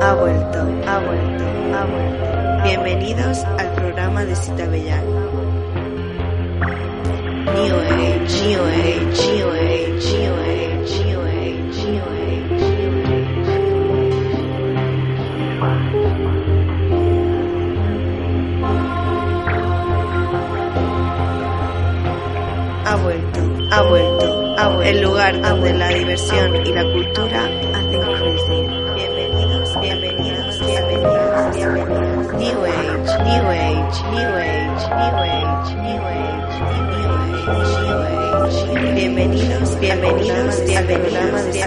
ha vuelto. Bienvenidos al programa de Sita Bellán. New Age, New Age, New Age, New Age, New Age, New Age. Ha vuelto. El lugar donde la diversión y la cultura hacen cruising. Bienvenidos. New Age, New Age, New Age, New Age, New Age, New Age. Bienvenidos al programa de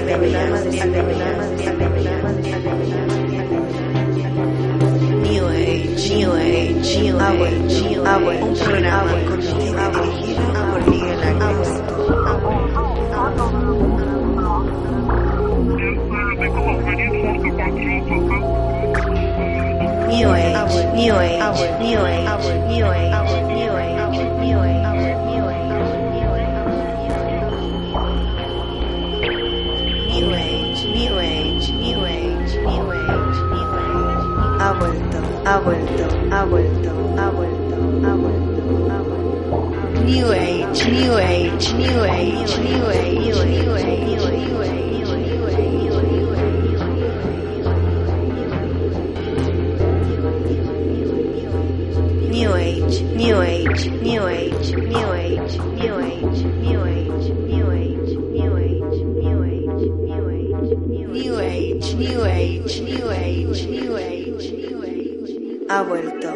New Age, New Age, New Age, un programa conducido y dirigido por Miguel Ángel. New Age, New Age, New Age, New Age, New Age, New Age, New Age, New Age, New Age, New Age. Ha vuelto. New Age, New Age, New Age, New Age, New Age, New Age. New Age, New Age, New Age, New Age, New Age, New Age, New Age, New Age, New Age, New Age, New Age, New Age, New Age, New Age, New Age. Ha vuelto.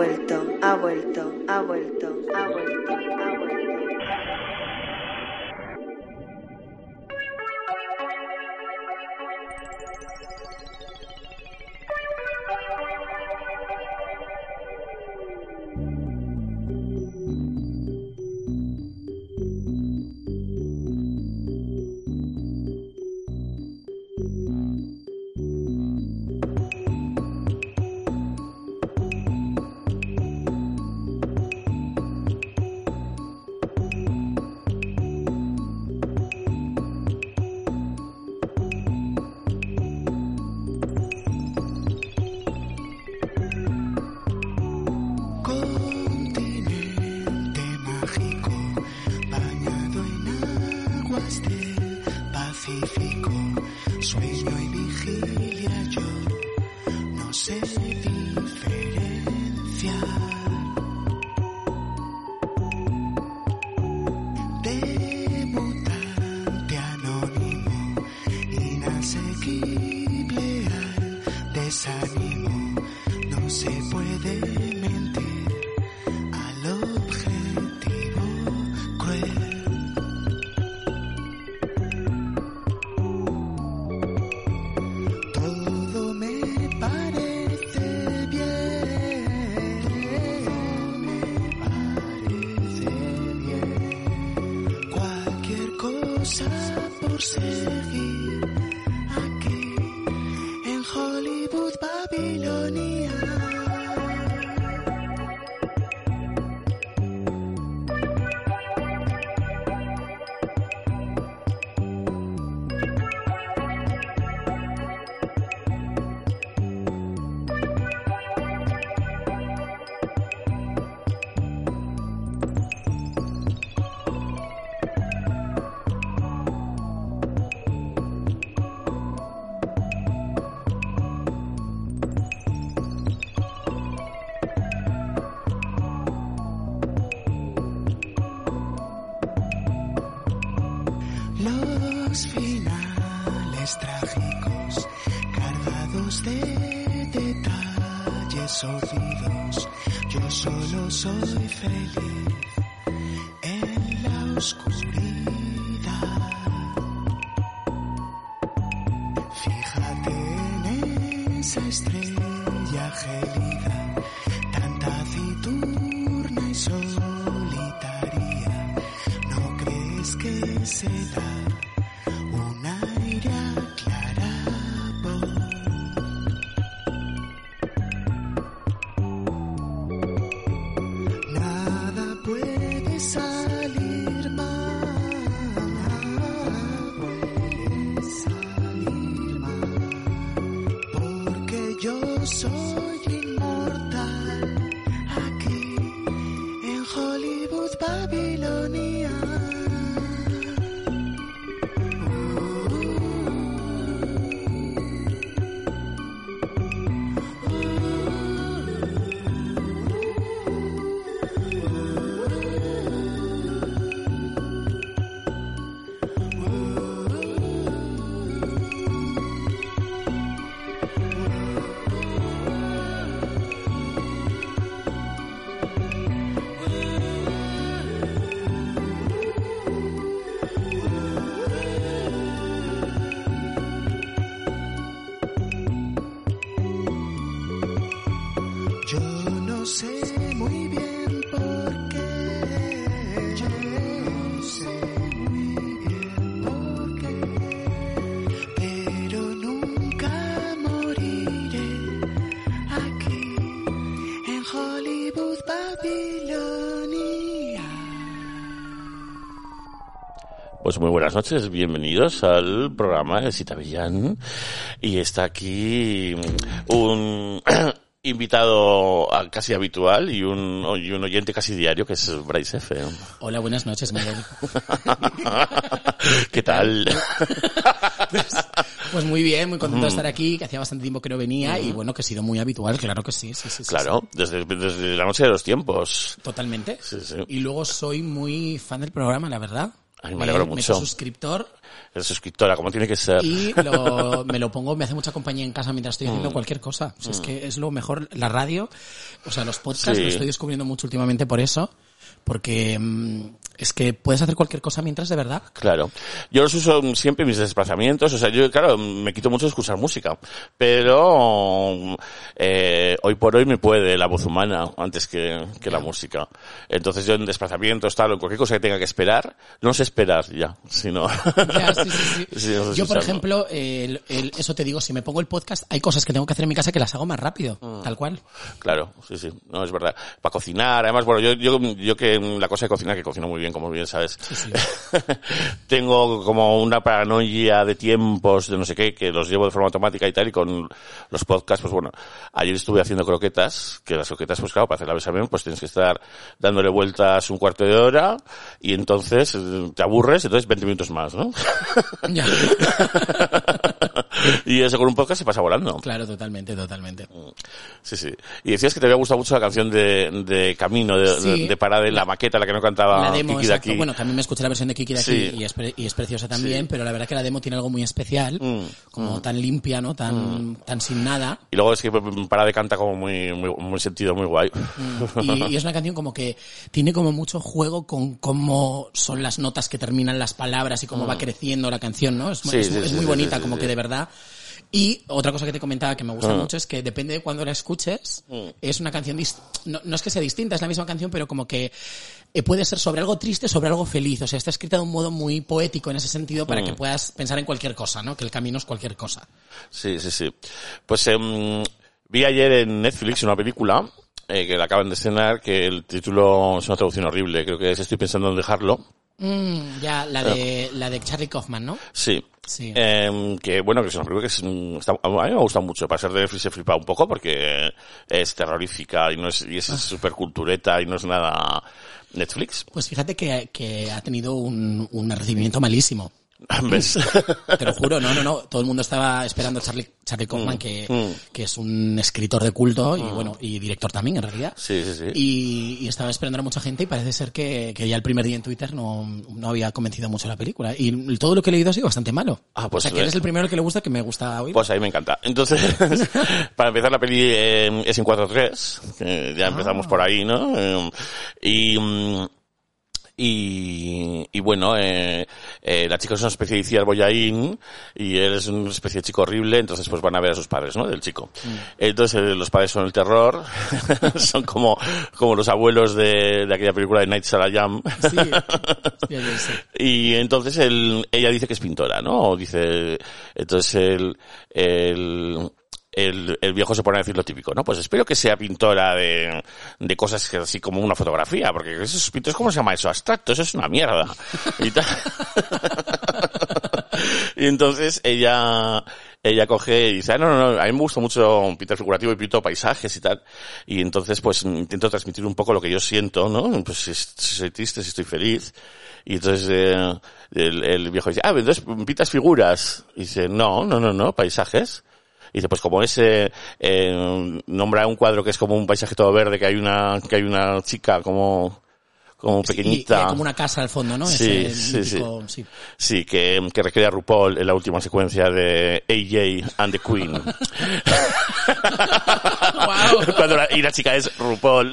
Los finales trágicos, cargados de detalles sórdidos. Yo solo soy feliz en la oscuridad. Fíjate en esa estrella gélida, tan taciturna y solitaria. ¿No crees que se da un aire a claravoz? Nada puede salir mal, nada puede salir mal, porque Pues muy buenas noches, bienvenidos al programa de Sita Villán. Y está aquí un invitado casi habitual y un oyente casi diario, que es Bryce F. Hola, buenas noches, Miguel. ¿Qué tal? Pues muy bien, muy contento de estar aquí, que hacía bastante tiempo que no venía y bueno, que ha sido muy habitual, claro que sí. Claro, sí. Desde la noche de los tiempos. Totalmente. Sí. Y luego soy muy fan del programa, la verdad. Ay, me alegro mucho. Me soy suscriptor. Eres suscriptora, como tiene que ser. Y me lo pongo, me hace mucha compañía en casa mientras estoy haciendo cualquier cosa. O sea, es que es lo mejor, la radio, o sea, los podcasts, lo estoy descubriendo mucho últimamente por eso. Porque es que puedes hacer cualquier cosa mientras, de verdad. Claro. Yo los uso siempre en mis desplazamientos. O sea, yo, claro, me quito mucho de escuchar música. Pero hoy por hoy me puede la voz humana antes que la música. Entonces yo en desplazamientos, tal, o en cualquier cosa que tenga que esperar, no sé esperar ya, sino... Ya, sí. Sí, no sé yo, por escucharlo. ejemplo, eso te digo, si me pongo el podcast, hay cosas que tengo que hacer en mi casa que las hago más rápido, tal cual. Claro, sí. No, es verdad. Para cocinar, además, bueno, yo que la cosa de cocinar, que cocino muy bien, como bien sabes. Sí. Tengo como una paranoia de tiempos, de no sé qué, que los llevo de forma automática y tal, y con los podcasts, pues bueno, ayer estuve haciendo croquetas, que las croquetas, pues claro, para hacer la besamel, pues tienes que estar dándole vueltas un cuarto de hora, y entonces te aburres, entonces 20 minutos más, ¿no? Ya. Y eso con un podcast se pasa volando. Claro, totalmente. Sí. Y decías que te había gustado mucho la canción de Camino, de Parade, la maqueta, la que no cantaba la demo, Kiki de exacto. aquí. Bueno, también me escuché la versión de Kiki de aquí Sí. y es preciosa también, pero la verdad que la demo tiene algo muy especial, como tan limpia, ¿no? Tan sin nada. Y luego es que Parade canta como muy sentido, muy guay. Y es una canción como que tiene como mucho juego con cómo son las notas que terminan las palabras y cómo va creciendo la canción, ¿no? Es muy bonita, como que de verdad. Y otra cosa que te comentaba que me gusta mucho es que depende de cuando la escuches, es una canción no es que sea distinta, es la misma canción, pero como que puede ser sobre algo triste, sobre algo feliz. O sea, está escrita de un modo muy poético en ese sentido para que puedas pensar en cualquier cosa, ¿no? Que el camino es cualquier cosa. Sí. Pues vi ayer en Netflix una película que la acaban de estrenar, que el título es una traducción horrible, creo que estoy pensando en dejarlo. Ya, la de Charlie Kaufman, ¿no? Sí. Sí. Que bueno, que es una película que a mí me gusta mucho. Para ser de Netflix he flipado un poco porque es terrorífica y es súper cultureta y no es nada Netflix. Pues fíjate que ha tenido un recibimiento malísimo. ¿Ves? Te lo juro, no. Todo el mundo estaba esperando a Charlie Kaufman, que es un escritor de culto y bueno, y director también, en realidad. Sí. Y estaba esperando a mucha gente y parece ser que ya el primer día en Twitter no había convencido mucho la película. Y todo lo que he leído ha sido bastante malo. Pues o sea, que eres el primero que le gusta, que me gusta oír. Pues a mí me encanta. Entonces, para empezar la peli es en 4:3, que ya empezamos por ahí, ¿no? Y bueno, la chica es una especie de Iciar Boyaín y él es una especie de chico horrible, entonces pues van a ver a sus padres, ¿no? Del chico. Entonces los padres son el terror, son como los abuelos de aquella película de Night Salayam. Sí. Y entonces ella dice que es pintora, ¿no? O dice, entonces el viejo se pone a decir lo típico, ¿no? Pues espero que sea pintora de cosas que así como una fotografía, porque esos pintores, ¿cómo se llama eso? Abstracto, eso es una mierda. Y tal. Y entonces ella coge y dice, no, a mí me gusta mucho pintar figurativo y pinto paisajes y tal. Y entonces pues intento transmitir un poco lo que yo siento, ¿no? Pues si soy triste, si estoy feliz. Y entonces el viejo dice, entonces pintas figuras. Y dice, no, paisajes. Y dice, pues como ese nombra un cuadro que es como un paisaje todo verde, que hay una chica como pequeñita. Y hay como una casa al fondo, ¿no? Sí, mítico, sí. Sí, que recrea RuPaul en la última secuencia de AJ and the Queen. Wow. Y la chica es RuPaul.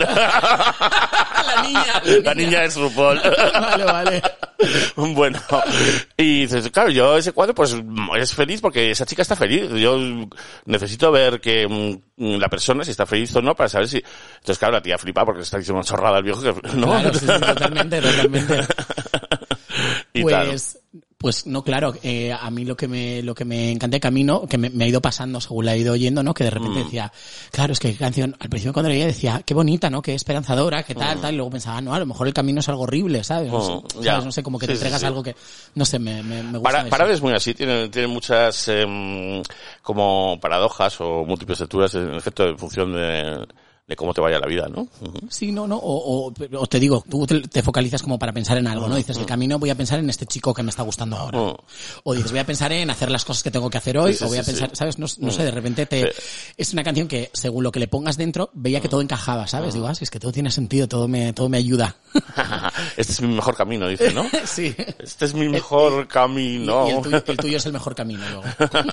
La niña es RuPaul. Vale. Bueno, y dices, claro, yo ese cuadro pues es feliz porque esa chica está feliz. Yo necesito ver que la persona si está feliz o no para saber si... Entonces claro, la tía flipa porque le está diciendo una chorrada al viejo que... ¿no? Claro, sí, totalmente. Y Pues Pues no, claro, a mí lo que me encanta de Camino, que me ha ido pasando según la he ido oyendo, ¿no? Que de repente decía, claro, es que canción, al principio cuando leía decía, qué bonita, ¿no? Qué esperanzadora, qué tal, y luego pensaba, no, a lo mejor el camino es algo horrible, ¿sabes? No sé, ¿sabes? No sé, como que te entregas algo que, no sé, me gusta. Parade es muy así, tiene muchas, como paradojas o múltiples lecturas, en efecto, en función de cómo te vaya la vida, ¿no? Sí, no, o te digo, tú te focalizas como para pensar en algo, ¿no? Dices, el camino voy a pensar en este chico que me está gustando ahora. O dices, voy a pensar en hacer las cosas que tengo que hacer hoy, o voy a pensar, ¿sabes? No sé, de repente es una canción que, según lo que le pongas dentro, veía que todo encajaba, ¿sabes? Digo, si es que todo tiene sentido, todo me ayuda. Este es mi mejor camino, dice, ¿no? Sí. Este es mi mejor camino. Y el tuyo es el mejor camino, luego.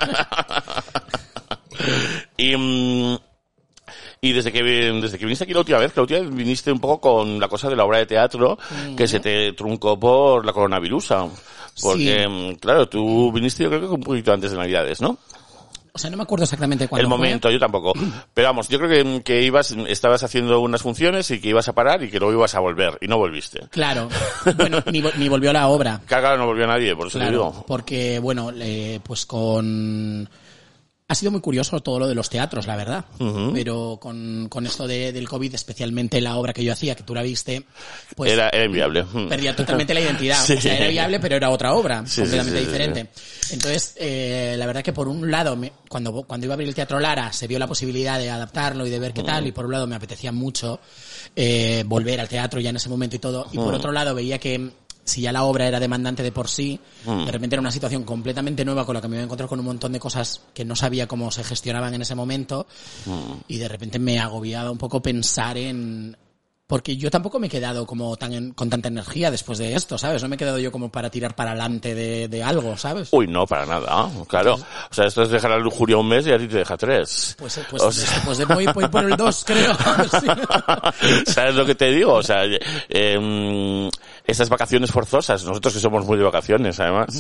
Y desde que viniste aquí la última vez viniste un poco con la cosa de la obra de teatro que se te truncó por la coronavirus. Porque, claro, tú viniste yo creo que un poquito antes de Navidades, ¿no? O sea, no me acuerdo exactamente cuándo. El momento, yo tampoco. Pero vamos, yo creo que estabas haciendo unas funciones y que ibas a parar y que luego ibas a volver. Y no volviste. Claro. Bueno, ni volvió la obra. Claro, no volvió nadie, por eso te digo. Porque, bueno, pues ha sido muy curioso todo lo de los teatros, la verdad. Pero con esto del COVID, especialmente la obra que yo hacía, que tú la viste, pues... Era inviable. Perdía totalmente la identidad. Sí. O sea, era viable, pero era otra obra, completamente diferente. Sí. Entonces, la verdad que por un lado, cuando iba a abrir el Teatro Lara, se vio la posibilidad de adaptarlo y de ver qué tal, y por un lado me apetecía mucho volver al teatro ya en ese momento y todo, y por otro lado veía que si ya la obra era demandante de por sí, de repente era una situación completamente nueva con la que me iba a encontrar con un montón de cosas que no sabía cómo se gestionaban en ese momento, y de repente me agobiaba un poco pensar en... Porque yo tampoco me he quedado como con tanta energía después de esto, ¿sabes? No me he quedado yo como para tirar para adelante de algo, ¿sabes? Uy, no, para nada, claro. O sea, esto es dejar la lujuria un mes y a ti te deja 3. Pues voy por el 2, creo. Sí. ¿Sabes lo que te digo? O sea, esas vacaciones forzosas, nosotros que somos muy de vacaciones, además,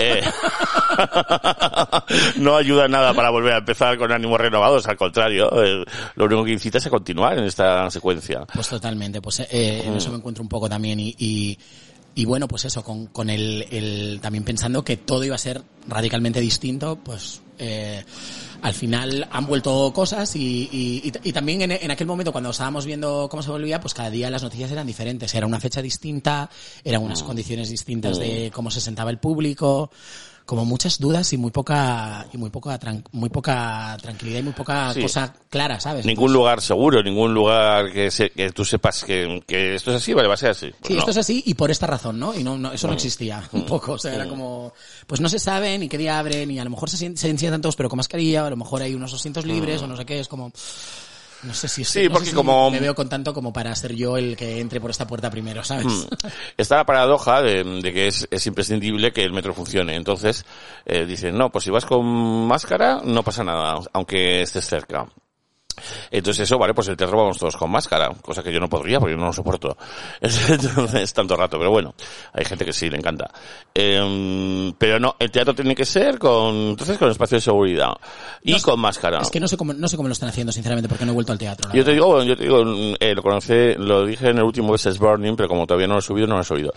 no ayuda nada para volver a empezar con ánimos renovados, al contrario, lo único que incita es a continuar en esta secuencia. Pues totalmente, pues en eso me encuentro un poco también y bueno, pues eso, con el también pensando que todo iba a ser radicalmente distinto, pues al final han vuelto cosas y también en aquel momento cuando estábamos viendo cómo se volvía, pues cada día las noticias eran diferentes, era una fecha distinta, eran unas condiciones distintas de cómo se sentaba el público, como muchas dudas y muy poca tranquilidad y muy poca cosa clara, ¿sabes? Ningún lugar seguro, ningún lugar que tú sepas que esto es así, vale, va a ser así. Pues sí, no. Esto es así y por esta razón, ¿no? Y no eso no existía un poco, o sea, era como, pues no se sabe ni qué día abren y a lo mejor se enciendan todos pero con mascarilla, o a lo mejor hay unos asientos libres o no sé qué, es como... No sé si como me veo con tanto como para ser yo el que entre por esta puerta primero, ¿sabes? Está la paradoja de que es imprescindible que el metro funcione. Entonces, dicen, no, pues si vas con máscara, no pasa nada, aunque estés cerca. Entonces eso, vale, pues el teatro vamos todos con máscara, cosa que yo no podría porque yo no lo soporto. Entonces, tanto rato, pero bueno, hay gente que sí le encanta. Pero no, el teatro tiene que ser con espacio de seguridad y con máscara. Es que no sé cómo lo están haciendo, sinceramente, porque no he vuelto al teatro. Yo te digo, lo dije en el último Best is Burning, pero como todavía no lo he subido, no lo he subido.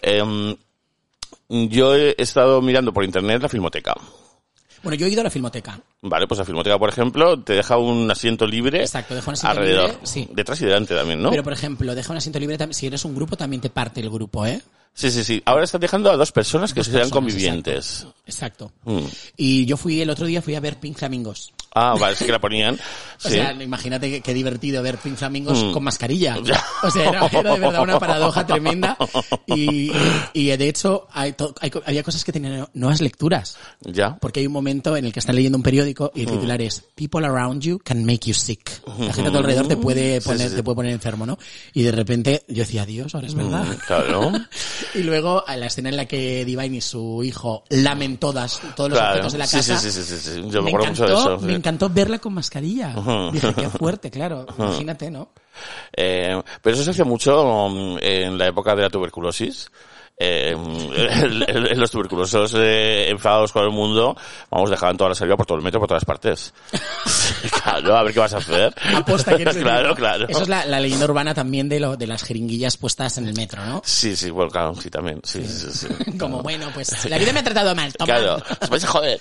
Yo he estado mirando por internet la Filmoteca. Bueno, yo he ido a la Filmoteca. Vale, pues la Filmoteca, por ejemplo, te deja un asiento libre. Exacto, deja un asiento alrededor, libre, sí. Detrás y delante también, ¿no? Pero, por ejemplo, deja un asiento libre, si eres un grupo, también te parte el grupo, ¿eh? Sí. Ahora están dejando a 2 personas que sean convivientes. Exacto. Y yo el otro día fui a ver Pink Flamingos. Ah, vale, sí que la ponían. O sea, imagínate qué divertido ver Pink Flamingos con mascarilla. O sea, era de verdad una paradoja tremenda. Y de hecho, había cosas que tenían nuevas lecturas. Ya. Porque hay un momento en el que están leyendo un periódico y el titular es People around you can make you sick. La gente a tu alrededor te puede poner enfermo, ¿no? Y de repente yo decía, Dios, ahora es verdad. Claro. Y luego, a la escena en la que Divine y su hijo lamen todos los objetos de la casa. Sí. Yo me acuerdo mucho de eso. Me encantó verla con mascarilla. Dije, qué fuerte, claro. Imagínate, ¿no? Pero eso se hacía mucho en la época de la tuberculosis. los tuberculosos enfadados con el mundo, vamos, dejaban toda la salida por todo el metro, por todas partes. Claro, a ver qué vas a hacer. Aposta, ¿quieres decir? Claro, claro. Eso es la leyenda urbana también de las jeringuillas puestas en el metro, ¿no? Sí, bueno, claro, sí, también. Sí. Como, bueno, pues la vida me ha tratado mal, toma. Claro, os vais a joder.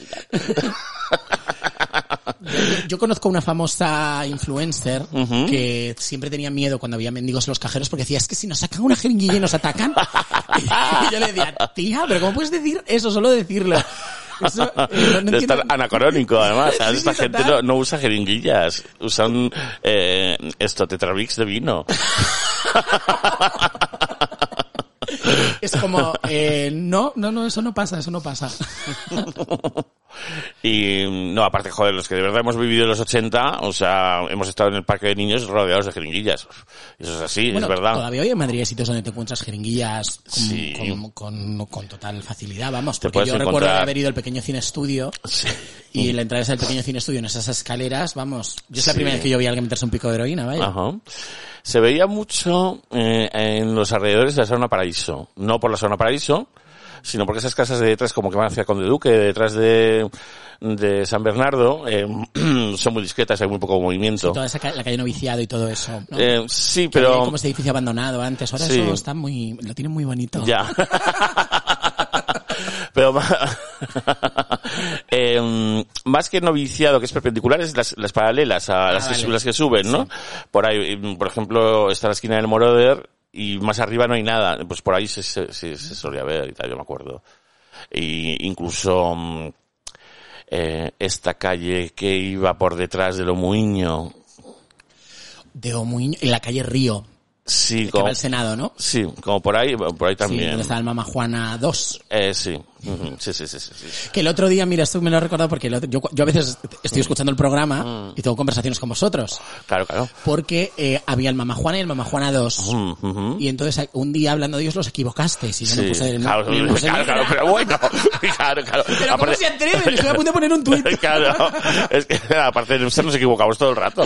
Yo conozco una famosa influencer que siempre tenía miedo cuando había mendigos en los cajeros porque decía, es que si nos sacan una jeringuilla y nos atacan. Y yo le decía, tía, pero ¿cómo puedes decir eso? Solo decirlo. Eso, no es tan anacrónico, además. ¿Sabes? Sí, esta gente no usa jeringuillas. Usan Tetrabix de vino. Es como, no, eso no pasa. Y no, aparte, joder, los que de verdad hemos vivido en los 80, o sea, hemos estado en el parque de niños rodeados de jeringuillas. Eso es así, bueno, es verdad. Todavía hoy en Madrid hay sitios donde te encuentras jeringuillas con total facilidad, vamos. Porque yo recuerdo haber ido al pequeño cine estudio y la entrada del pequeño cine estudio en esas escaleras, vamos. Yo es la primera vez que yo vi a alguien meterse un pico de heroína, vaya. Ajá. Se veía mucho en los alrededores de la Zona Paraíso. No por la Zona Paraíso, sino porque esas casas de detrás, como que van hacia Conde Duque, detrás de San Bernardo, son muy discretas, hay muy poco movimiento. Sí, toda la calle Noviciado y todo eso, ¿no? Sí, pero... Había como ese edificio abandonado antes, ahora eso está lo tienen muy bonito. Ya. Pero más que noviciado, que es perpendicular, es las paralelas a las que suben, ¿no? Sí. Por ahí, por ejemplo, está la esquina del Moroder y más arriba no hay nada. Pues por ahí se solía ver y tal, yo me acuerdo. Y incluso esta calle que iba por detrás del Omuiño. De Omuiño, en la calle Río. Sí, como el Senado, ¿no? Sí, como por ahí también. Sí, donde está el Mama Juana 2. Sí. Sí. Que el otro día, mira, esto me lo he recordado porque yo a veces estoy escuchando el programa y tengo conversaciones con vosotros. Claro. Porque había el Mama Juana y el Mama Juana 2. Y entonces un día hablando de ellos los equivocasteis y yo no puse el claro, pero bueno. Claro. Pero ¿cómo se atreven? Estoy a punto de poner un tuit. Claro. Es que aparte de usted nos equivocamos todo el rato.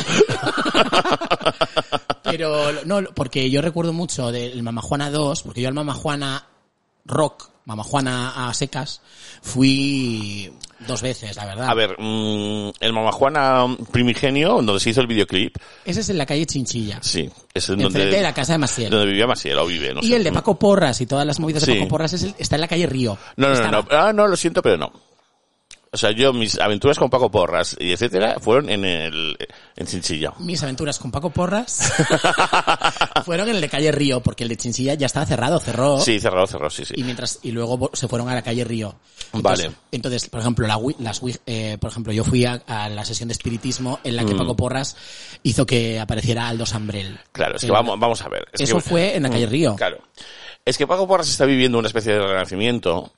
Pero no, porque yo recuerdo mucho del Mama Juana 2, porque yo al Mama Juana Rock, Mama Juana a secas, fui 2 veces, la verdad. A ver, el Mama Juana primigenio, donde se hizo el videoclip. Ese es en la calle Chinchilla. Sí. Es en enfrente de la casa de Maciel. Donde vivía Maciel, o vive, no sé. Y el de Paco Porras y todas las movidas de Paco Porras está en la calle Río. No. No, lo siento, pero no. O sea, mis aventuras con Paco Porras y etcétera fueron en Chinchilla. Mis aventuras con Paco Porras fueron en el de calle Río, porque el de Chinchilla ya estaba cerró. Sí, cerró, sí. Y luego se fueron a la calle Río. Entonces, por ejemplo, por ejemplo, yo fui a la sesión de espiritismo en la que Paco Porras hizo que apareciera Aldo Sambrel. Claro, es que vamos a ver. Eso fue en la calle Río. Claro. Es que Paco Porras está viviendo una especie de renacimiento.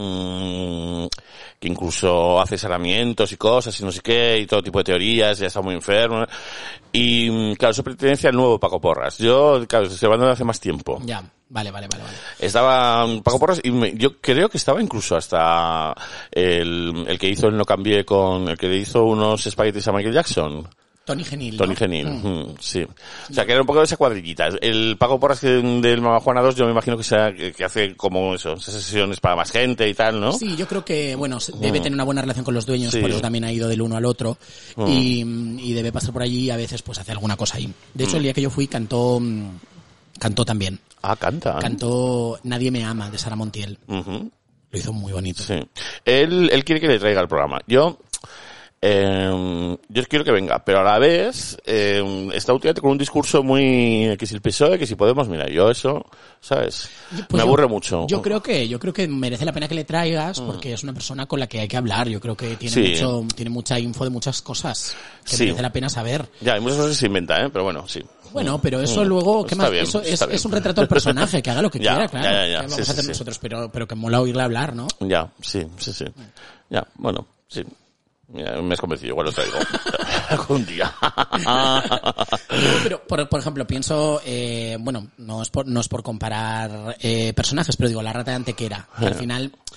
Que incluso hace saramientos y cosas y no sé qué y todo tipo de teorías, ya está muy enfermo y claro, eso pertenece al nuevo Paco Porras. Yo, claro, estoy hablando de hace más tiempo. Ya, vale. Estaba Paco Porras y yo creo que estaba incluso hasta el que hizo el No Cambié con el que le hizo unos espaguetis a Michael Jackson. Tony Genil, sí. O sea, que era un poco de esa cuadrillita. El Paco Porras del Mama Juana 2, yo me imagino que hace como eso, esas sesiones para más gente y tal, ¿no? Sí, yo creo que, bueno, debe tener una buena relación con los dueños, por eso también ha ido del uno al otro, y debe pasar por allí y a veces pues hace alguna cosa ahí. De hecho, el día que yo fui cantó también. Ah, canta. Cantó Nadie me ama, de Sara Montiel. Lo hizo muy bonito. Sí. Él quiere que le traiga el programa. Yo quiero que venga, pero a la vez está últimamente con un discurso muy que si el PSOE, que si Podemos, mira, yo eso, ¿sabes? Pues me aburre mucho. Yo creo que merece la pena que le traigas porque es una persona con la que hay que hablar. Yo creo que tiene mucha info de muchas cosas que merece la pena saber. Ya, hay muchas cosas que se inventa, pero bueno, sí. Bueno, pero eso luego, ¿qué más? Eso es un retrato del personaje, que haga lo que quiera, claro. Ya. Vamos a hacer nosotros, pero que mola oírle hablar, ¿no? Ya, sí. Ya, bueno, sí. Mira, me has convencido, igual lo traigo algún día. Pero, por ejemplo, pienso, no es por comparar personajes, pero digo, La Rata de Antequera, que al final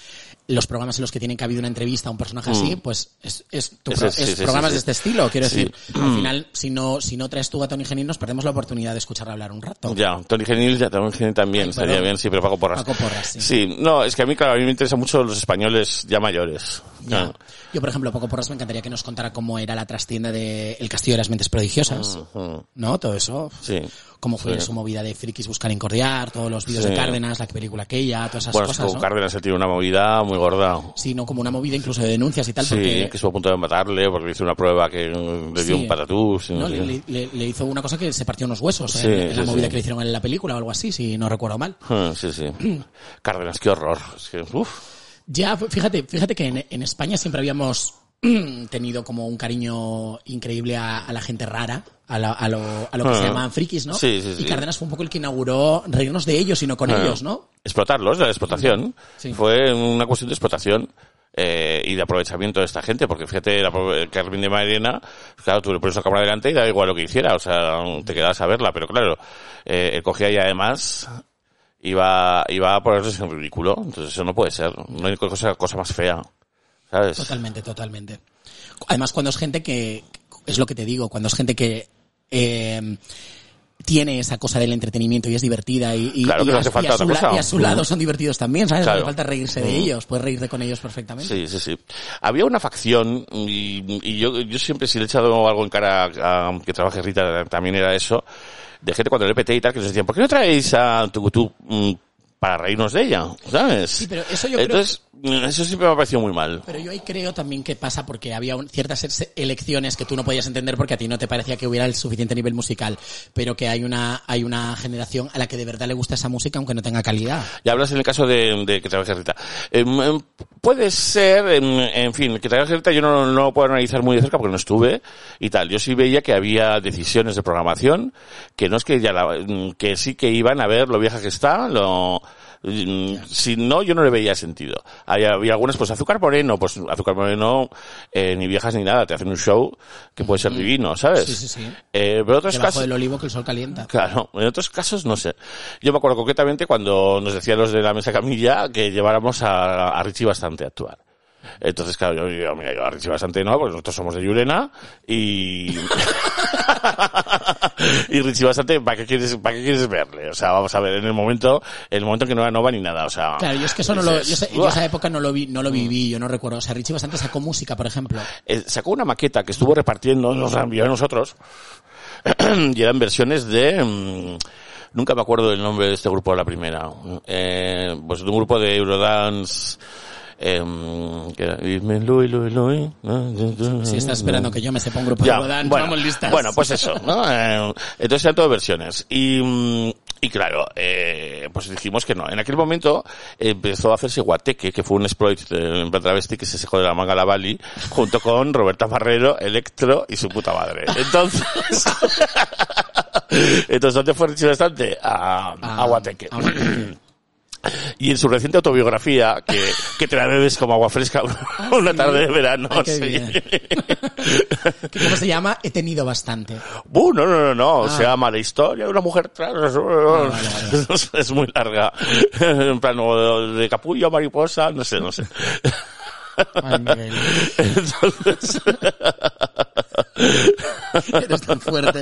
los programas en los que tienen que haber una entrevista a un personaje así, pues es programas sí. de este estilo, quiero decir. Sí. Al final, si no traes tú a Tony Genil, nos perdemos la oportunidad de escucharle hablar un rato. Ya, Tony Genil también Ay, estaría bien, sí, pero Paco Porras. Paco Porras, sí. Sí, no, es que a mí me interesan mucho los españoles ya mayores. Ya. Claro. Yo, por ejemplo, Paco Porras me encantaría que nos contara cómo era la trastienda de El Castillo de las Mentes Prodigiosas, ¿no? Todo eso. Sí. Cómo fue su movida de frikis buscar incordiar, todos los vídeos de Cárdenas, la película aquella, todas esas cosas, Bueno, ¿no? Cárdenas tiene una movida muy gorda. Sí, no, como una movida incluso de denuncias y tal, Sí, porque... que estuvo a punto de matarle porque hizo una prueba que le dio un patatús. No, le hizo una cosa que se partió unos huesos en la movida que le hicieron en la película o algo así, si no recuerdo mal. Sí. Cárdenas, qué horror. Es que, Ya, fíjate que en España siempre habíamos tenido como un cariño increíble a la gente rara, a lo que se llaman frikis, ¿no? Sí. Y Cárdenas fue un poco el que inauguró reírnos de ellos y no con ellos, ¿no? Explotarlos, la explotación. Sí. Fue una cuestión de explotación y de aprovechamiento de esta gente, porque fíjate, Carmen de Mairena, claro, tú le pones la cámara delante y da igual lo que hiciera, o sea, te quedabas a verla, pero claro, él cogía y además iba a ponerse en ridículo, entonces eso no puede ser, no hay cosa más fea, ¿sabes? Totalmente. Además, cuando es gente que, es lo que te digo, cuando es gente que tiene esa cosa del entretenimiento y es divertida y claro que no hace falta otra cosa. Y a su lado son divertidos también, ¿sabes? Claro. No hace falta reírse de ellos, puedes reírte con ellos perfectamente. Sí. Había una facción y yo siempre, si le he echado algo en cara a que trabaje Rita, también era eso, de gente cuando el EPT y tal, que nos decían, ¿por qué no traéis a Tucutú para reírnos de ella? ¿Sabes? Sí, pero eso yo Entonces, eso siempre me ha parecido muy mal. Pero yo ahí creo también que pasa porque había ciertas elecciones que tú no podías entender porque a ti no te parecía que hubiera el suficiente nivel musical, pero que hay una generación a la que de verdad le gusta esa música aunque no tenga calidad. Y hablas en el caso de que trabaje Rita. Puede ser, en fin, que trabaje Rita yo no lo puedo analizar muy de cerca porque no estuve y tal. Yo sí veía que había decisiones de programación que no es que que sí que iban a ver lo vieja que está, si no, yo no le veía sentido. Había algunas, pues Azúcar Moreno, ni viejas ni nada, te hacen un show que puede ser divino, ¿sabes? Sí. Pero otros Debajo casos, del olivo que el sol calienta. claro, en otros casos no sé. Yo me acuerdo concretamente cuando nos decían los de la mesa camilla que lleváramos a Richie Bastante a actuar. Entonces, claro, yo a Richie Bastante no, porque nosotros somos de Llurena y y Richie Bastante, ¿para qué quieres verle? O sea, vamos a ver, en el momento en que no era Nova ni nada, o sea. Claro, yo es que eso no yo esa época no lo viví, yo no recuerdo. O sea, Richie Bastante sacó música, por ejemplo. Sacó una maqueta que estuvo repartiendo, nos la envió a nosotros, y eran versiones de, nunca me acuerdo del nombre de este grupo a la primera, pues de un grupo de Eurodance, que era Louis. Si estás esperando que yo me sepa un grupo de Eurodance, vamos listas. Bueno, pues eso, ¿no? Entonces eran todas versiones. Y claro, pues dijimos que no. En aquel momento empezó a hacerse Guateque, que fue un exploit en plan travesti que se sacó de la manga la Bali, junto con Roberta Marrero, Electro y su puta madre. Entonces, ¿dónde fue Richie Bastante? A Guateque. Y en su reciente autobiografía, que te la bebes como agua fresca una tarde de verano. Ay, qué bien. ¿Cómo se llama? He tenido bastante. No. Se llama La historia de una mujer trans. Vale. Es muy larga. En plan, de capullo a mariposa, no sé. Ay, Miguel. Entonces... Eres tan fuerte.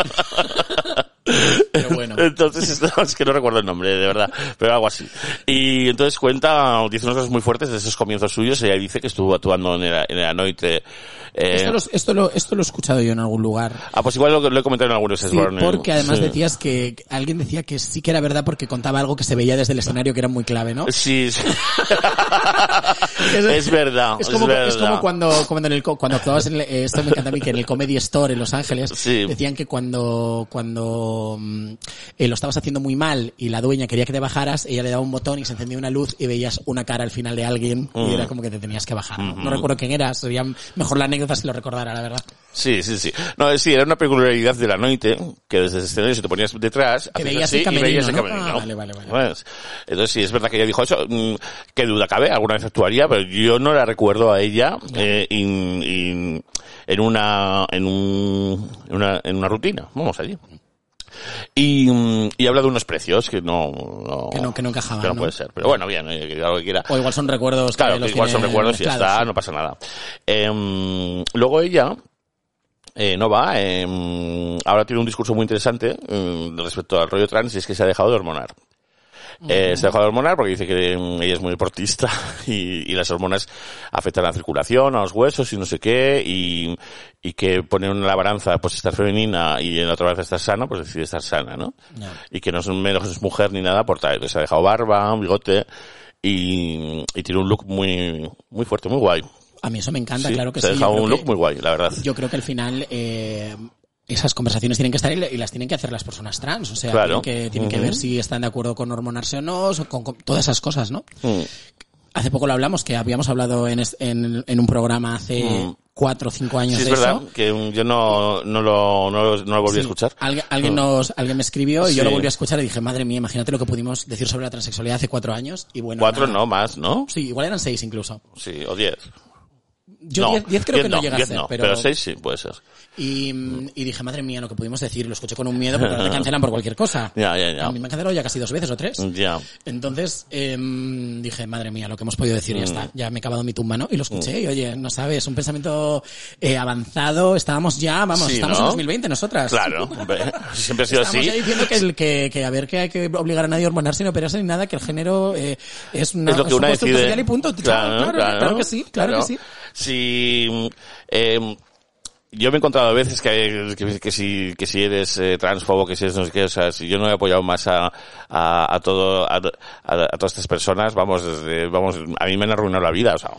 Pero bueno. Entonces, es que no recuerdo el nombre, de verdad, pero algo así. Y entonces dice unas cosas muy fuertes de esos comienzos suyos. Ella dice que estuvo actuando en el Anoite. Esto lo he escuchado yo en algún lugar. Pues igual lo he comentado en algunos sí, porque además decías que alguien decía que sí que era verdad porque contaba algo que se veía desde el escenario que era muy clave, ¿no? Sí. Es verdad. Es como cuando actuabas esto me encanta a mí, que en el Comedy Store en Los Ángeles decían que cuando lo estabas haciendo muy mal y la dueña quería que te bajaras, ella le daba un botón y se encendía una luz y veías una cara al final de alguien y era como que te tenías que bajar. No recuerdo quién era, sería mejor la anécdota si lo recordara, la verdad. Sí. No, sí, era una peculiaridad de la noche que desde el escenario si te ponías detrás, que veías así, el camerino, y veías el ¿no? camerino. Vale. Pues, entonces sí, es verdad que ella dijo eso. ¿Qué duda cabe? Alguna vez actuaría, pero yo no la recuerdo a ella en una rutina. Vamos allí. Y habla de unos precios que no encajaban, que no puede ser. Pero bueno, bien, algo que quiera. O igual son recuerdos. Claro, que igual son recuerdos y ya está, sí. no pasa nada. Luego ella, Nova, ahora tiene un discurso muy interesante respecto al rollo trans, y es que se ha dejado de hormonar. Se ha dejado de hormonar porque dice que ella es muy deportista y las hormonas afectan a la circulación, a los huesos y no sé qué, y que pone en la balanza pues estar femenina y en la otra balanza estar sana, pues decide estar sana, ¿no? No. Y que no es menos es mujer ni nada por tal. Entonces se ha dejado barba, un bigote y tiene un look muy, muy fuerte, muy guay. A mí eso me encanta, sí, claro que se sí. ha dejado un look muy guay, la verdad. Yo creo que al final esas conversaciones tienen que estar y las tienen que hacer las personas trans. O sea, claro. tienen que ver si están de acuerdo con hormonarse o no, con todas esas cosas, ¿no? Hace poco lo hablamos, que habíamos hablado en un programa hace 4 o 5 años de eso. Sí, es verdad, que yo no lo volví a escuchar. Alguien me escribió y yo lo volví a escuchar y dije, madre mía, imagínate lo que pudimos decir sobre la transexualidad hace 4 años. Y bueno, 4 no, más, ¿no? Sí, igual eran 6 incluso. Sí, o 10. Yo 10 creo que no llega a ser, no, pero 6 sí, puede ser. Y dije, madre mía, lo que pudimos decir, lo escuché con un miedo porque ahora te cancelan por cualquier cosa. Ya. A mí me han cancelado ya casi 2 veces o 3. Ya. Entonces, dije, madre mía, lo que hemos podido decir ya está. Ya me he cavado mi tumba, ¿no? Y lo escuché y oye, no sabes, un pensamiento avanzado, estábamos ya, vamos, sí, estamos ¿no? en 2020 nosotras. Claro, siempre ha sido así. Estamos ya diciendo que a ver, que hay que obligar a nadie a hormonarse ni operarse ni nada, que el género es lo que una constructo decide. social y punto. Claro que sí, claro que sí. Sí, yo me he encontrado a veces que si eres transfobo, que si eres no sé qué, o sea, si yo no he apoyado más a todas estas personas, vamos, a mí me han arruinado la vida, o sea.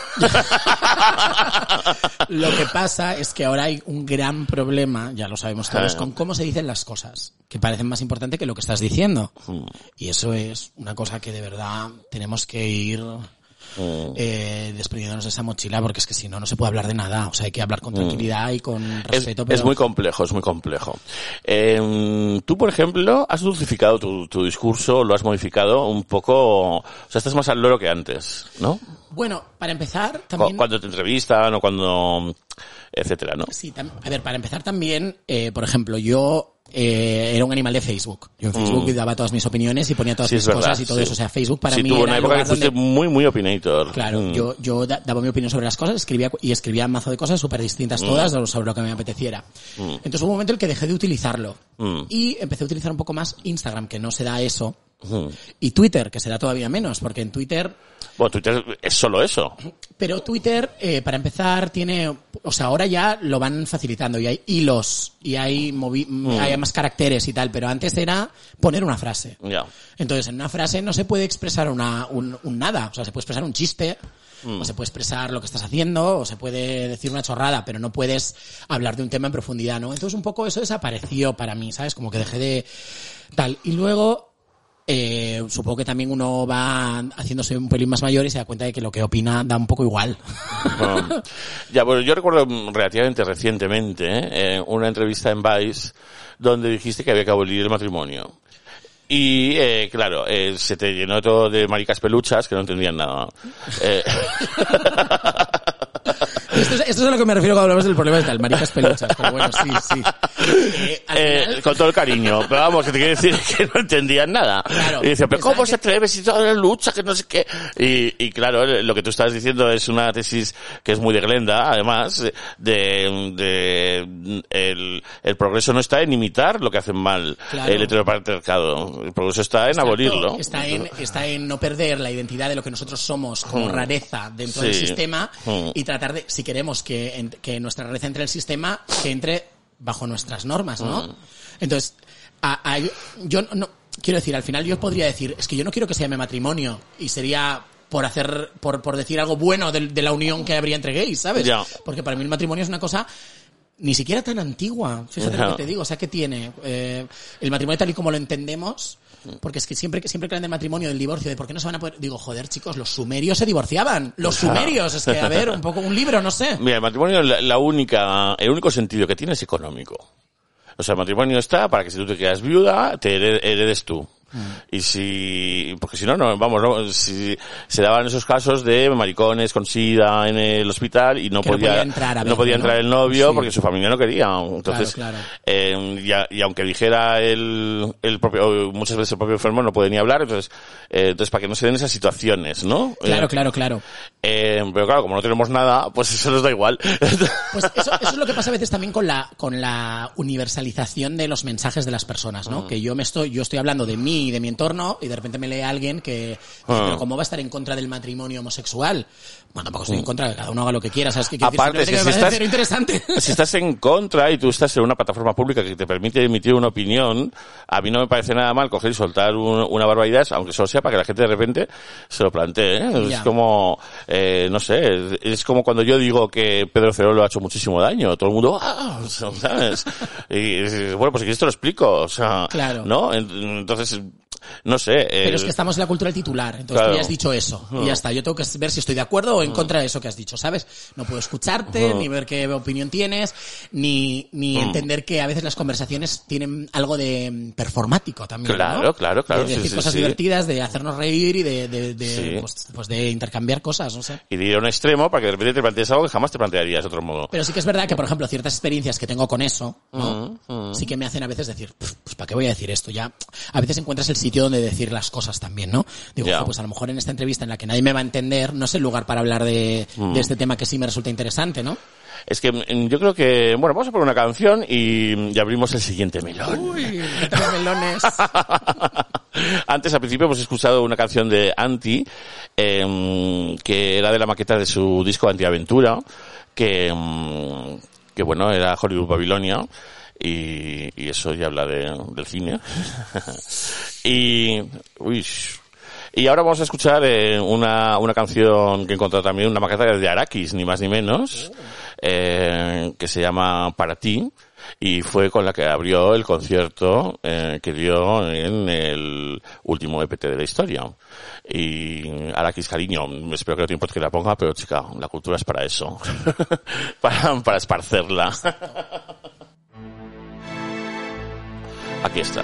Lo que pasa es que ahora hay un gran problema, ya lo sabemos todos, con cómo se dicen las cosas, que parecen más importante que lo que estás diciendo. Y eso es una cosa que de verdad tenemos que ir desprendiéndonos de esa mochila, porque es que si no se puede hablar de nada. O sea, hay que hablar con tranquilidad y con respeto. Es muy complejo, es muy complejo. Tú, por ejemplo, has dulcificado tu discurso, lo has modificado un poco, o sea, estás más al loro que antes, ¿no? Bueno, para empezar, también... Cuando te entrevistan o cuando... etcétera, ¿no? Sí, a ver, para empezar también, por ejemplo, yo era un animal de Facebook. Yo en Facebook daba todas mis opiniones y ponía todas mis cosas y todo eso. O sea, Facebook para mí tuvo era una época que fuiste muy, muy opinator. Claro, yo daba mi opinión sobre las cosas, escribía un mazo de cosas súper distintas todas sobre lo que me apeteciera. Entonces hubo un momento en el que dejé de utilizarlo. Y empecé a utilizar un poco más Instagram, que no se da eso. Y Twitter, que se da todavía menos, porque en Twitter... Bueno, Twitter es solo eso. Pero Twitter, para empezar, tiene... O sea, ahora ya lo van facilitando y hay hilos y hay más caracteres y tal, pero antes era poner una frase. Ya. Entonces, en una frase no se puede expresar un nada. O sea, se puede expresar un chiste, o se puede expresar lo que estás haciendo, o se puede decir una chorrada, pero no puedes hablar de un tema en profundidad, ¿no? Entonces, un poco eso desapareció para mí, ¿sabes? Como que dejé de... tal. Y luego... supongo que también uno va haciéndose un pelín más mayor y se da cuenta de que lo que opina da un poco igual. Ya, pues yo recuerdo relativamente recientemente una entrevista en Vice donde dijiste que había que abolir el matrimonio. Y, claro, se te llenó todo de maricas peluchas que no entendían nada. Esto es a lo que me refiero cuando hablamos del problema del maricas peluchas, pero bueno, sí. Final... con todo el cariño, pero vamos, que te quiero decir que no entendían nada. Claro, y decía, pero ¿cómo se atreve si toda la lucha, que no sé qué? Y claro, lo que tú estás diciendo es una tesis que es muy de Glenda, además, el progreso no está en imitar lo que hacen mal el heteropatriarcado. El progreso está en abolirlo. Está en no perder la identidad de lo que nosotros somos como rareza dentro del sistema y tratar de, si queremos que nuestra rareza entre el sistema, que entre bajo nuestras normas, ¿no? Entonces, yo no quiero decir, al final yo podría decir, es que yo no quiero que se llame matrimonio y sería por decir algo bueno de la unión que habría entre gays, ¿sabes? Yeah. Porque para mí el matrimonio es una cosa ni siquiera tan antigua. Fíjate lo que te digo, o sea, que tiene el matrimonio tal y como lo entendemos. Porque es que siempre que hablan del matrimonio, del divorcio, de por qué no se van a poder... Digo, joder, chicos, los sumerios se divorciaban. Los sumerios, es que, a ver, un poco un libro, no sé. Mira, el matrimonio, el único sentido que tiene es económico. O sea, el matrimonio está para que si tú te quedas viuda, te heredes tú. Y porque si no, si se daban esos casos de maricones con SIDA en el hospital y no podía entrar el novio porque su familia no quería. Entonces, claro. Y aunque dijera muchas veces el propio enfermo no puede ni hablar, entonces para que no se den esas situaciones, ¿no? Claro. Pero claro, como no tenemos nada, pues eso nos da igual. Pues eso es lo que pasa a veces también con la universalización de los mensajes de las personas, ¿no? Que yo estoy hablando de mí y de mi entorno y de repente me lee alguien que dice, pero ¿cómo va a estar en contra del matrimonio homosexual? Bueno, tampoco estoy en contra, que cada uno haga lo que quiera, ¿sabes qué quiero decir? Aparte, si estás en contra y tú estás en una plataforma pública que te permite emitir una opinión, a mí no me parece nada mal coger y soltar una barbaridad, aunque solo sea para que la gente de repente se lo plantee, ¿eh? Es como, no sé, es como cuando yo digo que Pedro Cerolo ha hecho muchísimo daño, todo el mundo, ¿sabes? Y bueno, pues si quieres te lo explico, o sea, claro. ¿no? Entonces, no sé. Pero es que estamos en la cultura del titular, entonces claro. tú ya has dicho eso, y ya está. Yo tengo que ver si estoy de acuerdo o en contra de eso que has dicho, ¿sabes? No puedo escucharte, ni ver qué opinión tienes, ni entender que a veces las conversaciones tienen algo de performático también, claro, ¿no? Claro. De decir cosas divertidas, de hacernos reír y pues de intercambiar cosas, no sé. Y de ir a un extremo para que de repente te plantees algo que jamás te plantearías de otro modo. Pero sí que es verdad que, por ejemplo, ciertas experiencias que tengo con eso, ¿no? Sí que me hacen a veces decir, pues ¿para qué voy a decir esto? Ya, a veces encuentras el sitio donde decir las cosas también, ¿no? Digo, pues a lo mejor en esta entrevista en la que nadie me va a entender, no es el lugar para hablar de este tema que sí me resulta interesante, ¿no? Es que yo creo que, bueno, vamos a poner una canción y abrimos el siguiente melón. Uy, qué melones. Antes, al principio, hemos escuchado una canción de Anti, que era de la maqueta de su disco Antiaventura, que bueno, era Hollywood Babilonia. Y eso ya habla del cine. Y ahora vamos a escuchar una canción que he encontrado también, una maqueta de Arakis, ni más ni menos, que se llama Para ti, y fue con la que abrió el concierto que dio en el último EPT de la historia. Y Arakis, cariño, espero que no te importe que la ponga, pero chica, la cultura es para eso. para esparcerla. Aquí está.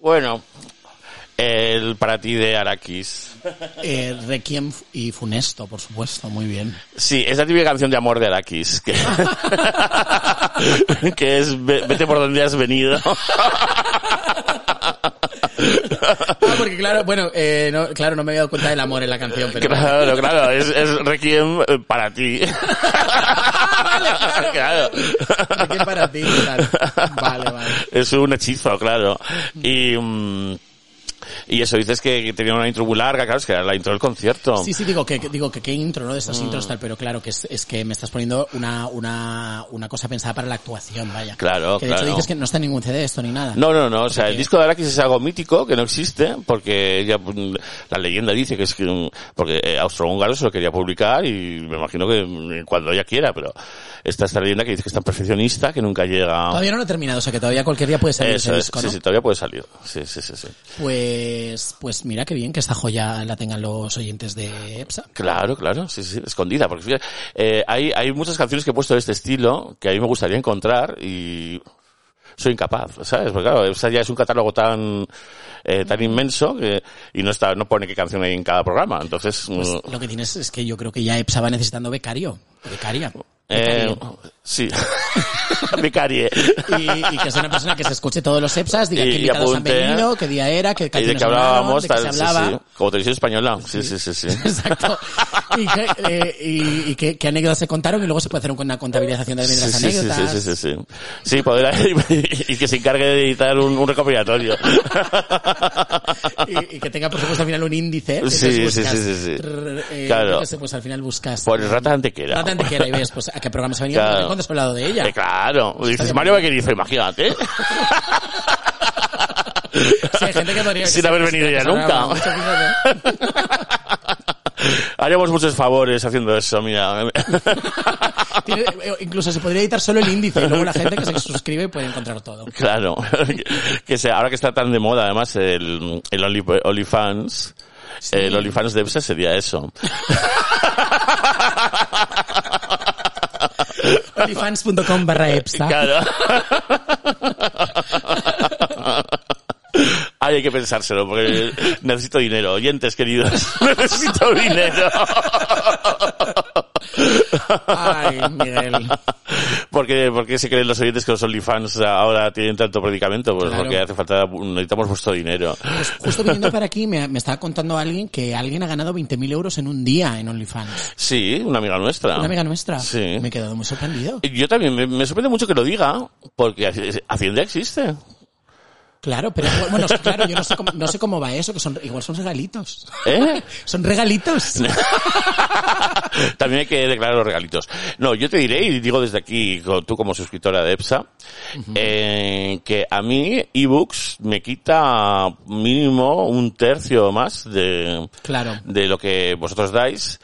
Bueno, el para ti de Arakis. Requiem y Funesto, por supuesto, muy bien. Sí, es la típica canción de amor de Arakis, que, que es vete por donde has venido. Porque claro, bueno, no me había dado cuenta del amor en la canción, pero... Claro, es Requiem para ti. Vale, claro. Requiem para ti, claro. Vale. Es un hechizo, claro. Y eso, dices que tenía una intro muy larga, claro, es que era la intro del concierto. Sí, digo que qué intro, ¿no? De estos intros tal, pero claro, que es que me estás poniendo una cosa pensada para la actuación, vaya. Claro, que de hecho dices que no está en ningún CD esto ni nada. No, o sea, el disco de Arakis es algo mítico, que no existe, porque ya, la leyenda dice que es que, porque Austrohúngaro se lo quería publicar y me imagino que cuando ella quiera, pero esta leyenda que dice que es tan perfeccionista que nunca llega... Todavía no lo he terminado, o sea que todavía cualquier día puede salir ese disco, ¿no? Sí, todavía puede salir. Sí. Pues mira qué bien que esta joya la tengan los oyentes de EPSA. Claro, sí, escondida, porque fíjate, hay muchas canciones que he puesto de este estilo que a mí me gustaría encontrar y soy incapaz, ¿sabes? Porque claro, EPSA ya es un catálogo tan inmenso y no pone qué canción hay en cada programa, entonces... Pues lo que tienes es que yo creo que ya EPSA va necesitando becaria. Sí. Becarie. Y que sea una persona que se escuche todos los EPSAs, diga qué invitados han venido, qué día era, qué canciones de qué hablábamos, de qué se hablaba. Sí. Como televisión española. Sí. Exacto. Y qué anécdotas se contaron y luego se puede hacer una contabilización de las anécdotas. Sí. Sí, poder y que se encargue de editar un recopilatorio. y que tenga, por supuesto, al final un índice. Sí. Claro. Pues al final buscas. Por Rata Antequera y ves, pues, a qué programa se ha venido, claro. ¿Cuándo has hablado de ella? Claro. Dices, Mario Vaquerizo, imagínate. Sí, hay gente que podría... Sin haber venido ya nunca. Haríamos muchos favores haciendo eso, mira. Incluso se podría editar solo el índice y luego la gente que se suscribe puede encontrar todo. Claro. Ahora que está tan de moda, además, el OnlyFans, sí. El OnlyFans de EPSA sería eso. OnlyFans.com/EPSA. Claro. Hay que pensárselo, porque necesito dinero. Oyentes queridos, necesito dinero. Ay, Miguel. ¿Por qué se creen los oyentes que los OnlyFans ahora tienen tanto predicamento? Pues claro. Porque necesitamos vuestro dinero. Pues justo viniendo para aquí me estaba contando alguien que alguien ha ganado 20.000 euros en un día en OnlyFans. Sí, una amiga nuestra. Sí. Me he quedado muy sorprendido. Yo también, me sorprende mucho que lo diga, porque Hacienda existe. Claro, pero bueno, claro, yo no sé cómo va eso, que igual son regalitos. Son regalitos. También hay que declarar los regalitos. No, yo te diré, y digo desde aquí, tú como suscriptora de EPSA, que a mí ebooks me quita mínimo un tercio más de lo que vosotros dais.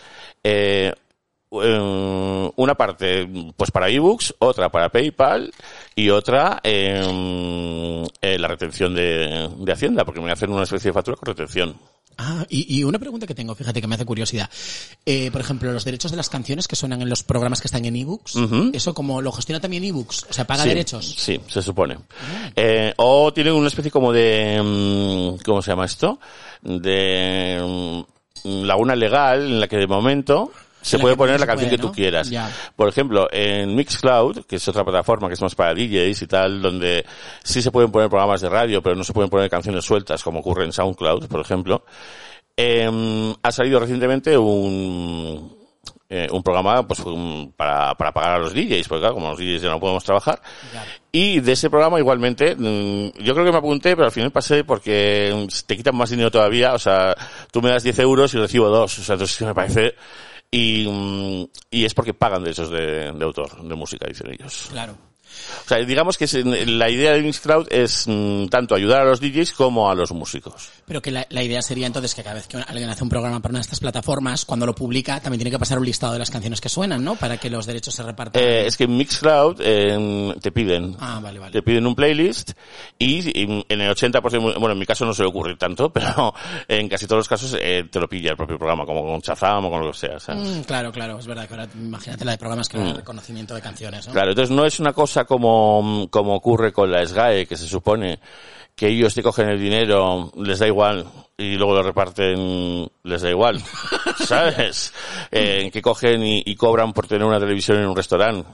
Una parte pues para ebooks, otra para PayPal y otra la retención de Hacienda, porque me hacen una especie de factura con retención. Y una pregunta que tengo, fíjate que me hace curiosidad. Por ejemplo, los derechos de las canciones que suenan en los programas que están en ebooks, ¿eso como lo gestiona también ebooks? O sea, ¿paga derechos? Sí, se supone. O tienen una especie como de... ¿cómo se llama esto? De laguna legal en la que de momento... Se puede poner la canción que tú quieras. Ya. Por ejemplo, en Mixcloud, que es otra plataforma que es más para DJs y tal, donde sí se pueden poner programas de radio, pero no se pueden poner canciones sueltas, como ocurre en SoundCloud, por ejemplo. Ha salido recientemente un programa pues para pagar a los DJs, porque claro, como los DJs ya no podemos trabajar. Ya. Y de ese programa igualmente, yo creo que me apunté, pero al final pasé porque te quitan más dinero todavía. O sea, tú me das 10 euros y recibo 2. O sea, entonces me parece... Y es porque pagan derechos de autor, de música, dicen ellos. Claro. O sea, digamos que la idea de Mixcloud es tanto ayudar a los DJs como a los músicos. Pero que la idea sería entonces que cada vez que alguien hace un programa para una de estas plataformas, cuando lo publica, también tiene que pasar un listado de las canciones que suenan, ¿no? Para que los derechos se repartan. Es que en Mixcloud te piden. Vale. Te piden un playlist y en el 80%, bueno, en mi caso no suele ocurrir tanto, pero en casi todos los casos te lo pilla el propio programa, como con Shazam o con lo que sea, ¿sabes? Claro, es verdad que ahora imagínate la de programas que da reconocimiento de canciones, ¿no? Claro, entonces no es una cosa pasa como ocurre con la SGAE, que se supone que ellos te cogen el dinero, les da igual, y luego lo reparten, les da igual, ¿sabes? Que cogen y cobran por tener una televisión en un restaurante.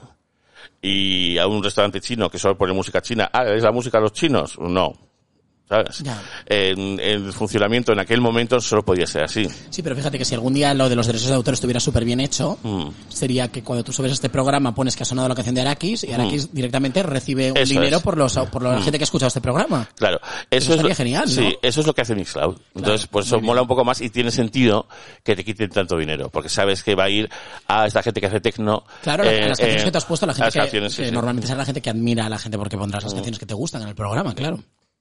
Y a un restaurante chino que solo pone música china, ¿es la música de los chinos? No. ¿Sabes? El funcionamiento en aquel momento solo podía ser así. Sí, pero fíjate que si algún día lo de los derechos de autor estuviera súper bien hecho, sería que cuando tú subes este programa pones que ha sonado la canción de Arakis y Arakis directamente recibe un dinero por la gente que ha escuchado este programa. Claro. Eso estaría genial, ¿no? Sí, eso es lo que hace Mixcloud. Entonces, por eso mola un poco más y tiene sentido que te quiten tanto dinero, porque sabes que va a ir a esta gente que hace techno. Claro, a las canciones que te has puesto, la gente que normalmente será la gente que admira a la gente porque pondrás las canciones que te gustan en el programa, claro.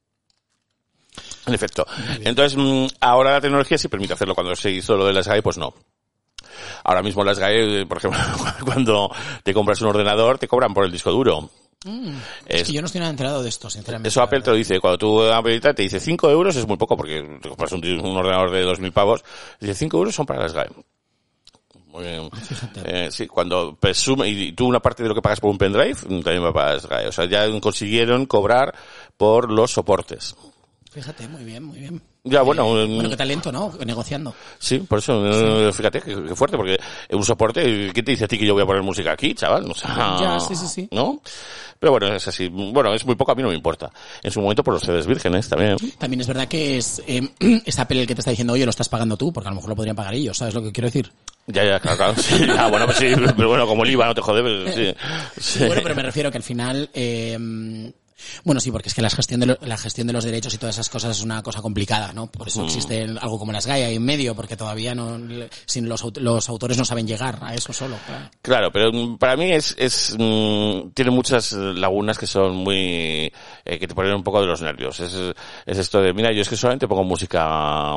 En efecto. Entonces, ahora la tecnología sí permite hacerlo. Cuando se hizo lo de la SGAE, pues no. Ahora mismo la SGAE, por ejemplo, cuando te compras un ordenador, te cobran por el disco duro. Es que yo no estoy nada enterado de esto, sinceramente. Eso Apple te lo dice. Cuando tú Apple te dice 5 euros, es muy poco, porque te compras un ordenador de 2.000 pavos, dice 5 euros son para la SGAE. Muy bien. Sí, cuando presume, y tú una parte de lo que pagas por un pendrive, también va para la SGAE. O sea, ya consiguieron cobrar por los soportes. Fíjate, muy bien, muy bien. Ya, bueno, qué talento, ¿no? Negociando. Sí, por eso, fíjate, qué fuerte, porque un soporte, ¿qué te dice a ti que yo voy a poner música aquí, chaval? O sea, ya, sí. ¿No? Pero bueno, es así. Bueno, es muy poco, a mí no me importa. En su momento por los CDs vírgenes también. También es verdad que es Apple el que te está diciendo, oye, lo estás pagando tú, porque a lo mejor lo podrían pagar ellos, ¿sabes lo que quiero decir? Ya, claro. Sí, bueno, pues sí, pero bueno, como el IVA, no te jode, pero sí. Bueno, pero me refiero que al final, bueno, sí, porque es que la gestión de los derechos y todas esas cosas es una cosa complicada, ¿no? Por eso existe algo como las SGAE ahí en medio, porque todavía sin los autores no saben llegar a eso solo. Claro, pero para mí tiene muchas lagunas que son muy, que te ponen un poco de los nervios. Es esto de, mira, yo es que solamente pongo música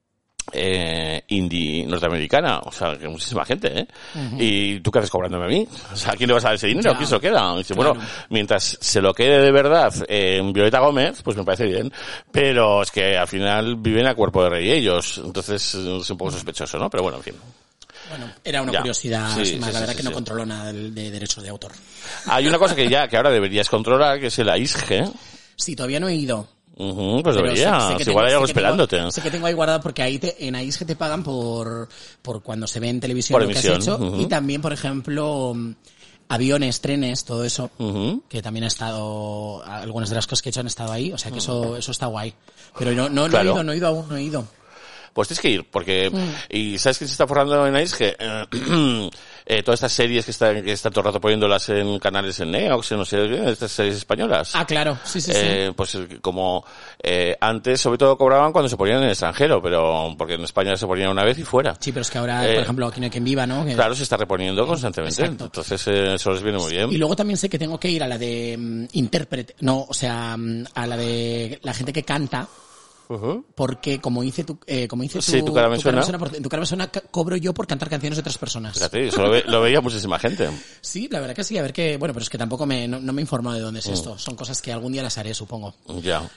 indie norteamericana, o sea, que muchísima gente, ¿eh? Y tú qué haces cobrándome a mí, o sea, ¿a quién le vas a dar ese dinero? ¿Quién se lo queda? Y dice, bueno, mientras se lo quede de verdad Violeta Gómez, pues me parece bien, pero es que al final viven a cuerpo de rey ellos, entonces es un poco sospechoso, ¿no? Pero bueno, en fin. Bueno, era una curiosidad, la verdad que no controlo nada de derechos de autor. Hay una cosa que ahora deberías controlar, que es el AISG. Sí, todavía no he ido. Pues debería, igual hay algo esperándote. Sé que tengo ahí guardado porque ahí en AISG te pagan por cuando se ve en televisión lo que has hecho. Y también, por ejemplo, aviones, trenes, todo eso, que también ha estado, algunas de las cosas que he hecho han estado ahí, o sea que eso está guay. Pero no he ido. Pues tienes que ir, porque, y ¿sabes quién se está forrando en AISG? Todas estas series que están todo el rato poniéndolas en canales en Neox, no sé, estas series españolas. Ah, claro, sí. Pues como, antes sobre todo cobraban cuando se ponían en el extranjero, pero, porque en España se ponían una vez y fuera. Sí, pero es que ahora, por ejemplo, Aquí no hay quien viva, ¿no? Claro, se está reponiendo constantemente. Exacto. Entonces, eso les viene muy bien. Y luego también sé que tengo que ir a la de intérprete, a la de la gente que canta. Porque como hice tu cara me suena, en tu cara me suena cobro yo por cantar canciones de otras personas. Fíjate, eso lo veía muchísima gente. Sí, la verdad que sí, a ver qué, bueno, pero es que tampoco no me he informado de dónde es esto. Son cosas que algún día las haré, supongo. Ya.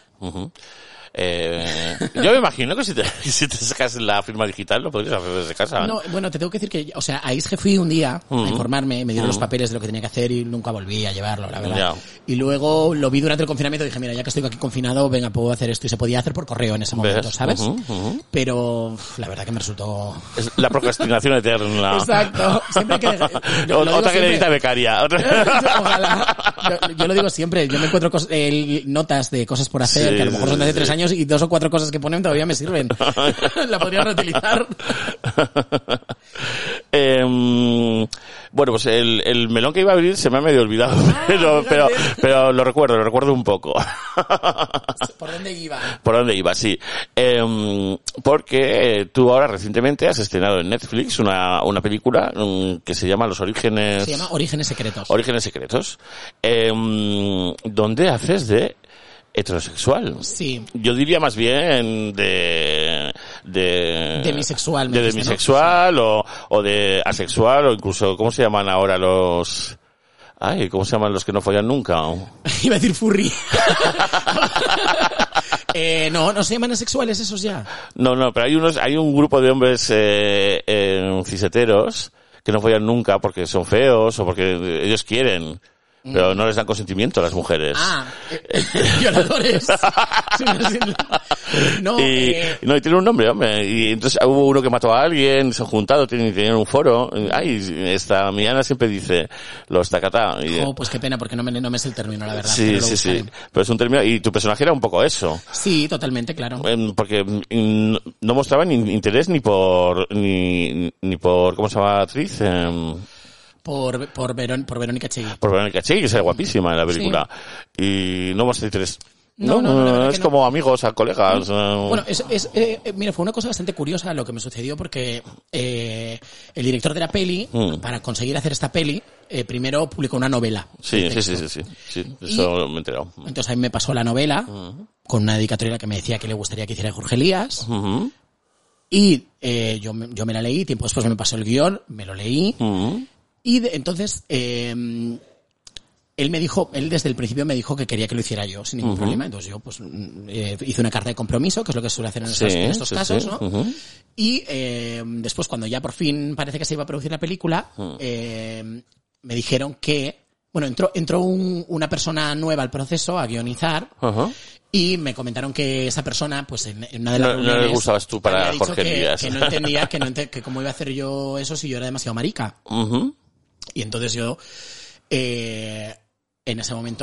Yo me imagino que si te sacas la firma digital lo podrías hacer desde casa. No, bueno, te tengo que decir que, o sea, a ISGE fui un día a informarme, me dieron los papeles de lo que tenía que hacer y nunca volví a llevarlo, la verdad. Y luego lo vi durante el confinamiento y dije, mira, ya que estoy aquí confinado, venga, puedo hacer esto. Y se podía hacer por correo en ese momento, ¿sabes? Pero la verdad que me resultó... Es la procrastinación eterna. Exacto. Siempre que... Otra que necesita becaria. Ojalá. Yo lo digo siempre. Yo me encuentro notas de cosas por hacer, que a lo mejor son de hace 3 años y 2 o 4 cosas que ponen todavía me sirven. La podría reutilizar. Bueno, pues el melón que iba a abrir se me ha medio olvidado, pero lo recuerdo un poco. ¿Por dónde iba? Por dónde iba, sí. Porque tú ahora recientemente has estrenado en Netflix una película que se llama Los Orígenes... Se llama Orígenes Secretos. Orígenes Secretos. Donde haces de heterosexual. Sí. Yo diría más bien de demisexual. De demisexual, ¿no? o de asexual, o incluso, ¿cómo se llaman ahora los... ¿cómo se llaman los que no follan nunca? Iba a decir furry. No se llaman asexuales esos ya. No, pero hay un grupo de hombres ciseteros que no follan nunca porque son feos o porque ellos quieren. pero no les dan consentimiento a las mujeres. Violadores. No, y tiene un nombre, hombre. Y entonces hubo uno que mató a alguien, se han juntado, tenían un foro. Esta Millana siempre dice los tacatá. Pues qué pena, porque no me sé el término, la verdad. Sí. Pero es un término, y tu personaje era un poco eso. Sí, totalmente, claro. Porque no mostraba ni interés ni por ¿cómo se llama la actriz? Por Verónica Chegui. Por Verónica Chegui, que es guapísima en la película. Sí. Y no muestra interés. No, es como amigos, a colegas. Bueno, mira, fue una cosa bastante curiosa lo que me sucedió, porque el director de la peli, para conseguir hacer esta peli, primero publicó una novela. Sí, eso me he enterado. Entonces a mí me pasó la novela con una dedicatoria que me decía que le gustaría que hiciera Jorge Elías. Y yo me la leí, tiempo después me pasó el guión, me lo leí. Y entonces él desde el principio me dijo que quería que lo hiciera yo sin ningún problema. Entonces yo pues hice una carta de compromiso, que es lo que suele hacer en estos casos, ¿no? Y después, cuando ya por fin parece que se iba a producir la película, me dijeron que, bueno, entró una persona nueva al proceso a guionizar. Y me comentaron que esa persona, pues en una de las reuniones, no le gustabas tú para Jorge Elías. Que no entendía, que cómo iba a hacer yo eso si yo era demasiado marica. Y entonces yo, en ese momento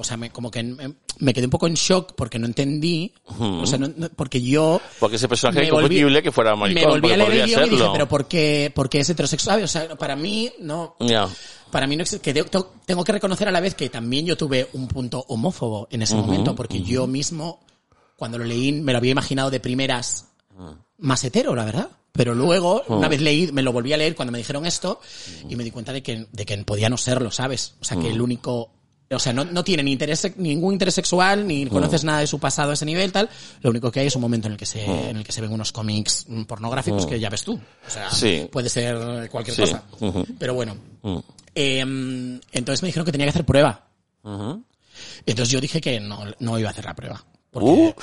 me quedé un poco en shock porque no entendí, o sea, porque ese personaje es incompatible que fuera maricón. Me volví a leer el guión y dije, pero ¿por qué es heterosexual? O sea, para mí no. Para mí no existe, que tengo que reconocer a la vez que también yo tuve un punto homófobo en ese momento, porque yo mismo, cuando lo leí, me lo había imaginado de primeras más hetero, la verdad. Pero luego, una vez leí, me lo volví a leer cuando me dijeron esto, y me di cuenta de que podía no serlo, ¿sabes? O sea, que el único, o sea, no tiene ningún interés sexual, ni conoces nada de su pasado a ese nivel, tal. Lo único que hay es un momento en el que se ven unos cómics pornográficos que ya ves tú. O sea, puede ser cualquier cosa. Pero bueno. Entonces me dijeron que tenía que hacer prueba. Entonces yo dije que no iba a hacer la prueba. Porque...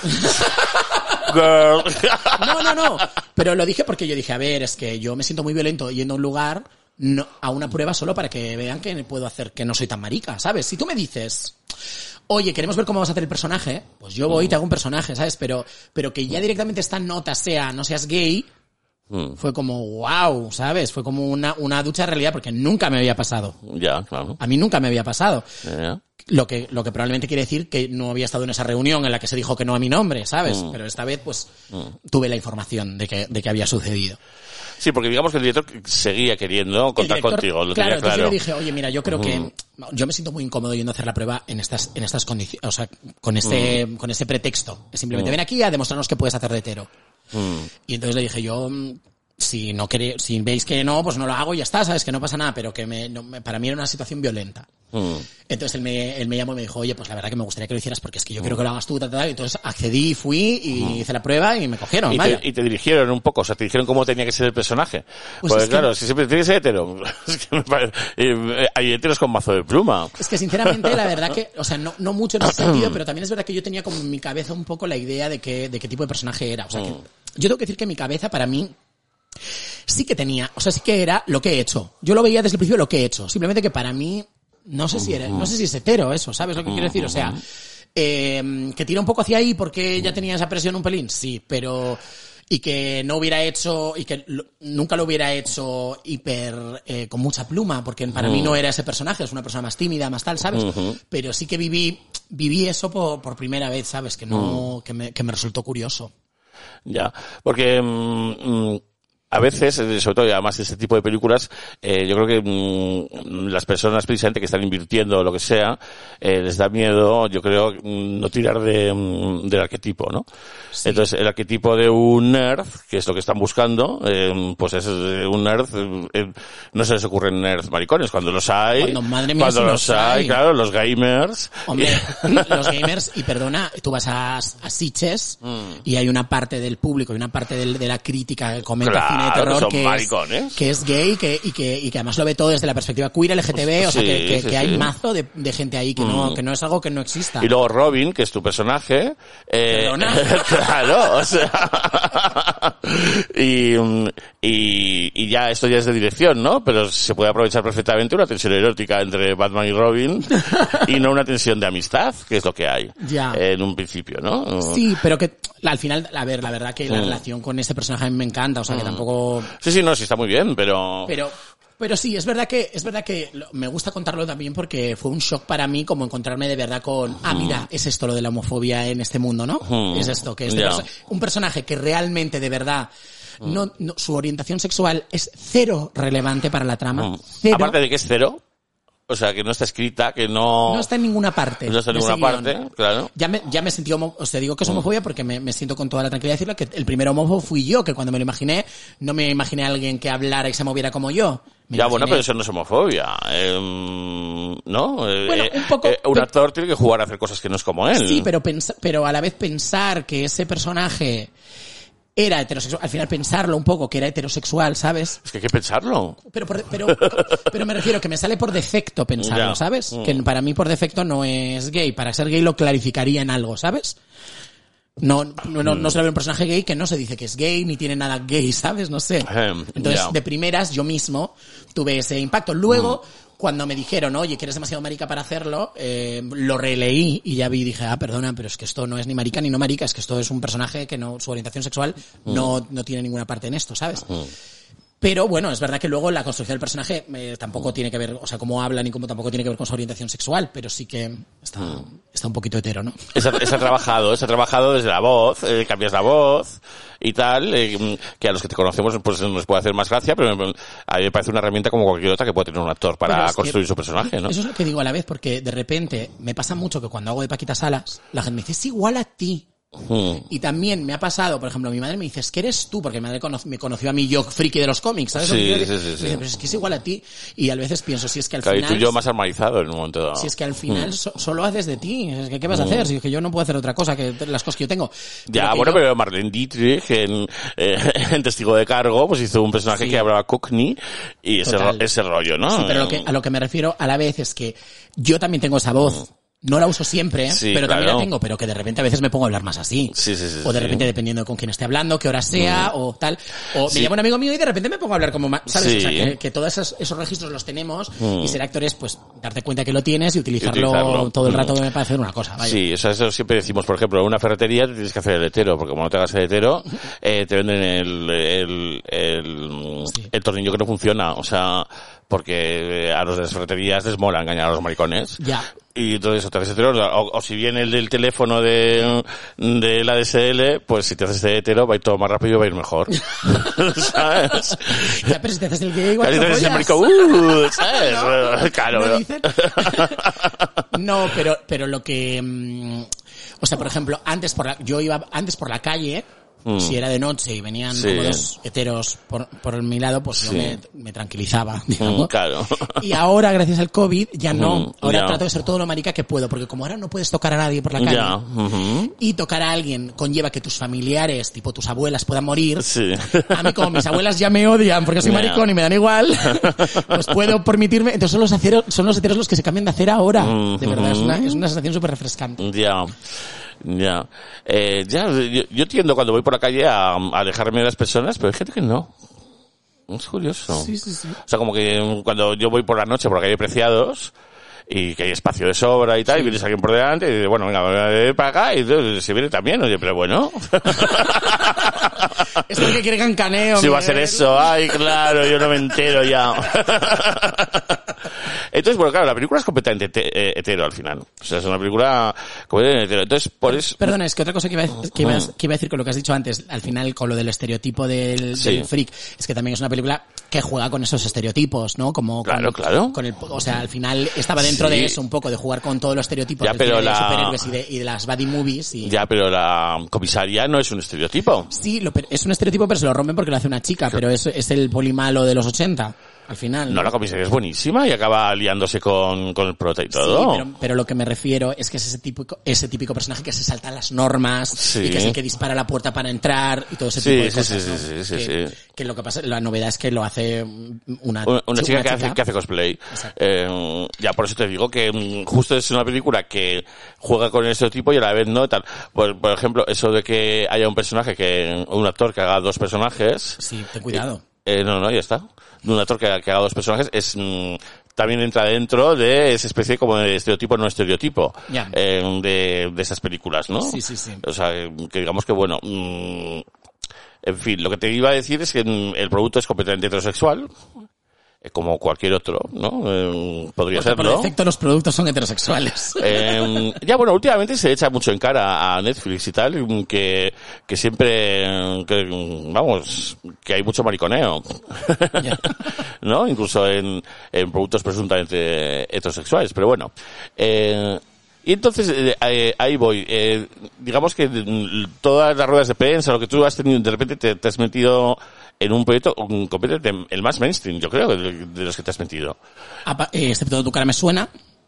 Girl. No. Pero lo dije porque yo dije, a ver, es que yo me siento muy violento yendo a un lugar a una prueba solo para que vean que puedo hacer, que no soy tan marica, ¿sabes? Si tú me dices, oye, queremos ver cómo vas a hacer el personaje, pues yo voy y te hago un personaje, ¿sabes? Pero que ya directamente esta nota no seas gay, fue como wow, ¿sabes? Fue como una ducha de realidad, porque nunca me había pasado. Ya, claro. A mí nunca me había pasado. Lo que probablemente quiere decir que no había estado en esa reunión en la que se dijo que no a mi nombre, ¿sabes? Pero esta vez, pues, tuve la información de que había sucedido. Sí, porque digamos que el director seguía queriendo contar contigo, lo tenía claro. Entonces yo le dije, oye, mira, yo creo que yo me siento muy incómodo yendo a hacer la prueba en estas condiciones, o sea, con ese pretexto. Simplemente ven aquí a demostrarnos que puedes hacer de hetero. Y entonces le dije yo, si veis que no, pues no lo hago y ya está, sabes, que no pasa nada, pero que para mí era una situación violenta. Entonces él me llamó y me dijo, oye, pues la verdad que me gustaría que lo hicieras porque es que yo quiero que lo hagas tú, tal. Entonces accedí, fui y hice la prueba y me cogieron. Y te dirigieron un poco, o sea, te dijeron cómo tenía que ser el personaje. Pues claro, si siempre tiene que ser hetero, es que hay heteros con mazo de pluma. Es que sinceramente, la verdad que, o sea, no mucho en ese sentido, pero también es verdad que yo tenía como en mi cabeza un poco la idea de qué tipo de personaje era. O sea, que yo tengo que decir que mi cabeza, para mí, sí que tenía, o sea, sí que era lo que he hecho. Yo lo veía desde el principio lo que he hecho. Simplemente que para mí, no sé si es hetero eso, ¿sabes lo que quiero decir? O sea, que tira un poco hacia ahí porque ya tenía esa presión un pelín, sí, pero... Y que no hubiera hecho, y que nunca lo hubiera hecho con mucha pluma, porque para mí no era ese personaje, es una persona más tímida, más tal, ¿sabes? Pero sí que viví eso por primera vez, ¿sabes? Que me resultó curioso. Ya, porque a veces, sobre todo y además de este tipo de películas, yo creo que las personas precisamente que están invirtiendo lo que sea, les da miedo, yo creo, no tirar del arquetipo, ¿no? Sí. Entonces, el arquetipo de un nerd, que es lo que están buscando, pues es un nerd, no se les ocurren nerds maricones, cuando los hay. Madre mía, cuando los hay, claro, los gamers. Hombre, los gamers, y perdona, tú vas a Sitges y hay una parte del público y una parte de la crítica que comenta cine de terror que es gay y que además lo ve todo desde la perspectiva queer, LGTB, o sea que hay mazo de gente ahí que no es algo que no exista. Y luego Robin, que es tu personaje, claro, o sea, y Y ya esto ya es de dirección, ¿no? Pero se puede aprovechar perfectamente una tensión erótica entre Batman y Robin y no una tensión de amistad, que es lo que hay en un principio, ¿no? Sí, pero que al final, a ver, la verdad que la relación con ese personaje a mí me encanta, o sea que tampoco... Sí, sí, está muy bien, pero sí, es verdad que me gusta contarlo también porque fue un shock para mí como encontrarme de verdad con, mira, es esto lo de la homofobia en este mundo, ¿no? Es esto, que un personaje que realmente de verdad no, su orientación sexual es cero relevante para la trama. Cero. Aparte de que es cero. O sea, que no está escrita, que no... No está en ninguna parte. No está en ninguna parte, claro. Ya me sentí te digo que es homofobia porque me siento con toda la tranquilidad de decirlo, que el primer homófobo fui yo, que cuando me lo imaginé, no me imaginé a alguien que hablara y se moviera como yo. Bueno, pero eso no es homofobia. ¿No? Bueno, un poco... un actor tiene que jugar a hacer cosas que no es como él. Sí, pero a la vez pensar que ese personaje... era heterosexual, al final pensarlo un poco, que era heterosexual, ¿sabes? Es que hay que pensarlo. Pero me refiero que me sale por defecto pensarlo, ¿sabes? Que para mí por defecto no es gay. Para ser gay lo clarificaría en algo, ¿sabes? No se le ve un personaje gay que no se dice que es gay, ni tiene nada gay, ¿sabes? No sé. Entonces, de primeras, yo mismo tuve ese impacto. Luego, cuando me dijeron, oye, que eres demasiado marica para hacerlo, lo releí y ya vi y dije, perdona, pero es que esto no es ni marica ni no marica, es que esto es un personaje que no, su orientación sexual no tiene ninguna parte en esto, ¿sabes? Pero bueno, es verdad que luego la construcción del personaje tampoco tiene que ver, o sea, cómo habla ni cómo tampoco tiene que ver con su orientación sexual, pero sí que está un poquito hetero, ¿no? Se ha trabajado desde la voz, cambias la voz y tal, que a los que te conocemos pues nos puede hacer más gracia, pero a mí me parece una herramienta como cualquier otra que puede tener un actor para construir su personaje, ¿no? Eso es lo que digo a la vez, porque de repente me pasa mucho que cuando hago de Paquita Salas, la gente me dice, es igual a ti. Y también me ha pasado, por ejemplo, mi madre me dice, es que eres tú, porque mi madre me conoció a mí, yo friki de los cómics, ¿sabes? Sí. Me dice, pero es que es igual a ti. Y a veces pienso, si es que al final... Y tú y yo más armonizado en un momento dado. Si es que al final solo haces de ti, es que ¿qué vas a hacer? Si es que yo no puedo hacer otra cosa que las cosas que yo tengo. Pero Marlene Dietrich en Testigo de Cargo pues hizo un personaje que hablaba cockney y ese rollo, ¿no? Sí, pero a lo que me refiero a la vez es que yo también tengo esa voz. No la uso siempre, pero también la tengo, pero que de repente a veces me pongo a hablar más así. O de repente dependiendo de con quién esté hablando, qué hora sea, o tal. O me llama un amigo mío y de repente me pongo a hablar como más, ¿sabes? O sea, que todos esos registros los tenemos y ser actores, pues, darte cuenta que lo tienes y utilizarlo todo el rato que me parece una cosa, vaya. Sí, eso siempre decimos, por ejemplo, en una ferretería te tienes que hacer el hetero, porque como no te hagas el hetero, te venden el tornillo que no funciona, o sea, porque a los de las ferreterías les mola engañar a los maricones. Ya. Y entonces otra vez hetero, o si viene el del teléfono de la DSL, pues si te haces de hetero va a ir todo más rápido y va a ir mejor. ¿Sabes? Ya, pero si te haces el gay igual te haces el maricón, ¿sabes? No, claro. No, pero lo que... o sea, por ejemplo, yo iba antes por la calle... Si era de noche y venían como dos heteros por mi lado, pues yo me tranquilizaba, digamos. Claro. Y ahora, gracias al COVID, ya no. Ahora trato de ser todo lo marica que puedo, porque como ahora no puedes tocar a nadie por la calle, y tocar a alguien conlleva que tus familiares, tipo tus abuelas, puedan morir. Sí. A mí, como mis abuelas ya me odian porque soy maricón y me dan igual, pues puedo permitirme. Entonces son los heteros los que se cambian de hacer ahora. De verdad, es una sensación súper refrescante. Ya, yo tiendo cuando voy por la calle a alejarme de las personas, pero hay gente que no. Es curioso. Sí. O sea, como que cuando yo voy por la noche por la calle Preciados y que hay espacio de sobra y tal, y vienes alguien por delante y dices, bueno, venga, para acá, y se viene también, oye, pero bueno. Es porque quiere cancaneo. Si va a ser eso, ay, claro, yo no me entero ya. Entonces, bueno, claro, la película es completamente hetero al final. O sea, es una película completamente hetero. Entonces, por eso... Perdona, es que otra cosa que iba a decir con lo que has dicho antes, al final, con lo del estereotipo del freak, es que también es una película que juega con esos estereotipos, ¿no? Como claro. O sea, al final estaba dentro de eso un poco, de jugar con todos los estereotipos de superhéroes y de las buddy movies. Ya, pero la comisaria no es un estereotipo. Sí, es un estereotipo, pero se lo rompen porque lo hace una chica, pero es el polimalo de los 80. Al final. No, la comisaría es buenísima y acaba liándose con el prota y todo. Sí, pero lo que me refiero es que es ese típico personaje que se salta las normas y que es el que dispara la puerta para entrar y todo ese tipo de cosas. Sí. Que lo que pasa, la novedad es que lo hace una chica que hace cosplay. Ya, por eso te digo que justo es una película que juega con el estereotipo y a la vez no, tal. Por ejemplo, eso de que haya un actor que haga dos personajes. Sí, ten cuidado. No, ya está. De un actor que haga dos personajes es... también entra dentro de esa especie como de estereotipo no estereotipo de esas películas, ¿no? Sí. O sea, que digamos que bueno, en fin, lo que te iba a decir es que el producto es completamente heterosexual, como cualquier otro, ¿no? Podría serlo. Por defecto los productos son heterosexuales. Ya bueno, últimamente se echa mucho en cara a Netflix y tal, que siempre, que hay mucho mariconeo. ¿No? Incluso en productos presuntamente heterosexuales, pero bueno. Y entonces, ahí voy. Digamos que todas las ruedas de prensa, lo que tú has tenido, de repente te has metido en un proyecto completamente el más mainstream, yo creo, de los que te has metido. Excepto Tu cara me suena.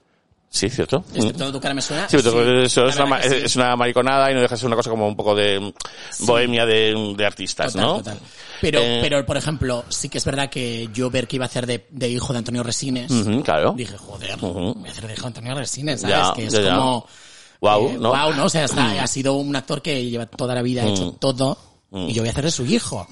Sí, cierto. Excepto Tu cara me suena. Sí, pero eso es una mariconada y no deja de ser una cosa como un poco de bohemia de artistas, total, ¿no? Total. Pero, por ejemplo, sí que es verdad que yo ver que iba a hacer de hijo de Antonio Resines, claro. dije, joder, voy a hacer de hijo de Antonio Resines, ¿sabes? Que es como... Wow, ¿no? Wow, ¿no? O sea, ha sido un actor que lleva toda la vida hecho todo. Y yo voy a hacer de su hijo.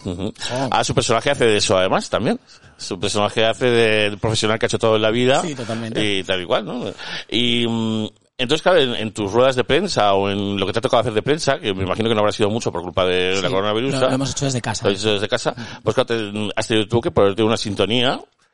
Su personaje hace de eso además también. Su personaje hace de profesional que ha hecho todo en la vida. Sí, totalmente. Y tal y cual, ¿no? Y entonces, claro, en tus ruedas de prensa o en lo que te ha tocado hacer de prensa, que me imagino que no habrá sido mucho por culpa de la coronavirus. Lo hemos hecho desde casa. Lo has hecho desde casa. Pues claro, has tenido tú que ponerte una sintonía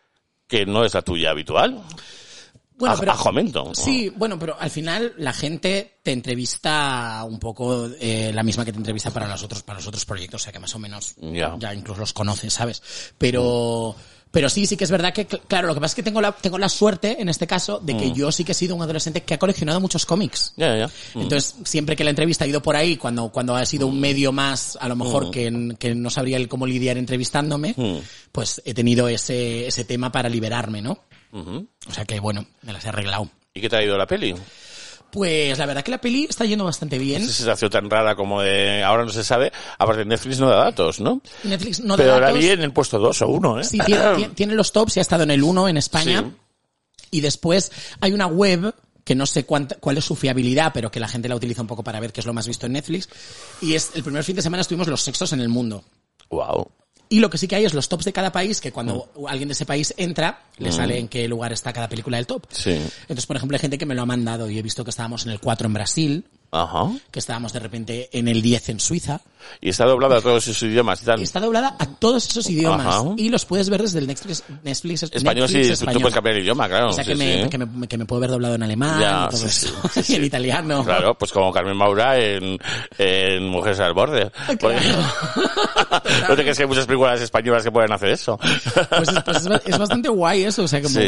que no es la tuya habitual. Bueno, pero, Ajomento. Sí, bueno, pero al final la gente te entrevista un poco la misma que te entrevista para los otros proyectos, o sea que más o menos ya incluso los conoces, ¿sabes? Pero sí que es verdad que, claro, lo que pasa es que tengo la suerte, en este caso, de que yo sí que he sido un adolescente que ha coleccionado muchos cómics. Entonces, siempre que la entrevista ha ido por ahí, cuando ha sido un medio más, a lo mejor, que no sabría el cómo lidiar entrevistándome, pues he tenido ese tema para liberarme, ¿no? O sea que, bueno, me las he arreglado. ¿Y qué te ha ido la peli? Pues la verdad que la peli está yendo bastante bien. Esa sensación tan rara como de ahora no se sabe. Aparte, Netflix no da datos, ¿no? Netflix no da datos. Pero datos. la vi en el puesto 2 o 1, ¿eh? Sí, tiene los tops y ha estado en el 1 en España. Sí. Y después hay una web que no sé cuál es su fiabilidad, pero que la gente la utiliza un poco para ver qué es lo más visto en Netflix. Y el primer fin de semana estuvimos los sextos en el mundo. Wow. Y lo que sí que hay es los tops de cada país, que cuando alguien de ese país entra, le sale en qué lugar está cada película del top. Sí. Entonces, por ejemplo, hay gente que me lo ha mandado y he visto que estábamos en el 4 en Brasil, que estábamos de repente en el 10 en Suiza. Y está doblada a todos esos idiomas y tal. Está doblada a todos esos idiomas. Y los puedes ver desde el Netflix español. Sí, español. Tú puedes cambiar el idioma, claro. O sea, que me puedo ver doblado en alemán y todo eso. Y en italiano. Claro, pues como Carmen Maura en Mujeres al Borde. Claro. No te crees que hay muchas películas españolas que pueden hacer eso. Pues es bastante guay eso, o sea, como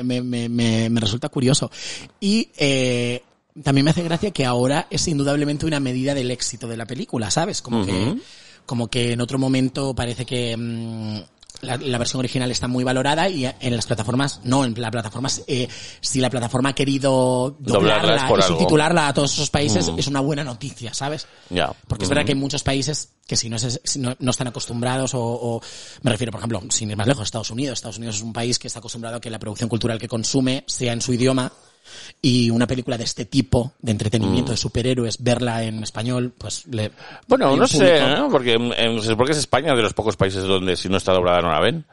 me resulta curioso. Y también me hace gracia que ahora es indudablemente una medida del éxito de la película, ¿sabes? Como que en otro momento parece que la versión original está muy valorada y en las plataformas, no, en las plataformas, si la plataforma ha querido doblarla y subtitularla a todos esos países, es una buena noticia, ¿sabes? Porque es verdad que hay muchos países que si no están acostumbrados o me refiero, por ejemplo, sin ir más lejos, Estados Unidos es un país que está acostumbrado a que la producción cultural que consume sea en su idioma. Y una película de este tipo, de entretenimiento, de superhéroes, verla en español, pues Bueno, no sé, ¿no? Porque es España de los pocos países donde si no está doblada no la ven.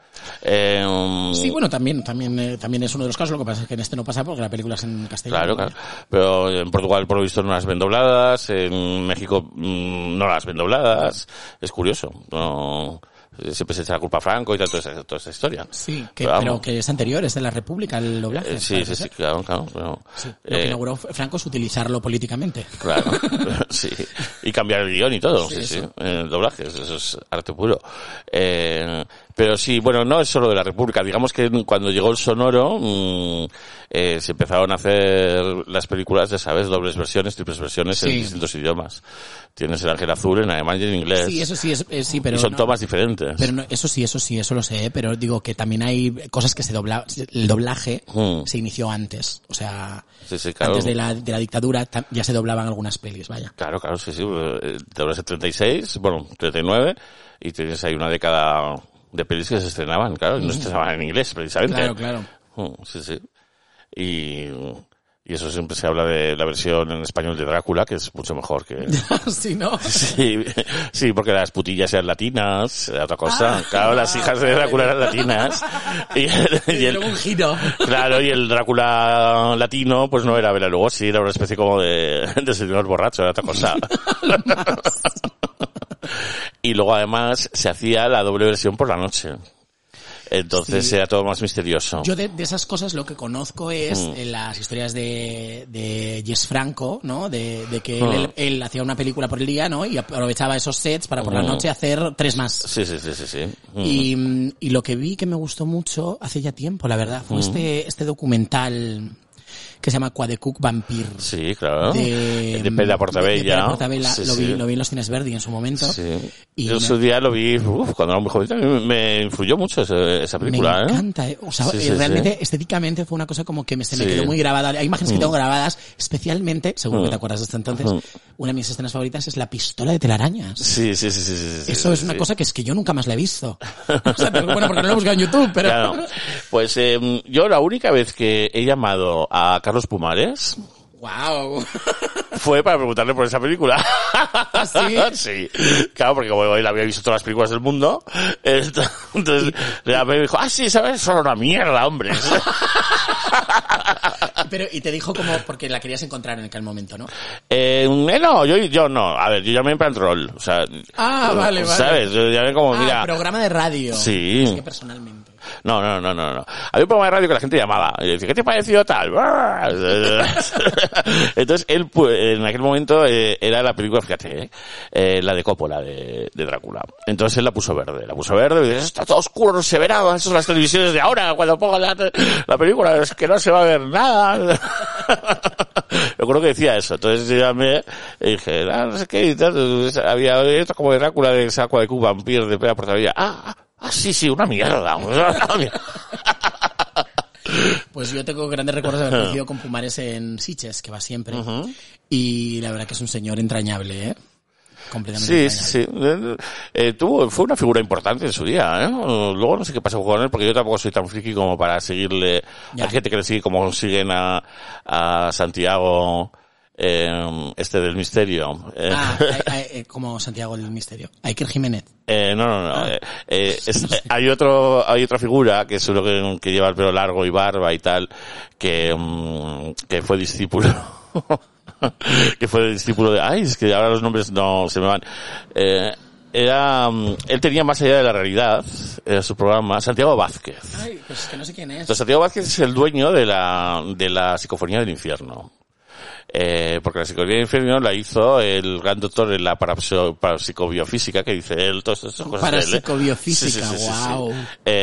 Sí, bueno, también es uno de los casos, lo que pasa es que en este no pasa porque la película es en castellano. Claro. Pero en Portugal, por lo visto, no las ven dobladas, en México no las ven dobladas. Es curioso, no... Siempre se echa la culpa a Franco y toda esa historia. Sí, pero que es anterior, es de la República el doblaje. Sí, claro. Pero, sí, lo que inauguró Franco es utilizarlo políticamente. Claro, sí. Y cambiar el guión y todo, sí. El doblaje, eso es arte puro. Pero sí, bueno, no es solo de la República. Digamos que cuando llegó el sonoro, se empezaron a hacer las películas, ya sabes, dobles versiones, triples versiones en distintos idiomas. Tienes el Ángel Azul en alemán y en inglés. Sí, eso sí, sí, pero... Y son tomas diferentes. Pero no, eso lo sé, pero digo que también hay cosas que el doblaje se inició antes. O sea, claro. Antes de la dictadura ya se doblaban algunas pelis, vaya. Claro, sí. Doblas el 36, 39, y tienes ahí una década de pelis que se estrenaban, claro, y no se estrenaban en inglés, precisamente. Claro. Sí. Y Y eso siempre se habla de la versión en español de Drácula, que es mucho mejor que... Sí, ¿no? Sí, porque las putillas eran latinas, era otra cosa. Claro, las hijas de Drácula eran latinas. Y un giro. Claro, y el Drácula latino, pues no era Bela Lugosi, era una especie como de señor borracho, era otra cosa. Y luego además se hacía la doble versión por la noche. Entonces era todo más misterioso. Yo de esas cosas lo que conozco es las historias de Jess Franco, ¿no? De que él hacía una película por el día, ¿no? Y aprovechaba esos sets para por la noche hacer 3 más. Sí. Y lo que vi que me gustó mucho hace ya tiempo, la verdad, fue este documental que se llama Quadecook Vampire. Sí, claro. De Pere Portabella. De Portabella. Lo vi en los cines Verdi en su momento. Sí. Y yo en su día lo vi, cuando era muy joven, me influyó mucho esa película. Me encanta, O sea, realmente, estéticamente fue una cosa como que se me quedó muy grabada. Hay imágenes que tengo grabadas, especialmente, seguro que te acuerdas de esto entonces, una de mis escenas favoritas es la pistola de telarañas. Sí. Eso es una cosa que es que yo nunca más la he visto. O sea, pero, bueno, porque no lo he buscado en YouTube, pero... Claro. Pues yo la única vez que he llamado a Carlos Pumares... ¡Wow! Fue para preguntarle por esa película. ¿Ah, sí? Sí. Claro, porque como él había visto todas las películas del mundo, entonces me dijo, sí, ¿sabes? Son una mierda, hombre. Pero, y te dijo como porque la querías encontrar en aquel momento, ¿no? No, yo no. A ver, yo llamé en plan troll. O sea, vale. ¿sabes? Yo llamé como, mira... programa de radio. Sí. Es que personalmente. No. Había un programa de radio que la gente llamaba y decía, ¿qué te pareció tal? Entonces él, en aquel momento, era la película, fíjate, la de Coppola, de Drácula. Entonces él la puso verde, y dice, está todo oscuro, no se verá, esas son las televisiones de ahora, cuando pongan la película, es que no se va a ver nada. Yo creo que decía eso. Entonces yo llamé y dije, no sé qué, y tal. Había esto como de Drácula, de Saco de Cuba, Vampire, de Pera Portabella. Sí, una mierda. Pues yo tengo grandes recuerdos de haber crecido con Pumares en Sitges, que va siempre. Y la verdad que es un señor entrañable, ¿eh? Completamente entrañable. Sí. Fue una figura importante en su día, ¿eh? Luego no sé qué pasó con él, porque yo tampoco soy tan friki como para seguirle. Hay gente que le sigue como siguen a Santiago... del Misterio. Como Santiago del Misterio. Iker Jiménez. No. Hay otra figura que es uno que lleva el pelo largo y barba y tal, que fue discípulo. Que fue discípulo de... es que ahora los nombres no se me van. Él tenía Más allá de la realidad, su programa, Santiago Vázquez. Pues que no sé quién es. Entonces, Santiago Vázquez es el dueño de la psicofonía del infierno. Porque la psicofonía del infierno la hizo el gran doctor en la parapsicobiofísica, que dice él, todas estas cosas. Parapsicobiofísica, wow.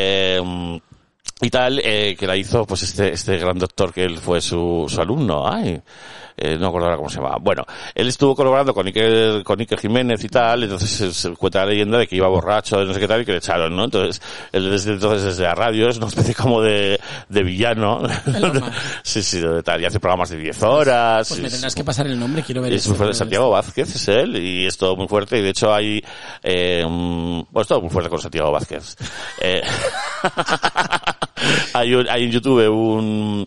Y tal, que la hizo pues este gran doctor que él fue su alumno. No me acuerdo ahora cómo se llamaba. Bueno, él estuvo colaborando con Iker Jiménez y tal, entonces se cuenta la leyenda de que iba borracho, de no sé qué tal, y que le echaron, ¿no? Entonces, él desde la radio es una especie como de villano. Sí, de tal, y hace programas de 10 horas. Pues me tendrás que pasar el nombre, quiero ver eso. Es muy fuerte, Santiago Vázquez es él, y es todo muy fuerte, y de hecho hay, es todo muy fuerte con Santiago Vázquez. Hay en YouTube un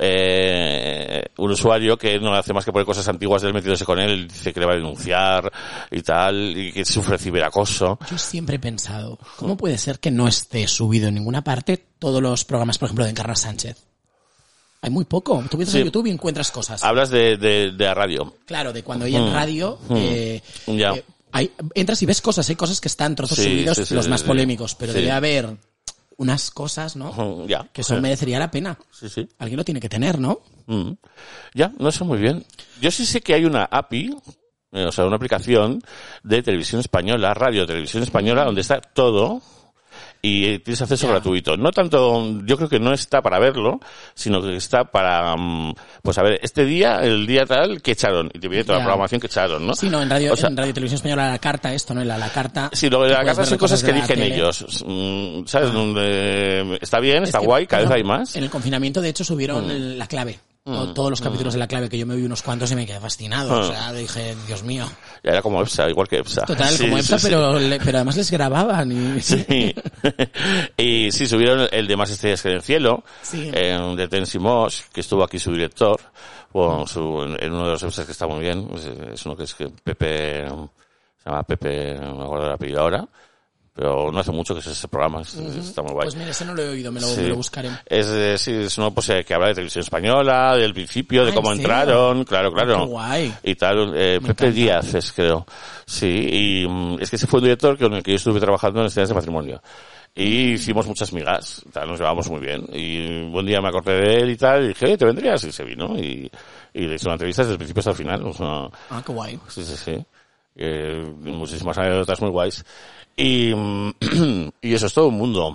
usuario que no hace más que poner cosas antiguas de él metiéndose con él, dice que le va a denunciar y tal, y que sufre ciberacoso. Yo siempre he pensado, ¿cómo puede ser que no esté subido en ninguna parte todos los programas, por ejemplo, de Encarna Sánchez? Hay muy poco. Tú ves en YouTube y encuentras cosas. Hablas de la radio. Claro, de cuando ella en radio... entras y ves cosas, hay cosas que están trozos subidos, los más polémicos, pero debe haber... unas cosas, ¿no? Que eso merecería la pena. Sí. Alguien lo tiene que tener, ¿no? Ya, no sé muy bien. Yo sí sé que hay una API, o sea, una aplicación de Televisión Española, Radio Televisión Española, donde está todo y tienes acceso gratuito. No tanto, yo creo que no está para verlo, sino que está para, pues a ver, el día tal, que echaron, y te viene toda la programación que echaron, ¿no? Sí, no, en Radio Televisión Española la carta, esto, ¿no? La carta. Sí, lo de la carta son cosas que eligen ellos. ¿Sabes? Está bien, está guay, cada vez hay más. En el confinamiento, de hecho, subieron la clave. Todos los capítulos de La Clave, que yo me vi unos cuantos y me quedé fascinado. O sea, dije, Dios mío. Ya era como EPSA, igual que EPSA. Total, como EPSA, pero además les grababan. Y... Sí. Y sí, subieron el de Más estrellas que en el cielo, Sí. De Tensi Mosh, que estuvo aquí su director, bueno, en uno de los EPSAs que está muy bien, es uno que es que Pepe, se llama Pepe, no me acuerdo el apellido ahora, pero no hace mucho que es ese programa, está muy guay. Pues mira, ese no lo he oído, me lo buscaré. Es uno pues que habla de televisión española, del principio, de cómo ¿en serio? entraron, claro. Qué guay. Y tal, Pepe encanta. Díaz es, creo. Sí, y es que ese fue un director con el que yo estuve trabajando en Estrellas de Patrimonio. Y hicimos muchas migas, tal, nos llevábamos muy bien. Y un buen día me acordé de él y tal, y dije, oye, ¿te vendrías? Y se vino, y le hice una entrevista desde el principio hasta el final. O sea, Qué guay. sí. Muchísimas anécdotas muy guays. Y eso es todo un mundo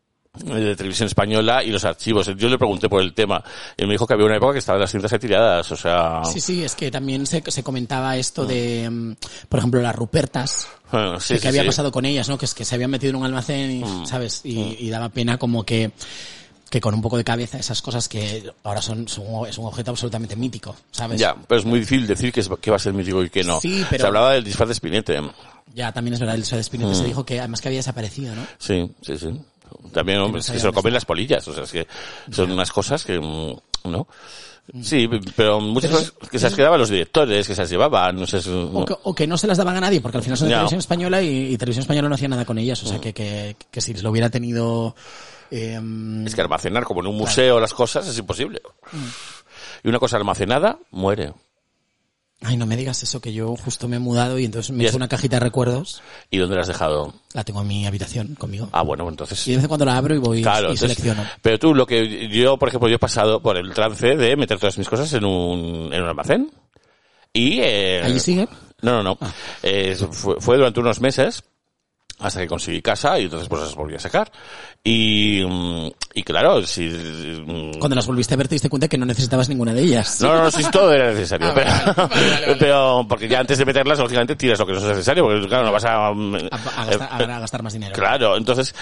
de televisión española y los archivos. Yo le pregunté por el tema y me dijo que había una época que estaban las cintas retiradas, o sea... Sí, es que también se comentaba esto de, por ejemplo, las Rupertas, que había pasado con ellas, ¿no? Que es que se habían metido en un almacén y, ¿sabes? Y daba pena como que con un poco de cabeza esas cosas que ahora es un objeto absolutamente mítico, ¿sabes? Ya, pero es muy difícil decir que va a ser mítico y que no. Sí, pero... Se hablaba del disfraz de Spinette. Ya, también es verdad, el disfraz de Spinette se dijo que además que había desaparecido, ¿no? Sí. También, hombre, es que se lo comen las polillas, o sea, es que son unas cosas que, ¿no? Sí, pero muchas cosas que se las quedaban los directores, que se las llevaban, no sé. O que no se las daban a nadie, porque al final son de Televisión Española y Televisión Española no hacía nada con ellas, o sea, que si lo hubiera tenido... Es que almacenar como en un museo las cosas es imposible. Y una cosa almacenada muere. Ay, no me digas eso, que yo justo me he mudado y entonces me he hecho una cajita de recuerdos. ¿Y dónde la has dejado? La tengo en mi habitación conmigo. Ah, bueno, entonces... Y de vez en cuando la abro y voy claro, y selecciono. Pero tú, lo que yo, por ejemplo, yo he pasado por el trance de meter todas mis cosas en un almacén. Y... ¿Allí sigue? No. Fue durante unos meses hasta que conseguí casa y entonces pues las volví a sacar. Y claro, si... Cuando las volviste a ver te diste cuenta que no necesitabas ninguna de ellas. No, sí, todo era necesario. Pero porque ya antes de meterlas, lógicamente tiras lo que no es necesario, porque claro, no vas a gastar más dinero. Claro, entonces,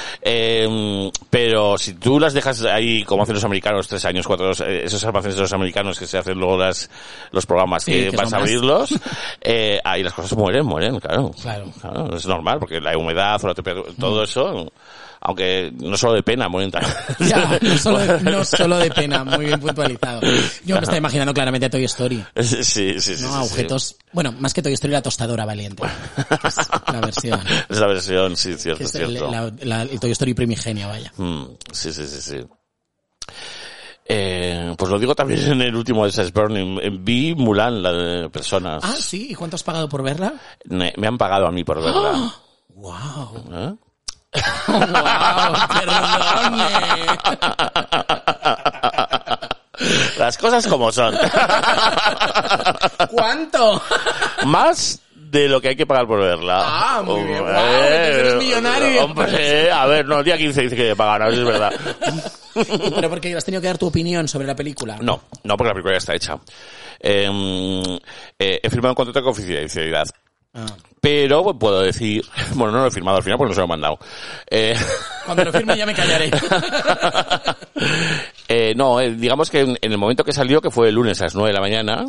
pero si tú las dejas ahí, como hacen los americanos, 3 años, 4 años, esos almacenes de los americanos que se hacen luego los programas que vas a abrirlos, ahí las cosas mueren, claro. Es normal, porque la humedad o la temperatura, todo eso, aunque no solo de pena, mueren también. Ya, no solo de pena, muy bien puntualizado. Yo me estaba imaginando claramente Toy Story. Sí. No, objetos, bueno, más que Toy Story, la tostadora valiente. Es la versión. Es la versión, sí, cierto, es cierto. El Toy Story primigenio, vaya. Sí. Pues lo digo también en el último de Sash Burning. Vi Mulan, la de personas. Ah, sí, ¿y cuánto has pagado por verla? Me han pagado a mí por verla. ¡Oh! ¡Wow! ¿Eh? ¡Wow! ¡Perdone! Las cosas como son. ¿Cuánto? Más de lo que hay que pagar por verla. Ah, muy bien. Wow, eres millonario. Hombre, a ver, no, el día 15 dice que pagar, no, es verdad. ¿Pero por qué has tenido que dar tu opinión sobre la película? No, porque la película ya está hecha. He firmado un contrato de confidencialidad. Pero puedo decir... Bueno, no lo he firmado al final porque no se lo he mandado. Cuando lo firme ya me callaré. No, digamos que en el momento que salió, que fue el lunes a las 9 de la mañana,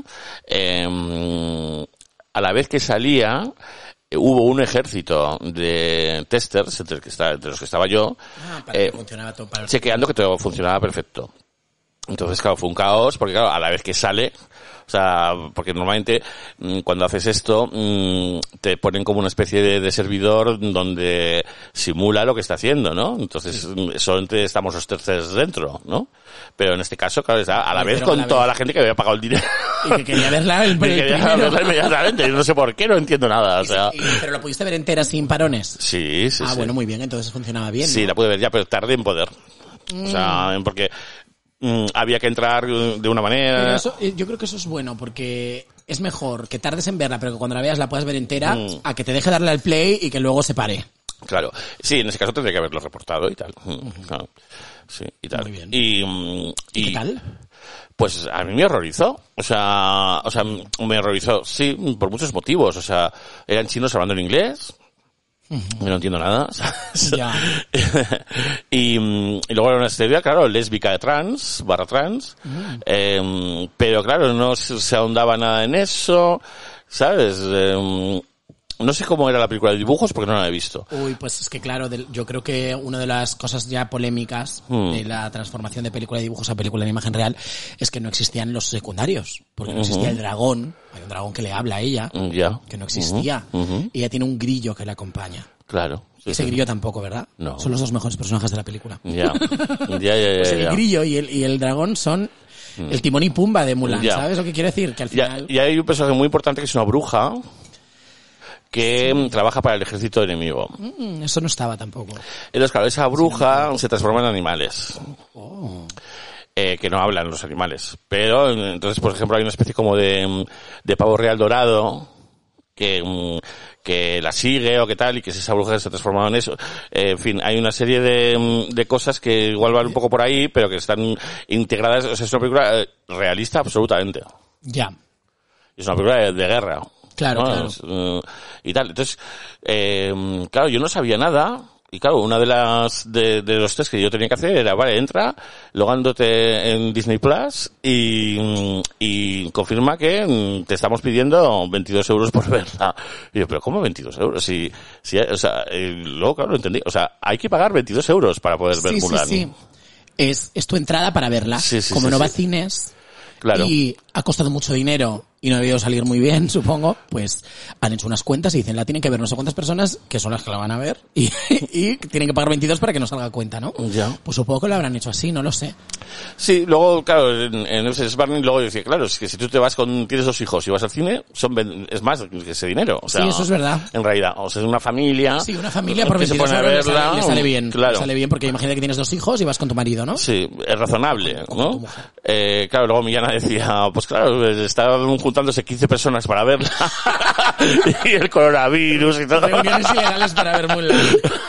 a la vez que salía, hubo un ejército de testers, entre los que estaba yo, para que funcionaba todo para chequeando que todo funcionaba perfecto. Entonces, claro, fue un caos, porque claro, a la vez que sale, o sea, porque normalmente cuando haces esto te ponen como una especie de servidor donde simula lo que está haciendo, ¿no? Entonces solamente estamos los terceros dentro, ¿no? Pero en este caso, claro, está a la vez con toda la gente que había pagado el dinero. Y que quería verla inmediatamente. Yo no sé por qué, no entiendo nada. O sea. ¿Pero la pudiste ver entera sin parones? Sí. Bueno, muy bien, entonces funcionaba bien, sí, ¿no? la pude ver ya, pero tardé en poder. O sea, porque... había que entrar de una manera. Pero eso, yo creo que eso es bueno, porque es mejor que tardes en verla, pero que cuando la veas la puedas ver entera, a que te deje darle al play y que luego se pare. Claro. Sí, en ese caso tendría que haberlo reportado y tal. Claro. Sí, y tal. Muy bien. ¿Y qué tal? Pues a mí me horrorizó. O sea, me horrorizó, sí, por muchos motivos. O sea, eran chinos hablando en inglés. yo no entiendo nada, ¿sabes? Ya. y luego era una historia, claro, lésbica trans, pero claro, no se ahondaba nada en eso, ¿sabes? No sé cómo era la película de dibujos porque no la he visto. Uy, pues es que claro, yo creo que una de las cosas ya polémicas de la transformación de película de dibujos a película en imagen real es que no existían los secundarios, porque no existía el dragón, hay un dragón que le habla a ella, que no existía, y ella tiene un grillo que la acompaña. Claro. Sí, Ese grillo tampoco, ¿verdad? No. Son los dos mejores personajes de la película. Ya. Pues el grillo y el dragón son el Timón y Pumba de Mulan, ¿sabes lo que quiere decir? Que al final... Y hay un personaje muy importante que es una bruja que trabaja para el ejército enemigo. Eso no estaba tampoco. Entonces, claro, esa bruja se transforma en animales. Que no hablan los animales. Pero, entonces, por ejemplo, hay una especie como de pavo real dorado que la sigue o qué tal, y que esa bruja se ha transformado en eso. En fin, hay una serie de cosas que igual van un poco por ahí, pero que están integradas. O sea, es una película realista absolutamente. Ya. Es una película de guerra. Claro, ¿no? claro. Y tal. Entonces, claro, yo no sabía nada. Y claro, una de los test que yo tenía que hacer era, vale, entra, logándote en Disney Plus y confirma que te estamos pidiendo 22 euros por verla. Y yo, pero ¿cómo 22 euros? Si, o sea, luego, claro, lo entendí. O sea, hay que pagar 22 euros para poder ver Mulan. Sí. Es tu entrada para verla. Como no va a cines. Claro. Y ha costado mucho dinero y no ha debido salir muy bien, supongo, pues han hecho unas cuentas y dicen, la tienen que ver no sé cuántas personas, que son las que la van a ver, y tienen que pagar 22 para que no salga a cuenta, ¿no? Ya. Pues supongo que lo habrán hecho así, no lo sé. Sí, luego, claro, en ese Barney luego decía, claro, es que si tú te vas tienes 2 hijos y vas al cine, es más que ese dinero. O sea, sí, eso es verdad. En realidad, o sea, es una familia. Sí, una familia por 22 euros le sale bien. Claro. Le sale bien porque imagínate que tienes 2 hijos y vas con tu marido, ¿no? Sí, es razonable, ¿no? Claro, luego Millana decía, pues claro, estaban juntándose 15 personas para verla y el coronavirus y todo. Reuniones ilegales para ver Mulan.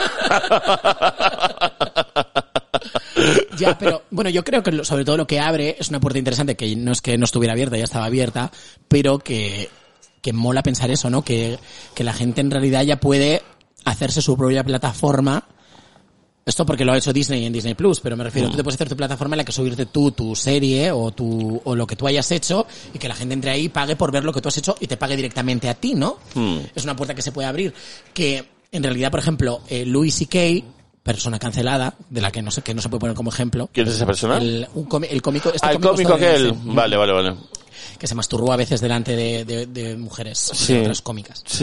Ya, pero bueno, yo creo que sobre todo lo que abre es una puerta interesante, que no es que no estuviera abierta, ya estaba abierta, pero que mola pensar eso, ¿no? Que la gente en realidad ya puede hacerse su propia plataforma. Esto porque lo ha hecho Disney en Disney Plus, pero me refiero, tú te puedes hacer tu plataforma en la que subirte tu serie o lo que tú hayas hecho y que la gente entre ahí y pague por ver lo que tú has hecho y te pague directamente a ti, ¿no? Es una puerta que se puede abrir. Que en realidad, por ejemplo, Louis C.K., persona cancelada, de la que no se puede poner como ejemplo. ¿Quién es esa persona? El cómico. El cómico aquel. Vale. Que se masturbó a veces delante de mujeres, sí. de otras cómicas. Sí.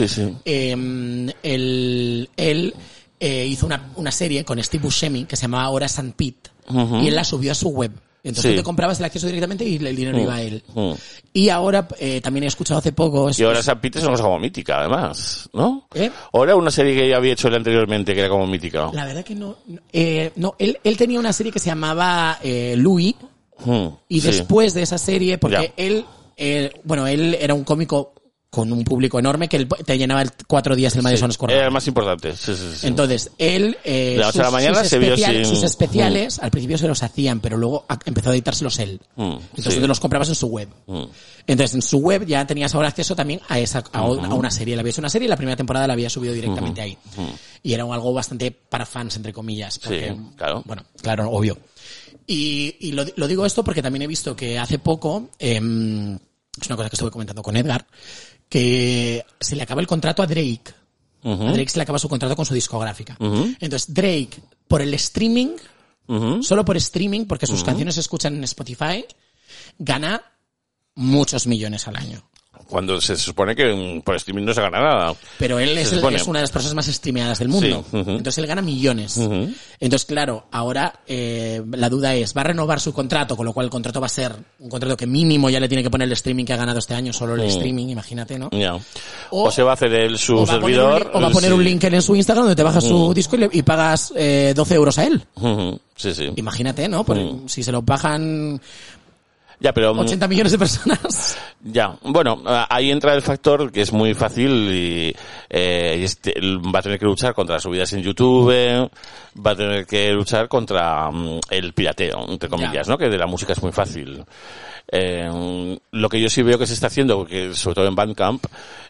Él hizo una serie con Steve Buscemi que se llamaba Horas and Pete, y él la subió a su web. Entonces tú te comprabas el acceso directamente y el dinero iba a él. Y ahora también he escuchado hace poco... Y Horas and Pete es una cosa como mítica, además, ¿no? O era una serie que ya había hecho él anteriormente, que era como mítica. La verdad que no. Él tenía una serie que se llamaba Louis, y después de esa serie, porque él era un cómico con un público enorme que te llenaba 4 días el Madison Square Garden. Era el más importante. Sí. Entonces, él... de la noche a la mañana se vio sin... Sus especiales, al principio se los hacían, pero luego empezó a editárselos él. Entonces te los comprabas en su web. Entonces, en su web ya tenías ahora acceso también a una serie. Él había hecho una serie y la primera temporada la había subido directamente ahí. Y era algo bastante para fans, entre comillas. Porque, claro. Bueno, claro, obvio. Y lo digo esto porque también he visto que hace poco... es una cosa que estuve comentando con Edgar, que se le acaba el contrato a Drake. A Drake se le acaba su contrato con su discográfica. Entonces Drake, por el streaming, solo por streaming, porque sus canciones se escuchan en Spotify, gana muchos millones al año. Cuando se supone que por streaming no se gana nada. Pero él es una de las personas más streameadas del mundo. Sí. Entonces él gana millones. Entonces, claro, ahora la duda es, ¿va a renovar su contrato? Con lo cual el contrato va a ser un contrato que mínimo ya le tiene que poner el streaming que ha ganado este año, solo el streaming, imagínate, ¿no? Yeah. O se va a hacer su servidor. O va a poner un link en su Instagram donde te bajas su disco y pagas 12 euros a él. Sí. Imagínate, ¿no? Porque si se lo bajan... Ya, pero 80 millones de personas. Ya, bueno, ahí entra el factor que es muy fácil y va a tener que luchar contra las subidas en YouTube, va a tener que luchar contra el pirateo, entre comillas, ¿no? Que de la música es muy fácil. Lo que yo sí veo que se está haciendo, porque sobre todo en Bandcamp,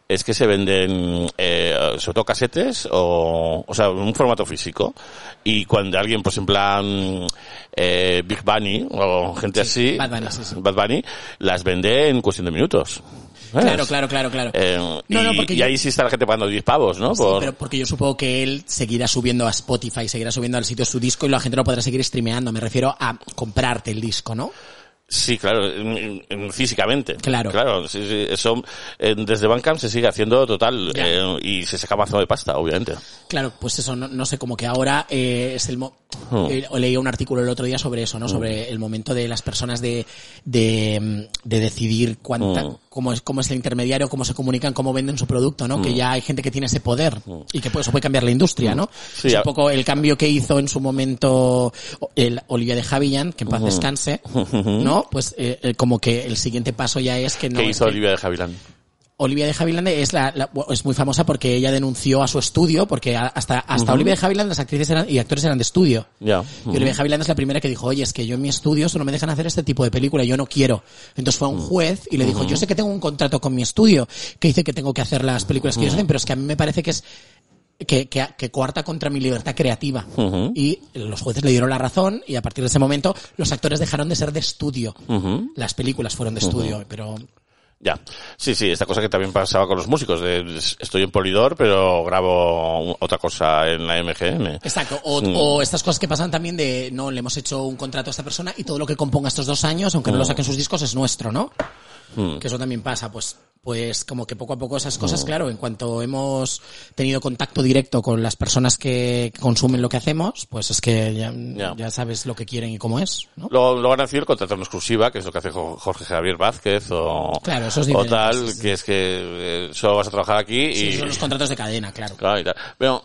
es que se venden, sobre todo casetes o sea, en un formato físico. Y cuando alguien, pues en plan, Big Bunny o gente así, Bad Bunny, las vende en cuestión de minutos. Claro. Y ahí sí está la gente pagando 10 pavos, ¿no? Sí, pero porque yo supongo que él seguirá subiendo a Spotify, seguirá subiendo al sitio su disco y la gente lo podrá seguir streameando. Me refiero a comprarte el disco, ¿no? Sí, claro, físicamente. Claro. Sí, eso desde Bandcamp se sigue haciendo total y se saca mazo de pasta, obviamente. Claro, pues eso, no sé, como que ahora es leí un artículo el otro día sobre eso, ¿no? Sobre el momento de las personas de decidir cómo es el intermediario, cómo se comunican, cómo venden su producto, ¿no? Que ya hay gente que tiene ese poder y que eso puede cambiar la industria, ¿no? Sí, es un poco el cambio que hizo en su momento el Olivia de Havilland, que en paz descanse, ¿no? Pues como que el siguiente paso ya es que no. ¿Qué hizo Olivia de Havilland? Olivia de Havilland es muy famosa porque ella denunció a su estudio, porque hasta Olivia de Havilland las actrices y actores eran de estudio. Ya. Y Olivia de Havilland es la primera que dijo, oye, es que yo en mi estudio solo me dejan hacer este tipo de película, yo no quiero. Entonces fue a un juez y le dijo, yo sé que tengo un contrato con mi estudio que dice que tengo que hacer las películas que ellos hacen, pero es que a mí me parece que es que coarta contra mi libertad creativa. Y los jueces le dieron la razón y a partir de ese momento los actores dejaron de ser de estudio. Las películas fueron de estudio, pero... Ya, sí, esta cosa que también pasaba con los músicos, estoy en Polydor, pero grabo otra cosa en la MGM. Exacto, o estas cosas que pasan también le hemos hecho un contrato a esta persona y todo lo que componga estos 2 años, aunque no lo saquen sus discos, es nuestro, ¿no? Que eso también pasa, pues como que poco a poco esas cosas, claro, en cuanto hemos tenido contacto directo con las personas que consumen lo que hacemos, pues es que ya sabes lo que quieren y cómo es, ¿no? Lo van a decir contrato en exclusiva, que es lo que hace Jorge Javier Vázquez o eso es o tal, que es que solo vas a trabajar aquí y... Sí, son los contratos de cadena, claro. Claro y tal. Pero,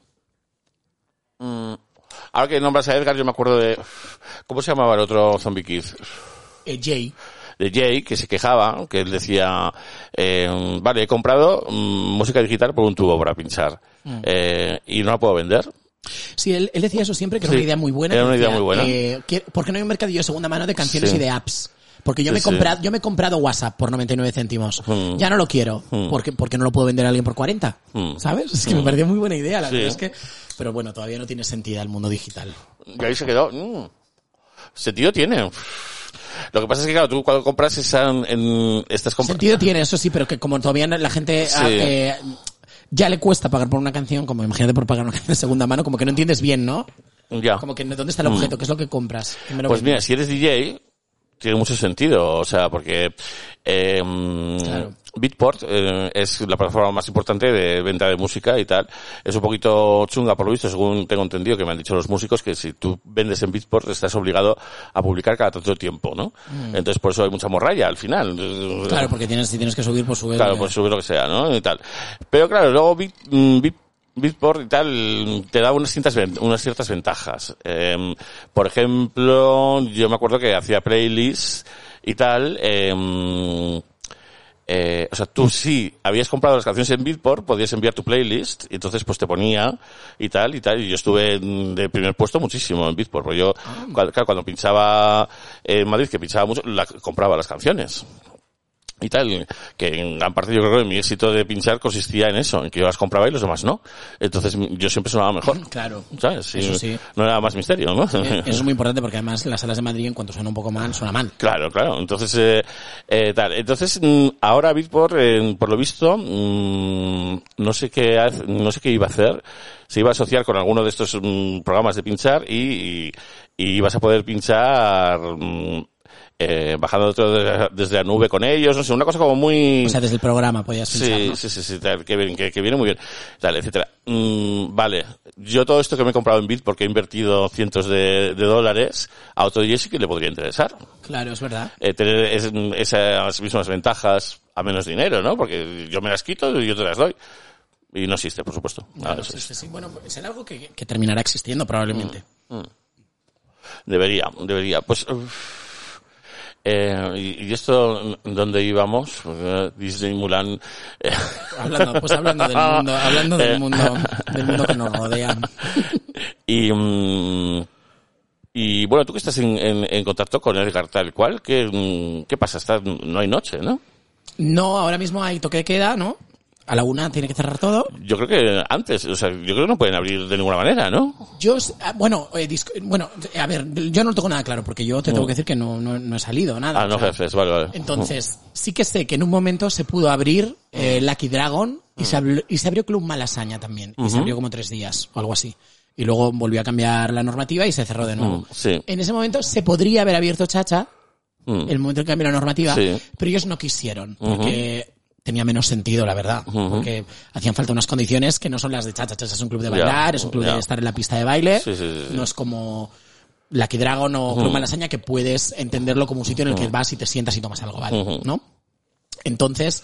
ahora que nombras a Edgar, yo me acuerdo de... ¿Cómo se llamaba el otro Zombie Kid? Jay. De Jay, que se quejaba, que él decía, vale, he comprado música digital por un tubo para pinchar, y no la puedo vender. Sí, él decía eso siempre, que era una idea muy buena. Era una idea muy buena. ¿Por qué no hay un mercadillo de segunda mano de canciones y de apps? Porque yo me he comprado WhatsApp por 99 céntimos. Ya no lo quiero. Porque no lo puedo vender a alguien por 40. ¿Sabes? Es que me pareció muy buena idea. La verdad es que, pero bueno, todavía no tiene sentido el mundo digital. Y ahí se quedó. Sentido tiene. Lo que pasa es que, claro, tú cuando compras estás comprando... Sentido tiene, eso sí, pero que como todavía la gente ya le cuesta pagar por una canción, como imagínate por pagar una canción de segunda mano, como que no entiendes bien, ¿no? Ya. Como que ¿dónde está el objeto? ¿Qué es lo que compras? Pues mira, si eres DJ, tiene mucho sentido, o sea, porque claro. Beatport es la plataforma más importante de venta de música y tal. Es un poquito chunga por lo visto, según tengo entendido que me han dicho los músicos, que si tú vendes en Beatport estás obligado a publicar cada tanto tiempo, ¿no? Entonces por eso hay mucha morralla al final. Claro, porque si tienes que subir, pues subir. Claro, pues subir lo que sea, ¿no? Y tal. Pero claro, luego Beatport y tal te da unas ciertas ventajas. Por ejemplo, yo me acuerdo que hacía playlists y tal. O sea, tú sí habías comprado las canciones en Beatport, podías enviar tu playlist y entonces pues te ponía y tal, y yo estuve de primer puesto muchísimo en Beatport, porque yo, cuando pinchaba en Madrid, que pinchaba mucho, compraba las canciones. Y tal, que en gran parte yo creo que mi éxito de pinchar consistía en eso, en que yo las compraba y los demás no. Entonces yo siempre sonaba mejor. Claro. ¿Sabes? Sí, eso sí. No era más misterio, ¿no? Eso es muy importante porque además las salas de Madrid en cuanto suena un poco mal, suena mal. Claro. Entonces, tal. Entonces, ahora Beatport, por lo visto, no sé qué iba a hacer. Se iba a asociar con alguno de estos programas de pinchar y ibas a poder pinchar, bajando desde la nube con ellos, no sé, una cosa como muy... O sea, desde el programa podías pinchar, ¿no? Sí, tal, que viene muy bien, tal, etcétera. Vale, yo todo esto que me he comprado en Beat porque he invertido cientos de dólares, a otro día sí que le podría interesar. Claro, es verdad. Tener esas mismas ventajas a menos dinero, ¿no? Porque yo me las quito y yo te las doy. Y no existe, por supuesto. Claro, sí. Bueno, será algo que terminará existiendo probablemente. Debería. Pues... ¿y esto dónde íbamos? Disney, Mulan. Hablando del mundo que nos rodea. Y bueno, tú que estás en contacto con Edgar tal cual, ¿qué pasa? No hay noche, ¿no? No, ahora mismo hay toque de queda, ¿no? a la 1 tiene que cerrar todo. Yo creo que antes, o sea, yo creo que no pueden abrir de ninguna manera, ¿no? A ver, yo no lo tengo nada claro, porque yo te tengo que decir que no he salido, nada. No, jefes, vale. Entonces, sí que sé que en un momento se pudo abrir Lucky Dragon y se abrió Club Malasaña también. Y se abrió como 3 días o algo así. Y luego volvió a cambiar la normativa y se cerró de nuevo. Sí. En ese momento se podría haber abierto Chacha, el momento en que cambió la normativa, Sí. pero ellos no quisieron, porque tenía menos sentido, la verdad. Porque hacían falta unas condiciones que no son las de Chacha. Chacha es un club de bailar, es un club de estar en la pista de baile. Sí. No es como Lucky Dragon o Club Malasaña, que puedes entenderlo como un sitio en el que vas y te sientas y tomas algo, ¿vale? ¿No? Entonces,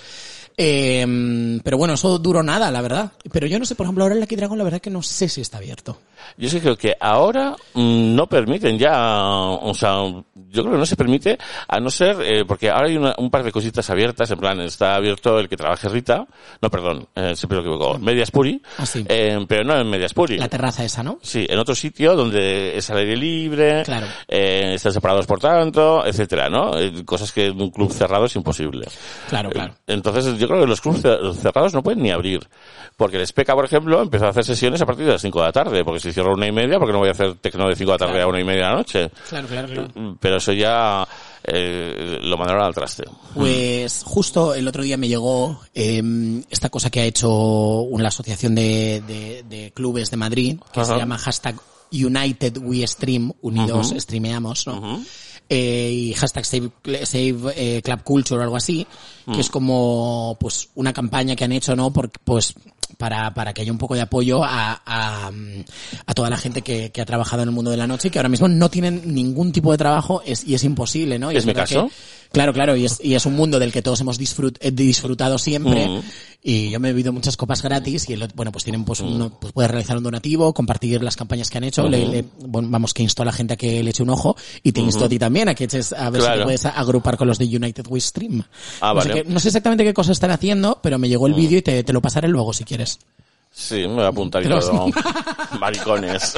pero bueno, eso duró nada, la verdad. Pero yo no sé, por ejemplo, ahora el Lucky Dragon, la verdad que no sé si está abierto. Yo sí creo que ahora no permiten ya, o sea, yo creo que no se permite, a no ser, porque ahora hay un par de cositas abiertas, en plan, está abierto el que trabaje Rita, no, perdón, siempre lo equivoco, Mediaspuri, Sí. pero no en Mediaspuri. La terraza esa, ¿no? Sí, en otro sitio donde es al aire libre, Claro. Están separados por tanto, etcétera, ¿no? Cosas que en un club cerrado es imposible. Claro. Entonces yo creo que los clubes cerrados no pueden ni abrir. Porque el SPECA, por ejemplo, empezó a hacer sesiones a partir de las 5 de la tarde, porque si cierro 1:30, porque no voy a hacer tecno de 5 de la tarde a 1:30 de la noche. Claro. Pero eso ya lo mandaron al traste. Pues justo el otro día me llegó esta cosa que ha hecho la asociación de clubes de Madrid, que se llama #United We Stream, unidos streameamos, ¿no? Y #Save Club Culture o algo así, que es como pues una campaña que han hecho, ¿no? Para que haya un poco de apoyo a toda la gente que ha trabajado en el mundo de la noche y que ahora mismo no tienen ningún tipo de trabajo y es imposible, ¿no? Y ¿Es mi caso? Claro, y es un mundo del que todos hemos disfrutado siempre y yo me he bebido muchas copas gratis y pues tienen uno pues puede realizar un donativo, compartir las campañas que han hecho, vamos, que insto a la gente a que le eche un ojo y te insto a ti también a que eches a ver si te puedes agrupar con los de United We Stream. Vale. No sé exactamente qué cosas están haciendo, pero me llegó el vídeo y te lo pasaré luego si quieres. Sí, me voy a apuntar y todo. Maricones.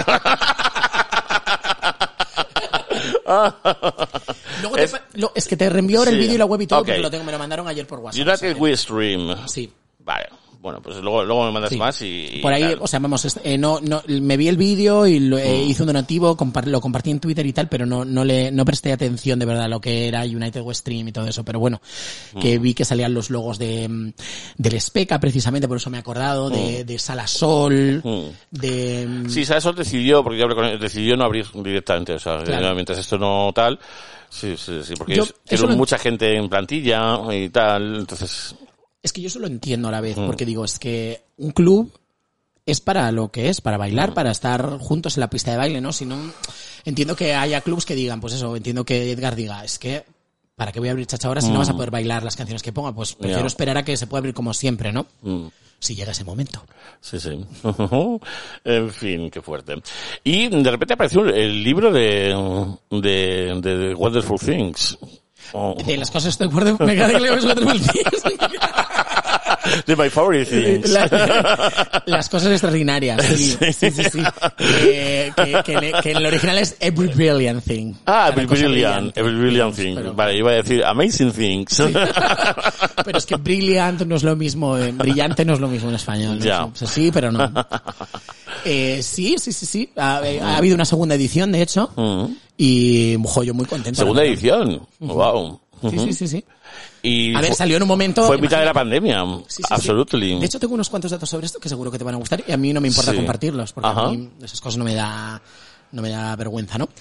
Luego es que te reenvió el vídeo y la web y todo, porque me lo mandaron ayer por WhatsApp. United We Stream. Sí. Vale. Bueno, pues luego me mandas más y por ahí, tal. o sea, vamos, me vi el vídeo y hice un donativo, lo compartí en Twitter y tal, pero no presté atención de verdad a lo que era United We Stream y todo eso, pero bueno, que vi que salían los logos del SPECA precisamente, por eso me he acordado, de Sala Sol, Sí, Sala Sol decidió, porque yo hablé con él, decidió no abrir directamente, o sea, mientras esto no tal, sí, porque tiene mucha gente en plantilla y tal, entonces... Es que yo eso lo entiendo a la vez, porque digo, es que un club es para lo que es, para bailar, para estar juntos en la pista de baile, ¿no? Si no, entiendo que haya clubs que digan, pues eso, entiendo que Edgar diga, es que, ¿para qué voy a abrir Chacha ahora si no vas a poder bailar las canciones que ponga? Pues prefiero esperar a que se pueda abrir como siempre, ¿no? Si llega ese momento. Sí. En fin, qué fuerte. Y de repente apareció el libro de Wonderful Things. De las cosas estoy de acuerdo, me queda que Wonderful Things. De My Favorite Things. Las cosas extraordinarias, sí. Que en el original es Every Brilliant Thing. Every Brilliant Thing. Pero... Vale, iba a decir Amazing Things. Sí. Pero es que brilliant no es lo mismo, brillante no es lo mismo en español. ¿no? Ya. O sea, sí, pero no. Sí. Ha habido una segunda edición, de hecho, y yo muy contento. Segunda edición. Wow. Sí. Y a ver, salió en un momento... Fue en mitad de la pandemia. Sí. Absolutely. De hecho, tengo unos cuantos datos sobre esto que seguro que te van a gustar y a mí no me importa compartirlos, porque a mí esas cosas no me da vergüenza, ¿no?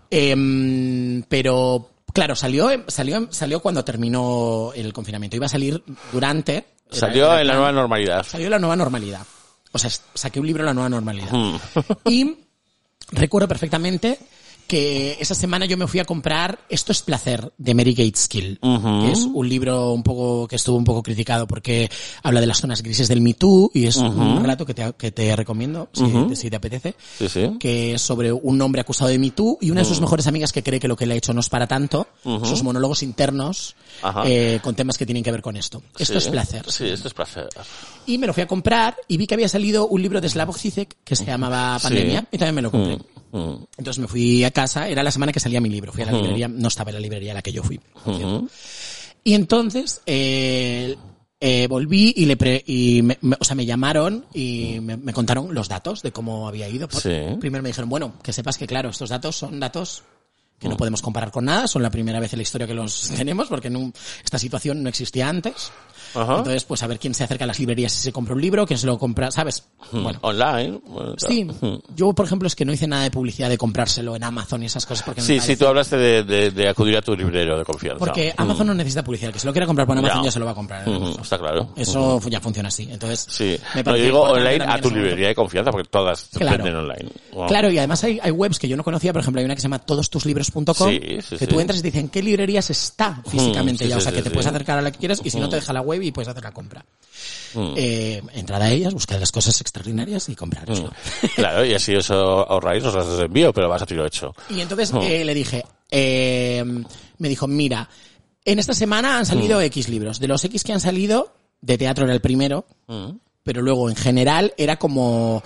Pero, claro, salió cuando terminó el confinamiento. Iba a salir durante... Salió en la nueva normalidad. Salió en la nueva normalidad. O sea, saqué un libro en la nueva normalidad. Y recuerdo perfectamente que esa semana yo me fui a comprar Esto es placer, de Mary Gateskill, que es un libro que estuvo un poco criticado porque habla de las zonas grises del Me Too y es un relato que te recomiendo si te apetece, que es sobre un hombre acusado de Me Too y una de sus mejores amigas que cree que lo que le ha hecho no es para tanto, sus monólogos internos con temas que tienen que ver con esto. Esto es placer. Sí, esto es placer. Y me lo fui a comprar y vi que había salido un libro de Slavoj Zizek que se llamaba Pandemia y también me lo compré. Entonces me fui a casa, era la semana que salía mi libro, fui a la librería, no estaba en la librería a la que yo fui. Y entonces volví y me llamaron y me contaron los datos de cómo había ido. Sí. Primero me dijeron, bueno, que sepas que claro, estos datos son datos que no podemos comparar con nada, son la primera vez en la historia que los tenemos, porque esta situación no existía antes. Ajá. Entonces, pues a ver quién se acerca a las librerías si se compra un libro, quién se lo compra, ¿sabes? Bueno. Online. Sí, yo por ejemplo es que no hice nada de publicidad de comprárselo en Amazon y esas cosas porque me Sí, parece... sí, tú hablaste de acudir a tu librero de confianza. Porque Amazon no necesita publicidad, que si lo quiera comprar por Amazon ya se lo va a comprar. Está claro. Eso ya funciona así. Entonces, Sí, me no, yo parece digo importante online también a tu en ese momento. librería de confianza, porque todas se Claro. venden online. Wow. Claro, y además hay webs que yo no conocía, por ejemplo, hay una que se llama todostuslibros.com, Sí, que tú entras y te dicen qué librerías está físicamente sí, ya, o sí, sea que sí, te sí. puedes acercar a la que quieras y si no te deja la web y puedes hacer la compra. Entrad a ellas, buscad las cosas extraordinarias y compraroslo. Claro, y así os ahorráis los gastos de envío, pero vas a tiro hecho. Y entonces le dije, me dijo, mira, en esta semana han salido X libros. De los X que han salido, de teatro era el primero, pero luego en general era como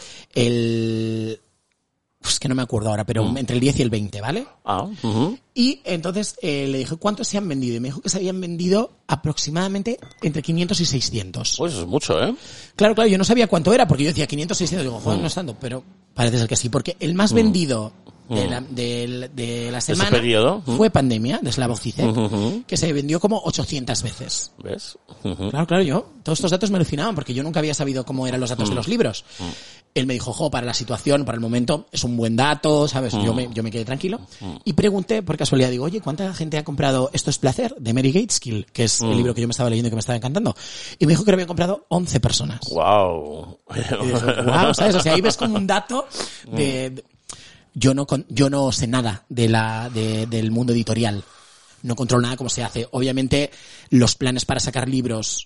es que no me acuerdo ahora, pero entre el 10 y el 20, ¿vale? Y entonces le dije, ¿cuántos se han vendido? Y me dijo que se habían vendido aproximadamente entre 500 y 600. Pues eso es mucho, ¿eh? Claro, yo no sabía cuánto era, porque yo decía 500, 600, digo, joder, no es tanto, pero parece ser que sí, porque el más vendido de la semana periodo? fue Pandemia, de Slavoj Zizek, que se vendió como 800 veces. ¿Ves? Claro, todos estos datos me alucinaban, porque yo nunca había sabido cómo eran los datos de los libros. Él me dijo, para la situación, para el momento, es un buen dato, ¿sabes? Yo me quedé tranquilo. Y pregunté, por casualidad, digo, oye, ¿cuánta gente ha comprado Esto es placer? De Mary Gateskill, que es el libro que yo me estaba leyendo y que me estaba encantando. Y me dijo que lo habían comprado 11 personas. Wow. Y dije, wow, ¿sabes? O sea, ahí ves como un dato de yo no sé nada del mundo editorial. No controlo nada cómo se hace. Obviamente, los planes para sacar libros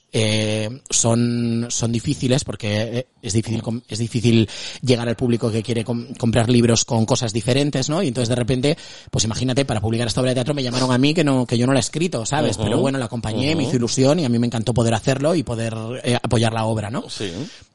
son difíciles porque es difícil llegar al público que quiere comprar libros con cosas diferentes, ¿no? Y entonces de repente, pues imagínate, para publicar esta obra de teatro me llamaron a mí que yo no la he escrito, ¿sabes? Pero bueno, la acompañé, me hizo ilusión y a mí me encantó poder hacerlo y poder apoyar la obra, ¿no? Sí.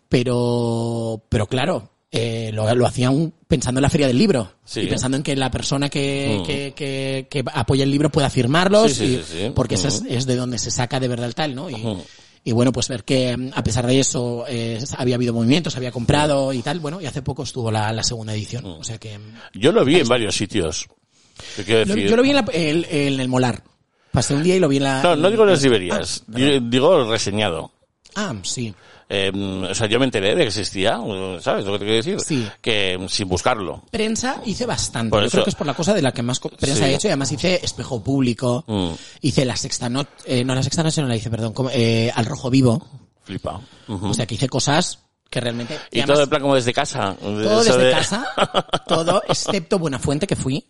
Pero claro, lo hacían pensando en la feria del libro Sí. y pensando en que la persona que apoya el libro pueda firmarlos Sí. porque esa es de donde se saca de verdad el tal, ¿no? Y bueno, pues ver que a pesar de eso había habido movimientos, había comprado y tal, bueno, y hace poco estuvo la segunda edición, o sea que... Yo lo vi en varios sitios. Te quiero decir. Yo lo vi en el Molar. Pasé un día y lo vi en la... No digo en las librerías. Digo reseñado. Ah, sí. O sea, yo me enteré de que existía, ¿sabes lo que te quiero decir? Sí. Que sin buscarlo. Prensa hice bastante. Por Yo eso. creo que es por la cosa de la que más prensa Sí. he hecho y además hice Espejo Público, hice La Sexta Noche, no La Sexta Noche no la hice, perdón, Al Rojo Vivo. Flipa. O sea, que hice cosas que realmente... Y además, todo en plan como desde casa. todo Eso desde de- casa, todo, excepto Buenafuente que fui,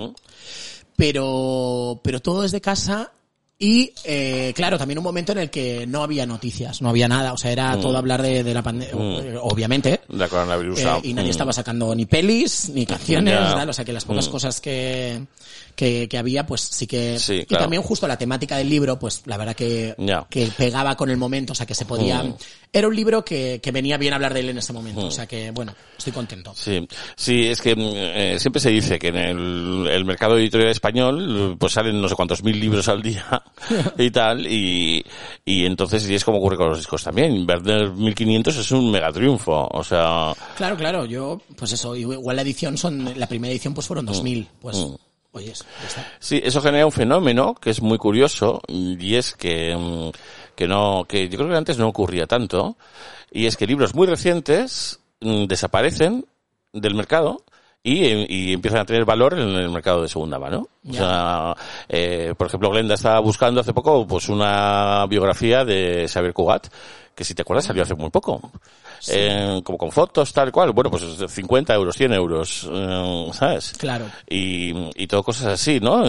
pero todo desde casa. Y, claro, también un momento en el que no había noticias, no había nada, o sea, era todo hablar de la pandemia, obviamente. La coronavirus. Y nadie estaba sacando ni pelis, ni canciones, Ya. tal, o sea que las pocas cosas que había, pues sí que... Sí, Y claro. también justo la temática del libro, pues la verdad que pegaba con el momento, o sea que se podía... Era un libro que venía bien hablar de él en ese momento, o sea que, bueno, estoy contento. Sí, es que siempre se dice que en el mercado editorial español pues salen no sé cuántos mil libros al día y tal, y entonces y es como ocurre con los discos también. Vender 1500 es un mega triunfo, o sea... Claro, yo, pues eso, igual la primera edición pues fueron 2000, pues... Oye, ya está. Sí, eso genera un fenómeno que es muy curioso y es que yo creo que antes no ocurría tanto, y es que libros muy recientes desaparecen del mercado y empiezan a tener valor en el mercado de segunda mano. Ya. O sea, por ejemplo, Glenda estaba buscando hace poco pues una biografía de Xavier Cugat, que si te acuerdas salió hace muy poco. Sí. Como con fotos, tal cual. Bueno, pues 50 euros, 100 euros, ¿sabes? Claro. Y todo cosas así, ¿no?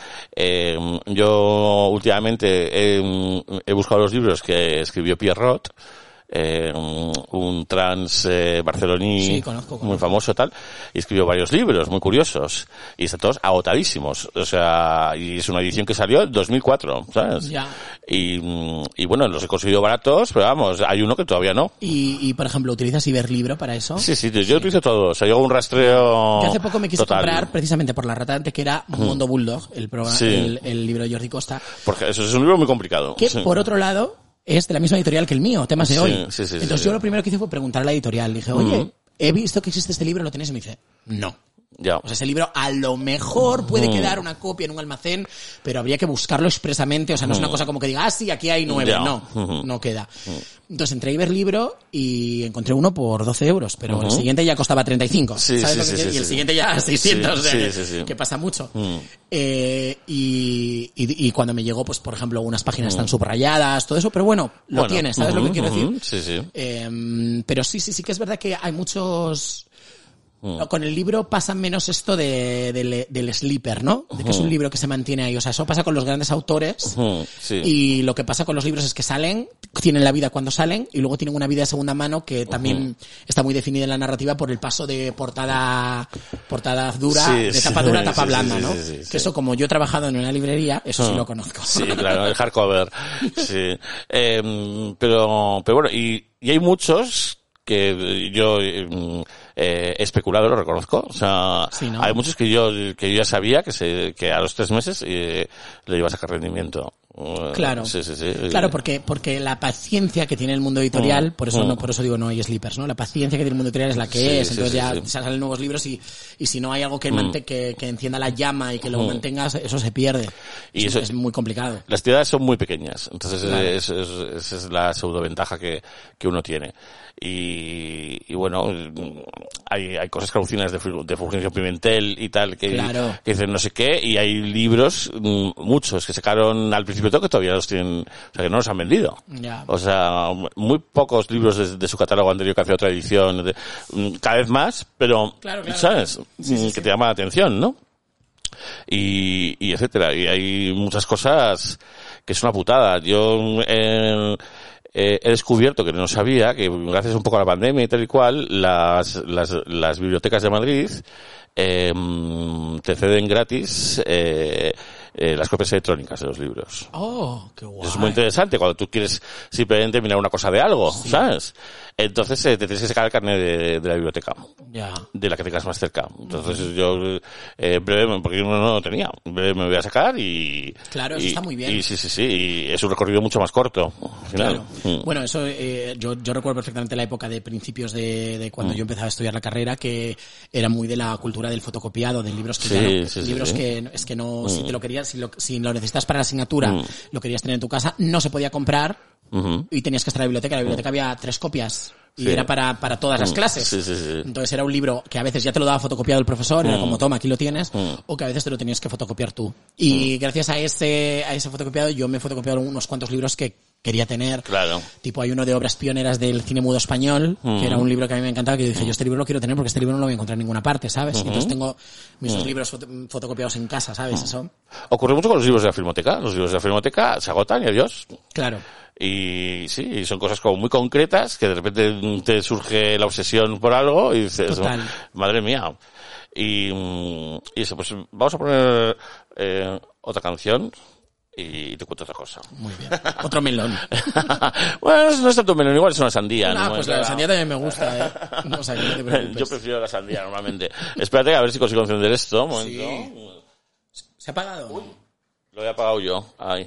Yo últimamente he buscado los libros que escribió Pierrot, un trans barceloní Sí, conozco. muy famoso tal, y escribió varios libros muy curiosos y están todos agotadísimos, o sea, y es una edición que salió en 2004, ¿sabes? Ya. Y bueno, los he conseguido baratos, pero vamos, hay uno que todavía no. Y por ejemplo, ¿utilizas Iberlibro para eso? Sí, yo utilizo todo, o sea, yo hago un rastreo Yo hace poco me quise total. comprar, precisamente por la rata antes, que era Mundo Bulldog, el programa, Sí. el libro de Jordi Costa, Porque eso es un libro muy complicado. que Sí. por otro lado, es de la misma editorial que el mío, Temas de Hoy. Sí, Entonces yo lo primero que hice fue preguntar a la editorial. Dije, oye, he visto que existe este libro, ¿lo tenéis? Y me dice, no. Ya. O sea, ese libro a lo mejor puede quedar una copia en un almacén, pero habría que buscarlo expresamente. O sea, no es una cosa como que diga, sí, aquí hay 9. Ya. No queda. Entonces entré a Iberlibro y encontré uno por 12 euros, pero el siguiente ya costaba 35. ¿Sabes lo que quiero? Y el siguiente ya 600, o sea, que pasa mucho. Y cuando me llegó, pues por ejemplo, unas páginas están subrayadas, todo eso, pero bueno, tienes, ¿sabes lo que quiero decir? Sí. Pero sí que es verdad que hay muchos... Con el libro pasa menos esto del sleeper, ¿no? De que es un libro que se mantiene ahí. O sea, eso pasa con los grandes autores. Y lo que pasa con los libros es que salen, tienen la vida cuando salen, y luego tienen una vida de segunda mano que también está muy definida en la narrativa por el paso de portada dura, de tapa dura a tapa blanda, ¿no? Que eso, como yo he trabajado en una librería, eso sí lo conozco. Sí, claro, el hardcover. Sí. Pero bueno, y hay muchos que yo he especulado, lo reconozco. O sea, ¿no? Hay muchos que yo ya sabía que a los 3 meses le iba a sacar rendimiento. Claro. Sí. Claro, porque la paciencia que tiene el mundo editorial, por eso digo no hay sleepers, ¿no? La paciencia que tiene el mundo editorial es la que es, entonces ya salen nuevos libros y si no hay algo que encienda la llama y que lo mantengas, eso se pierde. Y eso es muy complicado. Las tiradas son muy pequeñas, entonces esa es la pseudoventaja que uno tiene. Y bueno, hay cosas que alucinas de Fulgencio Pimentel y tal que dicen no sé qué, y hay libros, muchos que sacaron al principio que todavía los tienen, o sea que no los han vendido. O sea, muy pocos libros de su catálogo anterior que hace otra edición, cada vez más, pero ¿sabes? Que te llama la atención, ¿no? Y etcétera, y hay muchas cosas que es una putada. Yo he descubierto, que no sabía, que gracias un poco a la pandemia y tal y cual, las bibliotecas de Madrid te ceden gratis las copias electrónicas de los libros. Oh, qué guay. Es muy interesante cuando tú quieres simplemente mirar una cosa de algo, ¿sabes? Entonces te tienes que sacar el carnet de la biblioteca. De la que tengas más cerca. Entonces yo, brevemente, porque uno no lo tenía, me voy a sacar y... Claro, eso está muy bien. Y sí, y es un recorrido mucho más corto, al final. Claro. Bueno, eso, yo recuerdo perfectamente la época de principios de cuando yo empezaba a estudiar la carrera, que era muy de la cultura del fotocopiado, de libros que que es que no, si te lo querías, si lo necesitas para la asignatura, lo querías tener en tu casa, no se podía comprar y tenías que estar en la biblioteca. En la biblioteca había 3 copias y era para todas las clases. Entonces era un libro que a veces ya te lo daba fotocopiado el profesor, era como toma, aquí lo tienes, o que a veces te lo tenías que fotocopiar tú. Y gracias a ese fotocopiado yo me he fotocopiado unos cuantos libros que quería tener. Claro. Tipo, hay uno de obras pioneras del cine mudo español, que era un libro que a mí me encantaba, que yo dije, yo este libro lo quiero tener porque este libro no lo voy a encontrar en ninguna parte, ¿sabes? Entonces tengo mis 2 libros fotocopiados en casa, ¿sabes? Eso. Ocurre mucho con los libros de la Filmoteca. Los libros de la Filmoteca se agotan y adiós. Claro. Y sí, son cosas como muy concretas, que de repente te surge la obsesión por algo y dices, madre mía. Y eso, pues vamos a poner otra canción y te cuento otra cosa. Muy bien. Otro melón. Bueno, no es tanto un melón, igual es una sandía. ¿no? Pues la sandía también me gusta, No, o sea, que no te preocupes. Yo prefiero la sandía normalmente. Espérate a ver si consigo encender esto. Un momento. Sí. ¿Se ha apagado? Uy, lo he apagado yo. Ahí.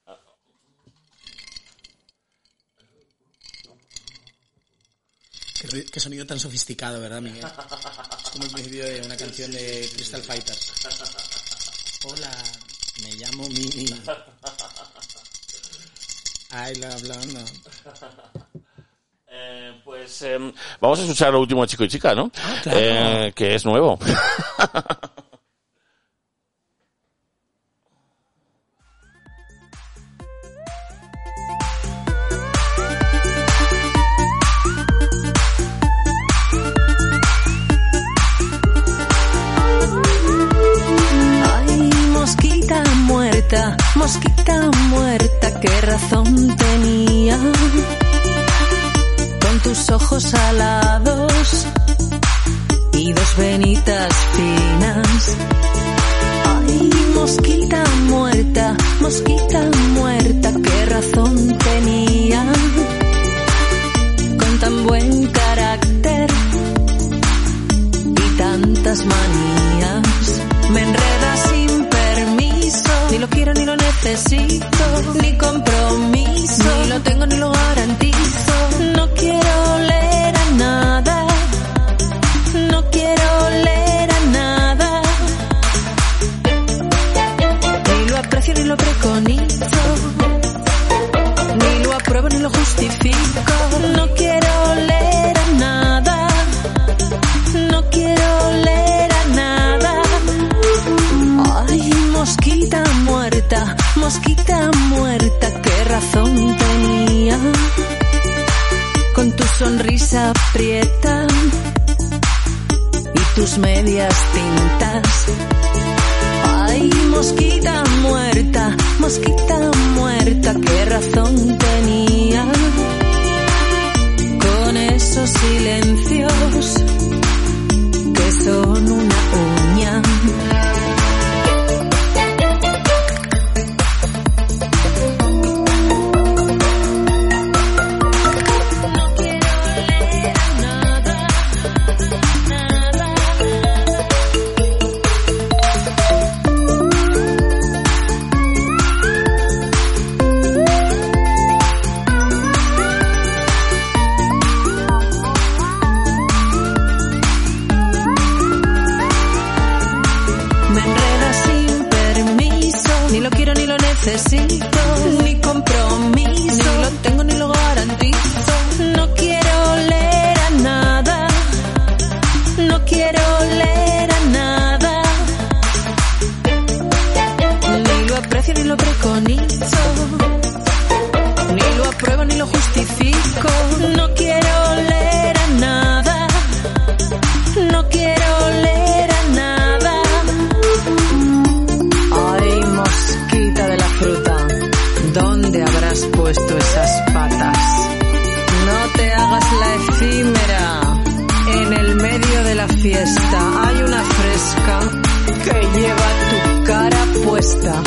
Qué sonido tan sofisticado, ¿verdad, Miguel? Es como el principio de una canción de Crystal Fighters. Hola, me llamo Mimi. I love London. Pues vamos a escuchar lo último de Chico y Chica, ¿no? Claro. Que es nuevo. Mosquita muerta, qué razón tenía, con tus ojos alados y 2 venitas finas. Ay, mosquita muerta, qué razón tenía, con tan buen carácter y tantas manías. Me enredas sin permiso, ni lo quiero ni lo necesito, ni compromiso, ni lo tengo ni lo justifico. No quiero oler a nada. No quiero oler a nada. Ay, mosquita muerta, qué razón tenía. Con tu sonrisa aprieta y tus medias tintas. Ay, mosquita muerta, qué razón tenía. Con esos silencios que son una uña. Necesito ni compromiso, ni lo tengo ni lo garantizo. No quiero oler a nada. No quiero oler a nada. Ni lo aprecio ni lo preconizo. Ni lo apruebo ni lo justifico. No quiero oler a nada. No quiero oler a nada. Ay, mosquita de la fruta, ¿dónde habrás puesto esas patas? No te hagas la efímera. En el medio de la fiesta hay una fresca que lleva tu cara puesta.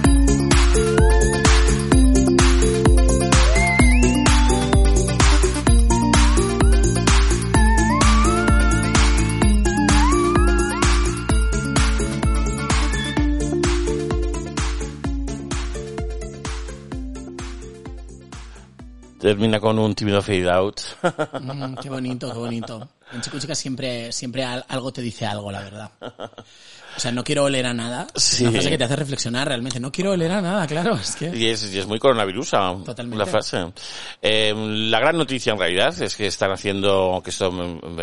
Termina con un tímido fade out. Qué bonito, qué bonito. En Chico Chica siempre algo te dice algo, la verdad. O sea, no quiero oler a nada. Sí. Una frase que te hace reflexionar realmente. No quiero oler a nada, claro. Es que... Y es muy coronavirusa. Totalmente. La frase. La gran noticia en realidad es que están haciendo, que esto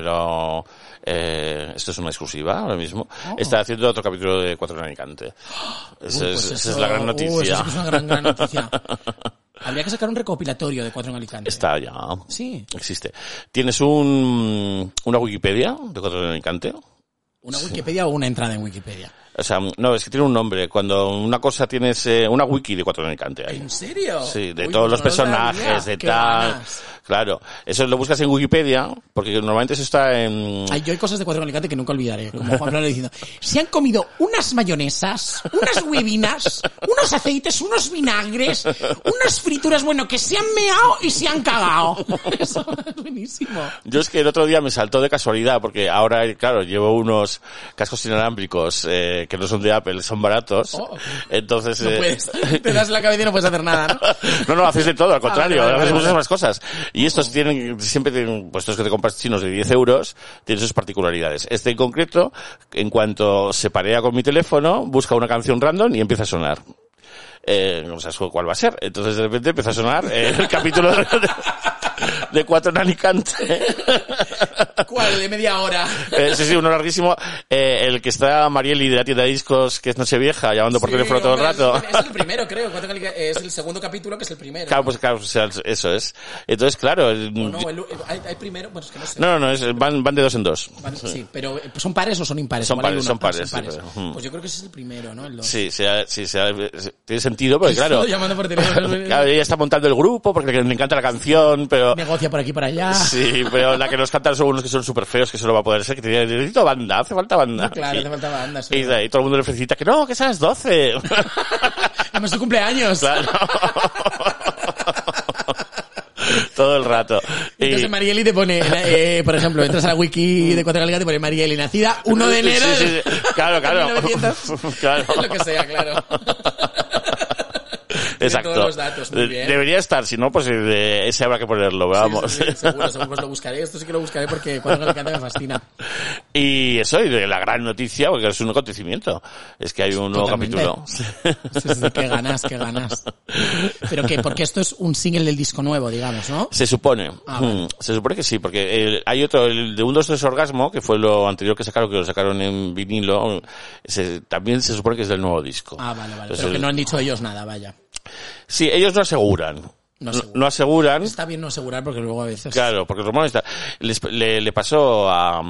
esto es una exclusiva ahora mismo, está haciendo otro capítulo de Cuatro en Alicante. Esa es la gran noticia. Eso sí que es una gran noticia. Habría que sacar un recopilatorio de Cuatro en Alicante. Está ya. Sí. Existe. ¿Tienes una Wikipedia de Cuatro en Alicante? ¿Una Wikipedia o una entrada en Wikipedia? O sea, no, es que tiene un nombre. Cuando una cosa tienes una wiki de Cuatro en Alicante. Ahí. ¿En serio? Sí, de todos los personajes, de tal. Ganas. Claro, eso lo buscas en Wikipedia, porque normalmente eso está en... Yo hay cosas de Cuatro en Alicante que nunca olvidaré, como Juan Pablo diciendo, se han comido unas mayonesas, unas huevinas, unos aceites, unos vinagres, unas frituras, bueno, que se han meado y se han cagado. Eso es buenísimo. Yo es que el otro día me saltó de casualidad, porque ahora, claro, llevo unos cascos inalámbricos que no son de Apple, son baratos. Entonces... No puedes, te das la cabeza y no puedes hacer nada, ¿no? No, haces de todo, al contrario, vale. haces muchas más cosas. Y estos siempre tienen, pues estos que te compras chinos de 10 euros, tienen sus particularidades. Este en concreto, en cuanto se parea con mi teléfono, busca una canción random y empieza a sonar. No sabes cuál va a ser. Entonces de repente empieza a sonar el capítulo de Cuatro en Alicante. ¿Cuál? De media hora. Sí, uno larguísimo. El que está Marieli de la tienda de discos, que es Nochevieja, llamando por teléfono todo el rato. Es el primero, creo. Es el segundo capítulo que es el primero. Claro, pues claro, o sea, eso es. Entonces, claro... hay primero, bueno, es que no sé. No, van de dos en dos. Sí, pero ¿son pares o son impares? Son pares. Sí, pues yo creo que ese es el primero, ¿no? El 2. Sí, tiene sentido, porque claro... Llamando por teléfono. Claro, ella está montando el grupo porque le encanta la canción, pero... Negocia por aquí para allá. Sí, pero la que nos cantan son unos que son súper feos, que solo va a poder ser, que tiene, necesito banda, hace falta banda. No, claro, hace falta banda. Sí, y todo el mundo le felicita que no, que sean las 12. Además tu cumpleaños. Claro. Todo el rato. Entonces Marieli te pone, por ejemplo, entras a la wiki de Cuatro en Alicante y pone Marieli, nacida 1 de enero. Sí. Claro. 1900. Claro. Lo que sea, claro. Exacto. Todos los datos, muy bien. Debería estar, si no, pues ese habrá que ponerlo, vamos. Sí, seguro, pues lo buscaré. Esto sí que lo buscaré porque cuando me encanta me fascina. Y eso, y la gran noticia, porque es un acontecimiento, es que hay un nuevo capítulo. Sí, qué ganas. Pero que, porque esto es un single del disco nuevo, digamos, ¿no? Se supone. Vale. Se supone que sí, porque hay otro, el de 1, 2, 3 Orgasmo, que fue lo anterior que lo sacaron en vinilo, también se supone que es del nuevo disco. Vale. Entonces, pero que no han dicho ellos nada, vaya. Sí, ellos no aseguran. No aseguran. Está bien no asegurar porque luego a veces... Claro, porque los rumores le pasó a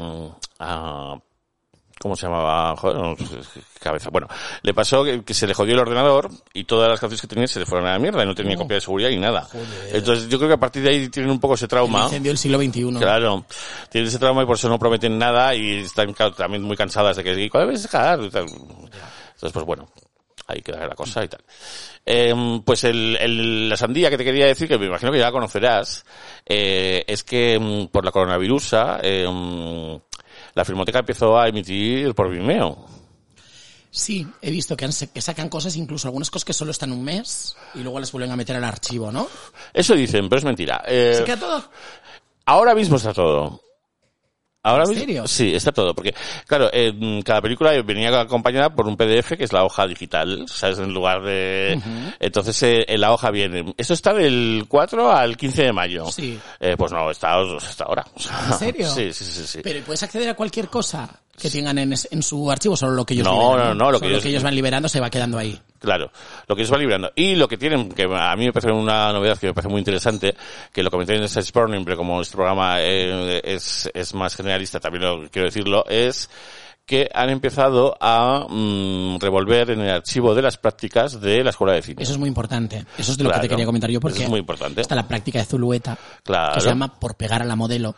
¿cómo se llamaba? Joder, no, cabeza. Bueno, le pasó que se le jodió el ordenador y todas las canciones que tenía se le fueron a la mierda y no tenía copia de seguridad ni nada. Joder. Entonces yo creo que a partir de ahí tienen un poco ese trauma. El incendio del siglo XXI. Claro, tienen ese trauma y por eso no prometen nada y están también muy cansadas de que ¿cuál vez dejar? Entonces, pues bueno, ahí queda la cosa y tal. Pues la sandía que te quería decir, que me imagino que ya la conocerás, es que por la coronavirusa, la Filmoteca empezó a emitir por Vimeo. Sí, he visto que sacan cosas, incluso algunas cosas que solo están un mes y luego las vuelven a meter al archivo, ¿no? Eso dicen, pero es mentira. ¿Se queda todo? Ahora mismo está todo. ¿En serio? Sí, está todo, porque, claro, cada película venía acompañada por un PDF, que es la hoja digital, ¿sabes? En lugar de... Entonces, en la hoja viene... Esto está del 4 al 15 de mayo. Sí. Pues no, está ahora. O sea, ¿En serio? Sí. Pero ¿puedes acceder a cualquier cosa que tengan en su archivo? Solo lo que ellos liberan. No, lo que ellos van liberando se va quedando ahí. Claro, lo que ellos van librando. Y lo que tienen, que a mí me parece una novedad que me parece muy interesante, que lo comenté en Stage Burning, pero como este programa es más generalista, también lo quiero decirlo, es que han empezado a revolver en el archivo de las prácticas de la Escuela de Cine. Eso es muy importante. Eso es de lo que te quería comentar yo, porque eso es muy importante. Está la práctica de Zulueta, claro, que se llama Por pegar a la modelo.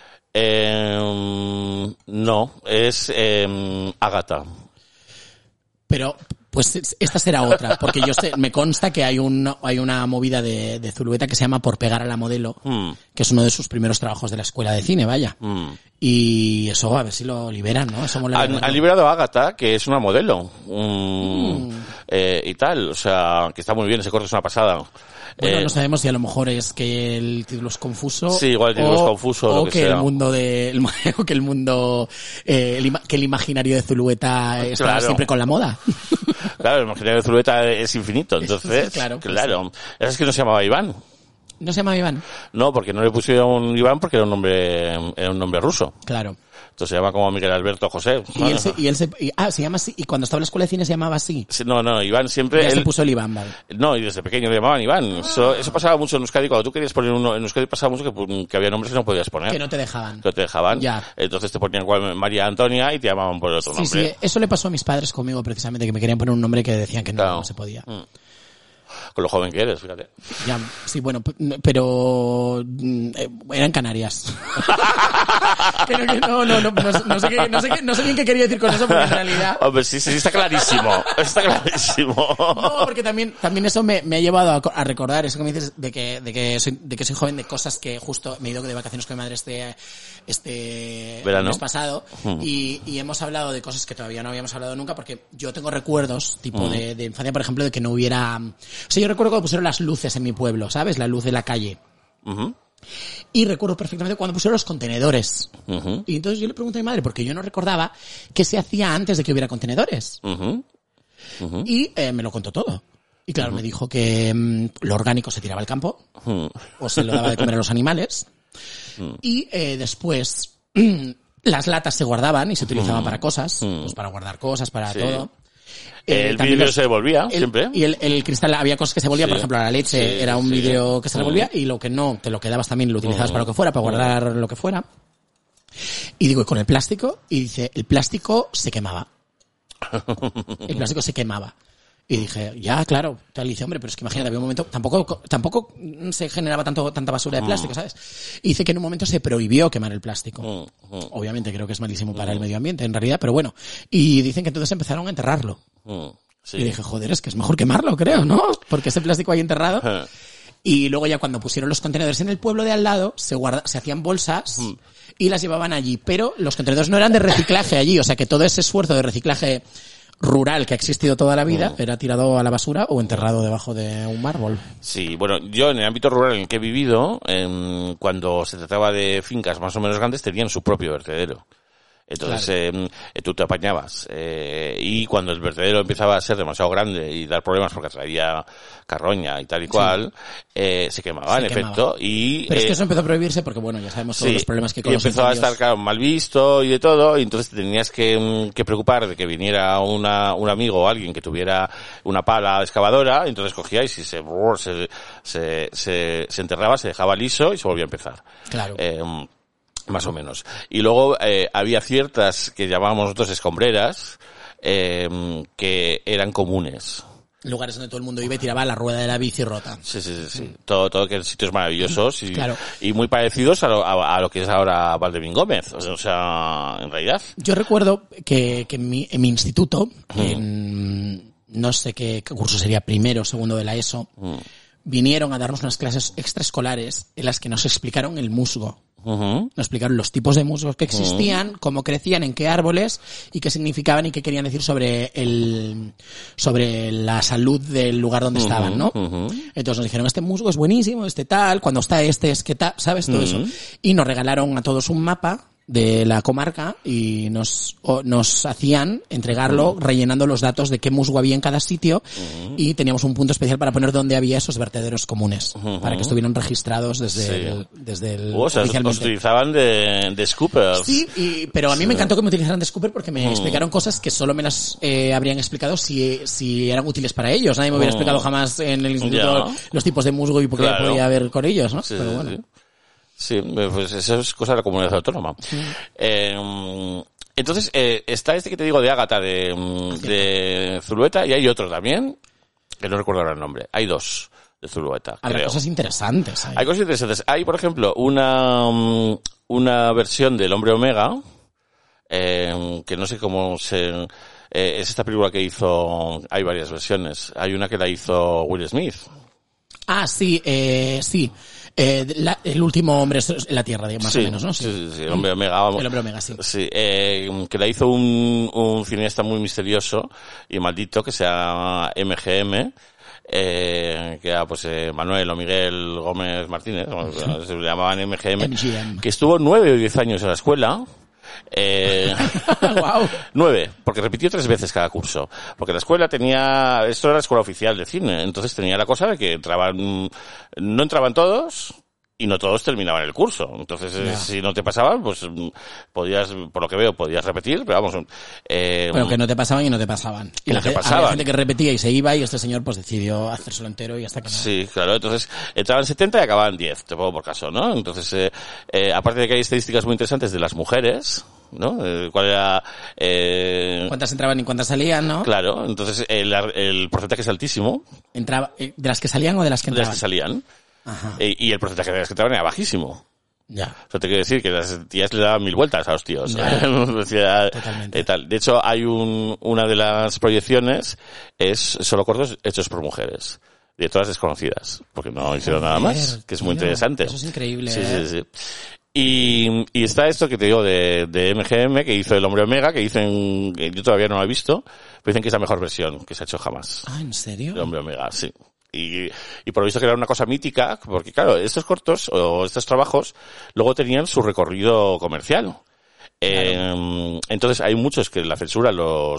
No, es Ágata. Pero, pues esta será otra, porque me consta que hay una movida de Zulueta que se llama Por pegar a la modelo, que es uno de sus primeros trabajos de la Escuela de Cine, vaya. Y eso, a ver si lo liberan, ¿no? Eso Han liberado a Ágata, que es una modelo, y tal, o sea, que está muy bien, ese corte es una pasada. Bueno, no sabemos si a lo mejor es que el título es confuso. Sí, igual el título es confuso. O que el mundo que el imaginario de Zulueta está siempre con la moda. Claro, el imaginario de Zulueta es infinito, entonces. Claro. Es que no se llamaba Iván. ¿No se llama Iván? No, porque no le pusieron Iván porque era un nombre ruso. Claro. Entonces se llama como Miguel Alberto José. Se llama así. Y cuando estaba en la Escuela de Cine se llamaba así. No, Iván siempre... Ya se puso el Iván, vale. No, y desde pequeño le llamaban Iván. Eso pasaba mucho en Euskadi. Cuando tú querías poner uno, en Euskadi pasaba mucho que había nombres que no podías poner. Que no te dejaban. Que te dejaban. Ya. Entonces te ponían María Antonia y te llamaban por otro nombre. Sí, eso le pasó a mis padres conmigo precisamente, que me querían poner un nombre que decían que no se podía. Con lo joven que eres, fíjate. Ya, sí, bueno, pero eran Canarias. No sé bien qué quería decir con eso, porque en realidad... Hombre, sí, está clarísimo. Está clarísimo. No, porque también eso me ha llevado a recordar eso que me dices de que soy joven, de cosas que justo me he ido de vacaciones con mi madre este verano mes pasado, y hemos hablado de cosas que todavía no habíamos hablado nunca, porque yo tengo recuerdos tipo de infancia, por ejemplo, de que no hubiera... O sea, yo recuerdo cuando pusieron las luces en mi pueblo, ¿sabes? La luz de la calle. Y recuerdo perfectamente cuando pusieron los contenedores. Y entonces yo le pregunté a mi madre, porque yo no recordaba qué se hacía antes de que hubiera contenedores. Y me lo contó todo. Y claro, me dijo que lo orgánico se tiraba al campo, o se lo daba de comer a los animales. Y después las latas se guardaban y se utilizaban para cosas, pues para guardar cosas, para todo. El vidrio se devolvía siempre. Y el cristal, había cosas que se volvían, por ejemplo, la leche era un vidrio que se revolvía, y lo que no, te lo quedabas también, lo utilizabas para lo que fuera, para guardar lo que fuera. Y digo, ¿y con el plástico? Y dice, el plástico se quemaba. El plástico se quemaba. Y dije, ya, claro, tal, y dice, hombre, pero es que imagínate, había un momento, tampoco se generaba tanta basura de plástico, ¿sabes? Y dice que en un momento se prohibió quemar el plástico. Obviamente creo que es malísimo para el medio ambiente, en realidad, pero bueno. Y dicen que entonces empezaron a enterrarlo. Y dije, joder, es que es mejor quemarlo, creo, ¿no? Porque ese plástico ahí enterrado. Y luego ya cuando pusieron los contenedores en el pueblo de al lado, se hacían bolsas y las llevaban allí. Pero los contenedores no eran de reciclaje allí, o sea que todo ese esfuerzo de reciclaje... rural que ha existido toda la vida era tirado a la basura o enterrado debajo de un árbol. Sí, bueno, yo en el ámbito rural en el que he vivido, cuando se trataba de fincas más o menos grandes, tenían su propio vertedero. Entonces, tú te apañabas. Y cuando el vertedero empezaba a ser demasiado grande y dar problemas porque traía carroña y tal y cual, se quemaba, en efecto. Y, pero es que eso empezó a prohibirse porque, bueno, ya sabemos todos los problemas que con los empezó incendios. a estar, claro, mal visto y de todo, y entonces te tenías que preocupar de que viniera un amigo o alguien que tuviera una pala excavadora, entonces cogía y si se enterraba, se dejaba liso y se volvía a empezar. Claro. Más o menos. Y luego había ciertas que llamábamos nosotros escombreras que eran comunes. Lugares donde todo el mundo iba y tiraba la rueda de la bici rota. Sí. Todo que sitios maravillosos y, claro. Y muy parecidos a lo que es ahora Valdemín Gómez. O sea, en realidad. Yo recuerdo que en mi instituto, no sé qué curso sería, primero o segundo de la ESO, vinieron a darnos unas clases extraescolares en las que nos explicaron el musgo. Nos explicaron los tipos de musgos que existían, cómo crecían, en qué árboles y qué significaban y qué querían decir sobre la salud del lugar donde estaban, ¿no? Entonces nos dijeron, este musgo es buenísimo, este tal, cuando está este es que tal, ¿sabes? Todo eso. Y nos regalaron a todos un mapa de la comarca y nos hacían entregarlo rellenando los datos de qué musgo había en cada sitio y teníamos un punto especial para poner dónde había esos vertederos comunes para que estuvieran registrados desde el o sea, oficialmente. Os utilizaban de scoopers. Sí, pero a mí me encantó que me utilizaran de scooper porque me explicaron cosas que solo me las habrían explicado si eran útiles para ellos. Nadie me hubiera explicado jamás en el instituto los tipos de musgo y por qué podía haber con ellos, ¿no? Sí, pero bueno. Sí. Sí, pues eso es cosa de la comunidad autónoma. Entonces, está este que te digo de Ágata, de Zulueta, y hay otro también, que no recuerdo ahora el nombre. Hay dos de Zulueta, Habrá cosas interesantes. Hay cosas interesantes. Hay, por ejemplo, una versión del Hombre Omega, que no sé cómo es esta película que hizo, hay varias versiones. Hay una que la hizo Will Smith. Ah, sí. El último hombre en la Tierra, más o menos, ¿no? Sí, el Hombre Omega, vamos. El Hombre Omega, sí. Sí, que la hizo un cineasta muy misterioso y maldito que se llama MGM, que era pues Manuel o Miguel Gómez Martínez, se le llamaban MGM, que estuvo 9 o 10 años en la escuela. Wow. 9, porque repitió 3 veces cada curso. Porque la escuela esto era la escuela oficial de cine, entonces tenía la cosa de que no entraban todos y no todos terminaban el curso. Entonces, si no te pasaban, pues podías, por lo que veo, podías repetir, pero vamos. Bueno, que no te pasaban y no te pasaban. Y no te pasaban. Había gente que repetía y se iba y este señor pues decidió hacérselo entero y hasta que no. Sí, claro, entonces entraban 70 y acababan 10, te pongo por caso, ¿no? Entonces, aparte de que hay estadísticas muy interesantes de las mujeres, ¿no? ¿Cuál era? ¿Cuántas entraban y cuántas salían, no? Claro, entonces el porcentaje es altísimo. ¿De las que salían o de las que entraban? De las que salían. Ajá. Y el porcentaje de las que entraban era bajísimo. Ya. O sea, te quiero decir que las tías le daban 1000 vueltas a los tíos. Totalmente. De hecho, hay una de las proyecciones es solo cortos hechos por mujeres. De todas desconocidas. Porque no hicieron nada más. Que es muy interesante. Eso es increíble. Sí. Y está esto que te digo de MGM, que hizo el Hombre Omega, que dicen, que yo todavía no lo he visto, pero dicen que es la mejor versión que se ha hecho jamás. Ah, ¿en serio? El Hombre Omega, sí. Y por lo visto que era una cosa mítica, porque claro, estos cortos o estos trabajos luego tenían su recorrido comercial. Claro. Entonces hay muchos que la censura lo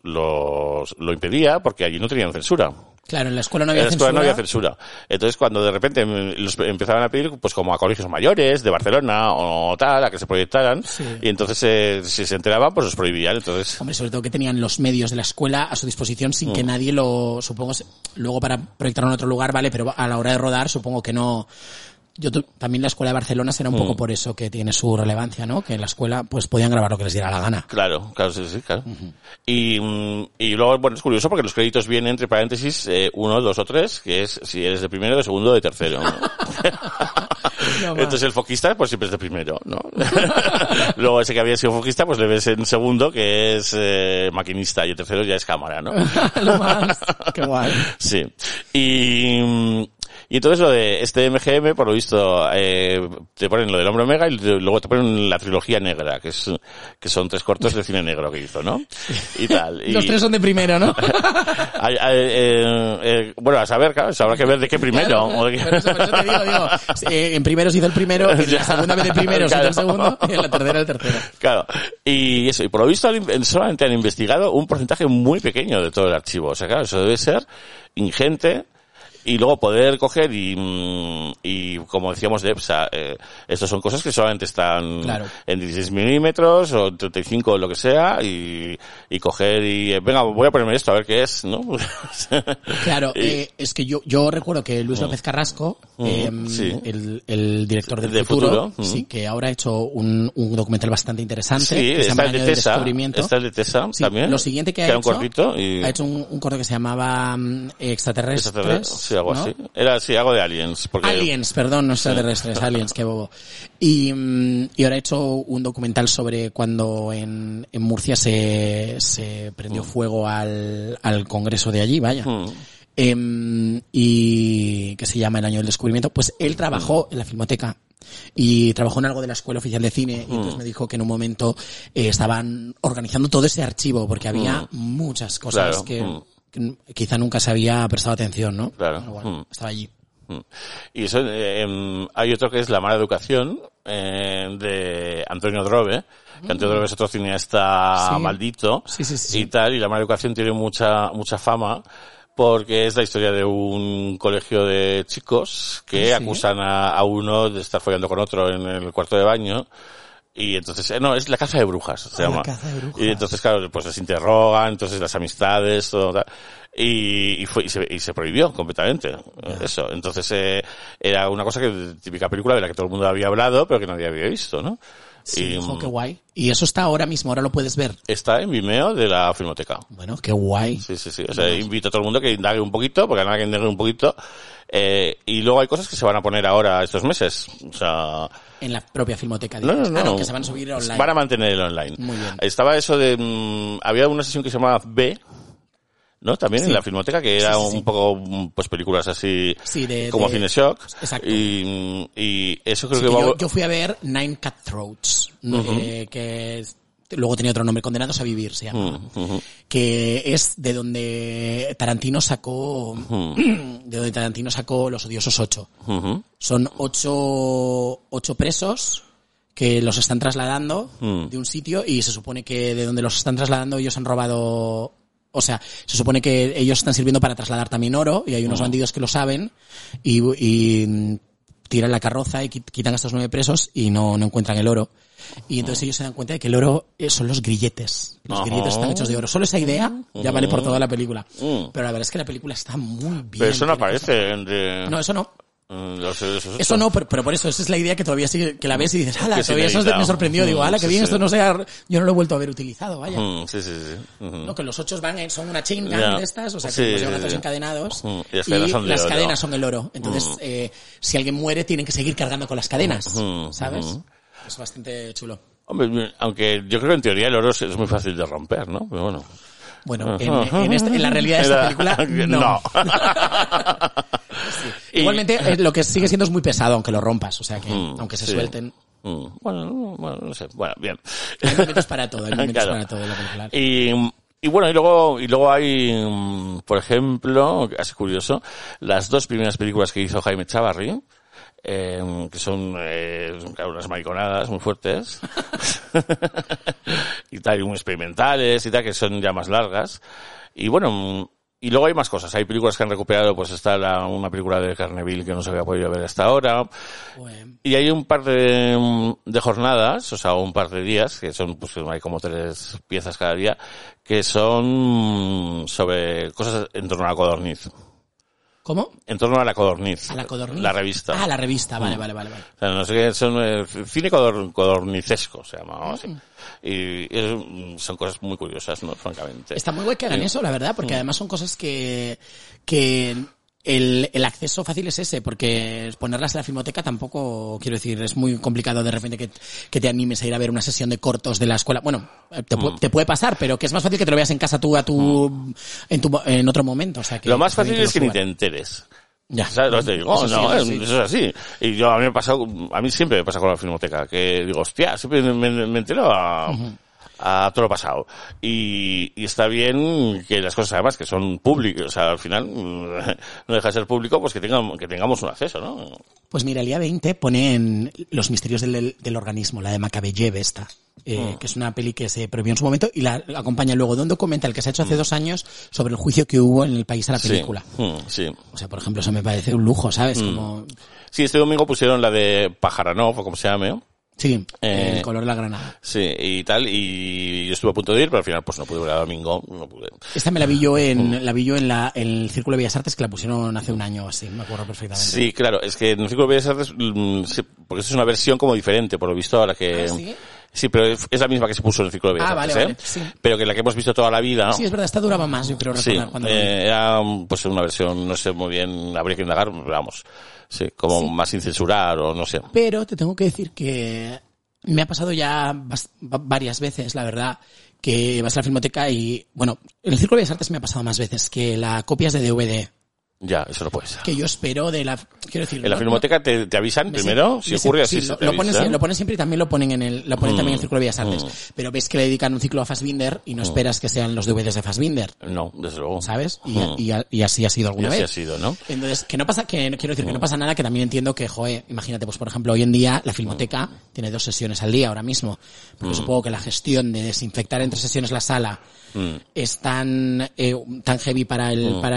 impedía porque allí no tenían censura. Claro, en la escuela no había censura. Entonces cuando de repente los empezaban a pedir pues como a colegios mayores de Barcelona o tal, a que se proyectaran, y entonces si se enteraban pues los prohibían. Entonces, hombre, sobre todo que tenían los medios de la escuela a su disposición sin que nadie supongo, luego para proyectarlo en otro lugar, vale, pero a la hora de rodar supongo que no. También la escuela de Barcelona será un poco por eso que tiene su relevancia, ¿no? Que en la escuela pues podían grabar lo que les diera la gana. Claro, sí, claro. Y luego, bueno, es curioso porque los créditos vienen entre paréntesis 1, 2 o 3, que es si eres de primero, de segundo o de tercero, ¿no? Entonces el foquista pues siempre es de primero, ¿no? Luego ese que había sido foquista pues le ves en segundo que es maquinista y el tercero ya es cámara, ¿no? Lo más. Qué guay. Sí. Y Y entonces lo de este MGM, por lo visto, te ponen lo del Hombre Omega y luego te ponen la trilogía negra, que son 3 cortos de cine negro que hizo, ¿no? Y tal. Los 3 son de primero, ¿no? Bueno, a saber, claro, habrá que ver de qué primero. Claro, por eso te digo, en primero se hizo el primero, en la segunda vez de primero se hizo el segundo, y en la tercera el tercero. Claro. Y eso, y por lo visto solamente han investigado un porcentaje muy pequeño de todo el archivo. O sea, claro, eso debe ser ingente. Y luego poder coger y como decíamos de EPSA, estas son cosas que solamente están en 16 milímetros o 35 o lo que sea y coger y venga, voy a ponerme esto a ver qué es, ¿no? Claro, es que yo recuerdo que Luis López Carrasco, sí. el director del Futuro, sí, que ahora ha hecho un documental bastante interesante. Sí, está el de Tesa, está el de Tesa sí, también. Lo siguiente que ha hecho, ha hecho un corto que se llamaba Extraterrestres. Sí, algo ¿no? así. Era así, algo de Aliens. Porque... Aliens, perdón, no extraterrestres, sí. Aliens, qué bobo. Y ahora he hecho un documental sobre cuando en Murcia se prendió fuego al Congreso de allí, vaya. Y que se llama El Año del Descubrimiento. Pues él trabajó en la Filmoteca y trabajó en algo de la Escuela Oficial de Cine y entonces me dijo que en un momento estaban organizando todo ese archivo porque había muchas cosas que quizá nunca se había prestado atención, ¿no? Claro. Pero bueno, estaba allí. Y eso, hay otro que es La Mala Educación, de Antonio Drobe, que Antonio Drobe es otro cineasta maldito, y tal, y La Mala Educación tiene mucha fama, porque es la historia de un colegio de chicos que acusan a uno de estar follando con otro en el cuarto de baño. Y entonces, no, es La Caza de Brujas, se llama. La Caza de Brujas. Y entonces, claro, pues les interrogan, entonces las amistades, todo tal. Y se prohibió completamente eso. Entonces, era una cosa que, típica película de la que todo el mundo había hablado, pero que nadie había visto, ¿no? Sí, qué guay. Y eso está ahora mismo, ahora lo puedes ver. Está en Vimeo de la Filmoteca. Bueno, qué guay. Sí. O sea, invito a todo el mundo que indague un poquito, porque nada que indague un poquito. Y luego hay cosas que se van a poner ahora estos meses. O sea... En la propia Filmoteca. No, que se van a subir online. Van a mantener el online. Muy bien. Estaba eso de... había una sesión que se llamaba B, ¿no? También en la Filmoteca, que era un poco, pues, películas así, como Cineshock. Exacto. Y eso creo que yo fui a ver Nine Cutthroats, que luego tenía otro nombre, Condenados a Vivir se llama, que es de donde Tarantino sacó Los Odiosos 8. Son 8 presos que los están trasladando de un sitio y se supone que de donde los están trasladando ellos han robado... O sea, se supone que ellos están sirviendo para trasladar también oro y hay unos bandidos que lo saben y tiran la carroza y quitan a estos 9 presos y no encuentran el oro. Y entonces ellos se dan cuenta de que el oro son los grilletes. Los grilletes están hechos de oro. Solo esa idea ya vale por toda la película. Pero la verdad es que la película está muy bien. Pero eso no aparece No, eso no. Eso no, pero por eso, esa es la idea que todavía sigue, que la ves y dices, ¡hala! Todavía eso me sorprendió. Digo, ¡hala, qué bien! Esto no sea, yo no lo he vuelto a ver utilizado, vaya. Sí. No, que los 8 son una chain gang de estas, o sea, que llevan todos encadenados. Y las cadenas son el oro. Entonces, si alguien muere, tienen que seguir cargando con las cadenas, ¿sabes? Es bastante chulo. Hombre, aunque yo creo que en teoría el oro es muy fácil de romper, ¿no? Pero bueno. Bueno, en la realidad de esta película, no. Sí. Igualmente, lo que sigue siendo es muy pesado, aunque lo rompas, o sea que, aunque se suelten. Bueno, no sé. Bueno, bien. Hay momentos para todo, la película. Y bueno, y luego hay, por ejemplo, es curioso, las 2 primeras películas que hizo Jaime Chávarri, que son unas mariconadas muy fuertes y tal, y muy experimentales y tal, que son ya más largas. Y bueno, y luego hay más cosas. Hay películas que han recuperado, pues está una película de Carneville que no se había podido ver hasta ahora. Bueno. Y hay un par de jornadas, o sea, un par de días, que son, pues hay como 3 piezas cada día, que son sobre cosas en torno a la codorniz. ¿Cómo? En torno a la codorniz. ¿A la codorniz? La revista. Ah, la revista, vale. O sea, no sé qué, son cine codornicesco, se llama, así. Y son cosas muy curiosas, ¿no? Francamente. Está muy guay que hagan eso, la verdad, porque además son cosas que el acceso fácil es ese, porque ponerlas en la Filmoteca tampoco, quiero decir, es muy complicado de repente que te animes a ir a ver una sesión de cortos de la escuela. Bueno, te puede pasar, pero que es más fácil que te lo veas en casa tú en otro momento. O sea, que lo más fácil es que ni te enteres. Ya. ¿Sabes lo que te digo? Eso No, sí. eso es así. Y yo, a mí siempre me pasa con la Filmoteca, que digo, hostia, siempre me entero a todo lo pasado. Y está bien que las cosas además que son públicas, o sea, al final no deja de ser público, pues que tengamos un acceso, ¿no? Pues mira, el día 20 ponen Los misterios del organismo, la de Makabeyev esta, que es una peli que se prohibió en su momento y la acompaña luego de un documental que se ha hecho hace 2 años sobre el juicio que hubo en el país a la película. Sí. O sea, por ejemplo, eso me parece un lujo, ¿sabes? Como... Sí, este domingo pusieron la de Pajaranov, o como se llame, Sí, el color de la granada. Sí, y tal, y yo estuve a punto de ir, pero al final pues no pude, el domingo no pude. Esta me la vi yo en el Círculo de Bellas Artes, que la pusieron hace un año así, me acuerdo perfectamente. Sí, claro, es que en el Círculo de Bellas Artes, porque esto es una versión como diferente, por lo visto, ahora que... ¿Sí? Sí, pero es la misma que se puso en el Círculo de Bellas Artes, vale, sí. Pero que la que hemos visto toda la vida, ¿no? Sí, es verdad, esta duraba más, yo creo recordar cuando lo vi. Era pues una versión, no sé muy bien, habría que indagar, pero vamos, sí, como más sin censurar o no sé. Pero te tengo que decir que me ha pasado ya varias veces, la verdad, que vas a la Filmoteca y, bueno, en el Círculo de Bellas Artes me ha pasado más veces que la copias de DVD. Ya, eso no puede ser. Que yo espero de la... Quiero decir... ¿En la Filmoteca te avisan primero? Si ocurre así, sí, se te lo ponen avisa. siempre y también lo ponen también en el Círculo de Bellas Artes. Pero ves que le dedican un ciclo a Fassbinder y no esperas que sean los DVDs de Fassbinder. No, desde luego. ¿Sabes? Y así ha sido alguna vez. Y así ha sido, ¿no? Entonces, quiero decir que no pasa nada, que también entiendo que, imagínate, pues por ejemplo, hoy en día la Filmoteca tiene 2 sesiones al día ahora mismo. Porque supongo que la gestión de desinfectar entre sesiones la sala es tan heavy para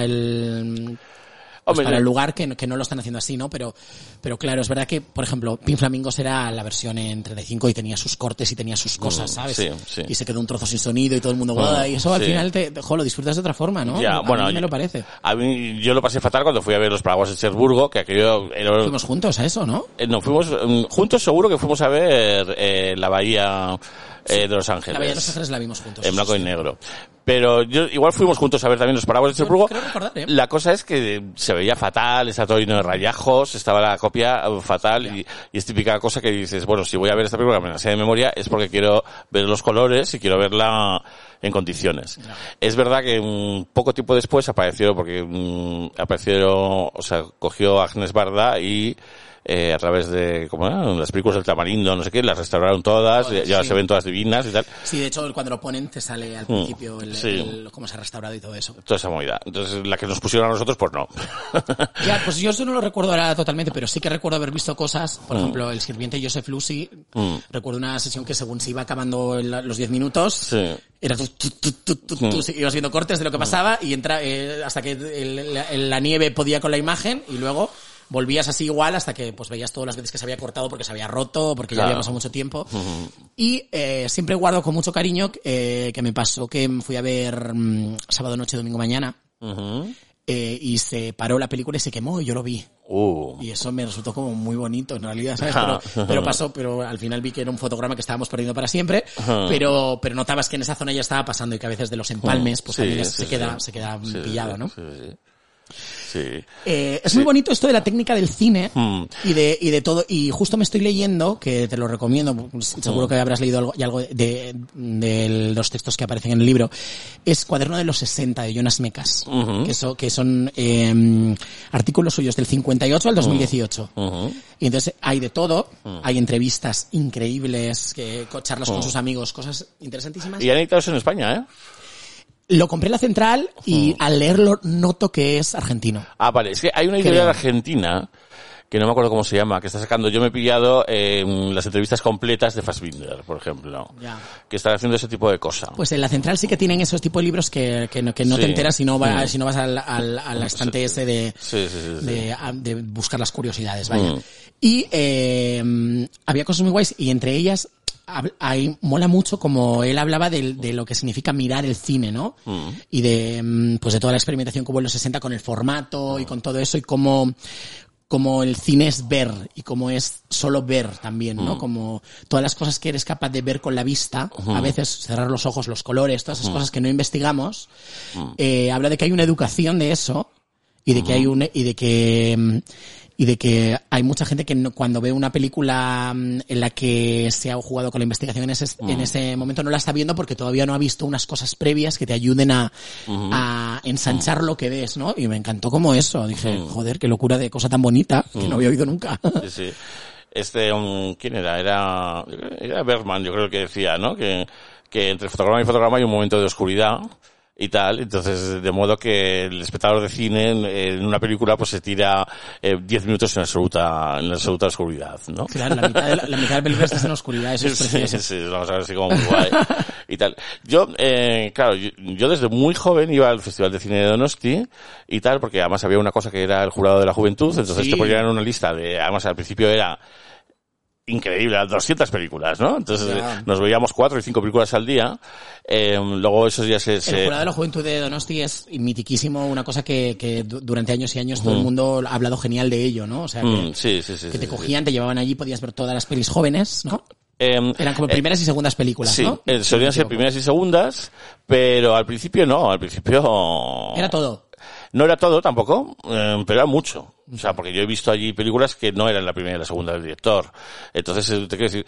el lugar que no lo están haciendo así, ¿no? Pero claro, es verdad que, por ejemplo, Pink Flamingos era la versión en 35 y tenía sus cortes y tenía sus cosas, ¿sabes? Sí. Y se quedó un trozo sin sonido y todo el mundo, y eso al final lo disfrutas de otra forma, ¿no? Ya, A mí me lo parece. A mí, yo lo pasé fatal cuando fui a ver los Paraguas de Cherburgo, que aquello era... Fuimos juntos a eso, ¿no? No, fuimos juntos, seguro que fuimos a ver la Bahía de Los Ángeles. La Bahía de Los Ángeles la vimos juntos. En blanco y negro. Pero igual fuimos juntos a ver también los Paraguas de Cherburgo. Creo recordar, La cosa es que se veía fatal, estaba todo lleno de rayajos, estaba la copia fatal y es típica cosa que dices, bueno, si voy a ver esta película que me la sé de memoria es porque quiero ver los colores y quiero verla en condiciones. No. Es verdad que un poco tiempo después apareció, cogió Agnes Barda y a través de las películas del Tamarindo, no sé qué, las restauraron todas, ya se ven todas divinas y tal. Sí, de hecho, cuando lo ponen te sale al principio cómo se ha restaurado y todo eso. Toda esa movida. Entonces, la que nos pusieron a nosotros, pues no. Ya, pues yo eso no lo recuerdo ahora totalmente, pero sí que recuerdo haber visto cosas, por ejemplo, el sirviente Joseph Lucy, recuerdo una sesión que según se iba acabando los 10 minutos, era ibas viendo cortes de lo que pasaba y hasta que la nieve podía con la imagen y luego volvías así igual hasta que pues veías todas las veces que se había cortado porque se había roto, porque ya había pasado mucho tiempo. Y siempre guardo con mucho cariño que me pasó que fui a ver sábado noche, domingo mañana y se paró la película y se quemó y yo lo vi. Y eso me resultó como muy bonito en realidad, ¿sabes? Pero pasó, pero al final vi que era un fotograma que estábamos perdiendo para siempre, pero notabas que en esa zona ya estaba pasando y que a veces de los empalmes pues también se queda pillado, ¿no? Sí. Es muy bonito esto de la técnica del cine y de todo, y justo me estoy leyendo, que te lo recomiendo, seguro que habrás leído algo de los textos que aparecen en el libro, es Cuaderno de los 60 de Jonas Mekas, que son artículos suyos del 58 al 2018. Y entonces hay de todo, hay entrevistas increíbles, charlas con sus amigos, cosas interesantísimas. Y han editado eso en España, ¿eh? Lo compré en la Central y al leerlo noto que es argentino. Ah, vale. Es que hay una editorial argentina, que no me acuerdo cómo se llama, que está sacando, yo me he pillado las entrevistas completas de Fassbinder, por ejemplo. Ya. Que están haciendo ese tipo de cosas. Pues en la Central sí que tienen esos tipos de libros que no te enteras si no vas al estante ese de buscar las curiosidades, vaya. Y había cosas muy guays y entre ellas ahí mola mucho como él hablaba de lo que significa mirar el cine, ¿no? Y de toda la experimentación que hubo en los 60 con el formato y con todo eso y cómo el cine es ver y cómo es solo ver también, ¿no? Como todas las cosas que eres capaz de ver con la vista, a veces cerrar los ojos, los colores, todas esas cosas que no investigamos, habla de que hay una educación de eso y de que y de que hay mucha gente que cuando ve una película en la que se ha jugado con la investigación en ese momento no la está viendo porque todavía no ha visto unas cosas previas que te ayuden a ensanchar lo que ves, ¿no? Y me encantó como eso. Dije, joder, qué locura de cosa tan bonita que no había oído nunca. Sí, sí. ¿Quién era? Era Bergman, yo creo que decía, ¿no? Que entre fotograma y fotograma hay un momento de oscuridad y tal, entonces de modo que el espectador de cine en una película pues se tira 10 minutos en absoluta oscuridad, ¿no? Claro, la mitad de la película está en oscuridad, eso es precioso. Sí, vamos a ver así como muy guay y tal. Yo, claro, yo desde muy joven iba al Festival de Cine de Donosti y tal, porque además había una cosa que era el jurado de la juventud, entonces te ponían en una lista además al principio era increíble, 200 películas, ¿no? Entonces nos veíamos 4 y 5 películas al día. Luego esos días El jurado de la juventud de Donosti es mitiquísimo, una cosa que durante años y años todo el mundo ha hablado genial de ello, ¿no? O sea, que te cogían, te llevaban allí, podías ver todas las pelis jóvenes, ¿no? Eran como primeras y segundas películas, sí, ¿no? Solían ser primeras y segundas, pero al principio no, al principio... Era todo. No era todo tampoco, pero era mucho. O sea, porque yo he visto allí películas que no eran la primera y la segunda del director. Entonces, te quiero decir,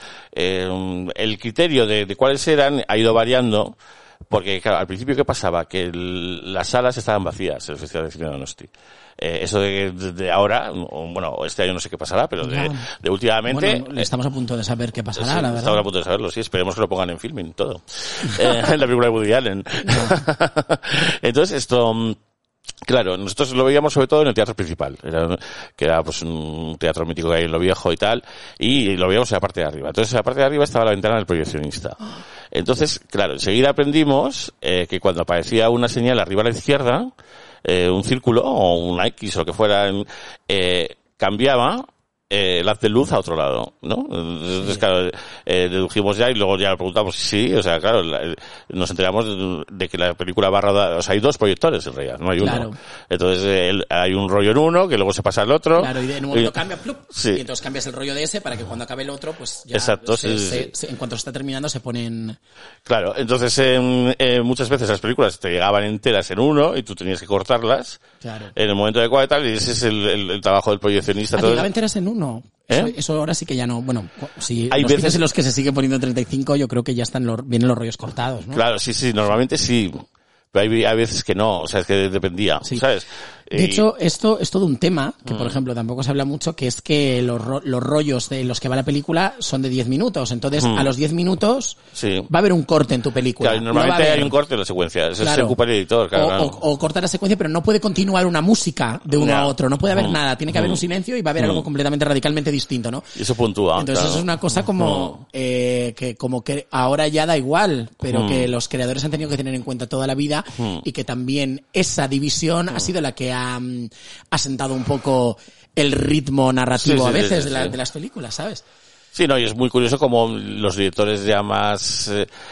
el criterio de cuáles eran ha ido variando, porque claro, al principio, ¿qué pasaba? Que las salas estaban vacías, el Festival de Cine de Donosti. Eso de ahora, bueno, este año no sé qué pasará, pero de últimamente... Bueno, estamos a punto de saber qué pasará, sí, la verdad. Estamos a punto de saberlo, sí, esperemos que lo pongan en Filmin, todo. En la película de Woody Allen. Entonces, esto... Claro, nosotros lo veíamos sobre todo en el teatro principal, que era pues un teatro mítico que hay en Lo Viejo y tal, y lo veíamos en la parte de arriba. Entonces en la parte de arriba estaba la ventana del proyeccionista. Entonces, claro, enseguida aprendimos que cuando aparecía una señal arriba a la izquierda, un círculo o una X o lo que fuera, cambiaba el haz de luz a otro lado, ¿no? Entonces, claro, dedujimos ya y luego ya preguntamos si sí, o sea, claro, nos enteramos de que la película va rodada, o sea, hay 2 proyectores en realidad, no hay uno. Claro. Entonces, hay un rollo en uno, que luego se pasa al otro. Claro, y en un momento cambia, ¡plup! Sí. Y entonces cambias el rollo de ese para que cuando acabe el otro, pues ya exacto, en cuanto está terminando se ponen... Claro, entonces, muchas veces las películas te llegaban enteras en uno y tú tenías que cortarlas. Claro. En el momento adecuado y tal, y ese es el trabajo del proyeccionista. Te llegaban enteras en uno. Eso ahora sí que ya no. Bueno, si hay veces en los que se sigue poniendo 35, yo creo que ya vienen los rollos cortados, ¿no? Claro, sí, normalmente sí. Pero hay veces que no, o sea, es que dependía, sí. ¿Sabes? De hecho, esto es todo un tema, que por ejemplo tampoco se habla mucho, que es que los rollos de los que va la película son de 10 minutos. Entonces, a los 10 minutos va a haber un corte en tu película. Claro, normalmente hay un corte en la secuencia. Eso se ocupa el editor, claro. O corta la secuencia, pero no puede continuar una música de uno a otro. No puede haber nada. Tiene que haber un silencio y va a haber algo completamente radicalmente distinto, ¿no? Y eso puntúa. Entonces, eso es una cosa como que ahora ya da igual, pero que los creadores han tenido que tener en cuenta toda la vida y que también esa división ha sido la que ha sentado un poco el ritmo narrativo a veces de las películas, ¿sabes? Sí, no, y es muy curioso como los directores ya más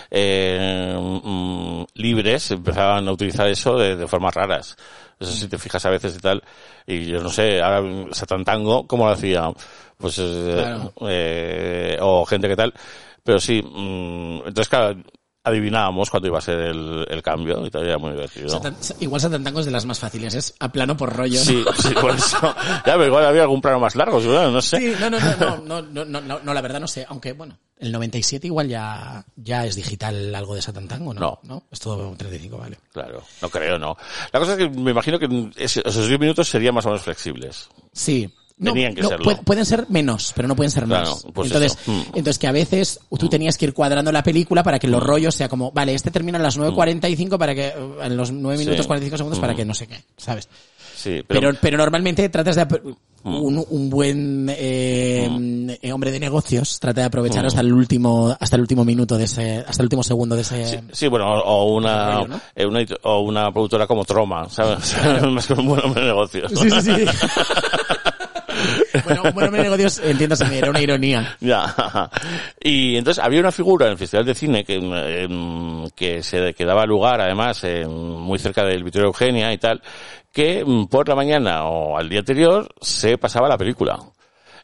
libres empezaban a utilizar eso de formas raras. Eso si te fijas a veces y tal. Y yo no sé, ahora Satan Tango, ¿cómo lo hacía? Pues, claro. O gente que tal. Pero sí, entonces claro, adivinábamos cuándo iba a ser el cambio y todavía era muy divertido. Igual Satan Tango es de las más fáciles, es a plano por rollo. Sí, ¿no? Sí, por eso. Ya, pero igual había algún plano más largo, seguro, no sé. Sí, no, la verdad no sé, aunque bueno, el 97 igual ya es digital algo de Satan Tango, ¿no? No, es todo 35, vale. Claro, no creo, no. La cosa es que me imagino que esos 10 minutos serían más o menos flexibles. Sí. Tenían que serlo. Pueden ser menos, pero no pueden ser más. Pues entonces que a veces tú tenías que ir cuadrando la película para que los rollos sea como, vale, este termina a las 9:45 para que, en los 9 minutos 45 segundos para que no sé qué, ¿sabes? Sí, pero normalmente tratas de un buen hombre de negocios trata de aprovechar hasta el último minuto hasta el último segundo de ese. Sí, bueno, o una rollo, ¿no? Una productora como Troma, ¿sabes? Claro. Más que un buen hombre de negocios. Sí. Bueno, un buen hombre de negocios, entiéndase, era una ironía. Ya. Y entonces había una figura en el Festival de Cine que daba lugar, además, muy cerca del Vittorio Eugenia y tal, que por la mañana o al día anterior se pasaba la película.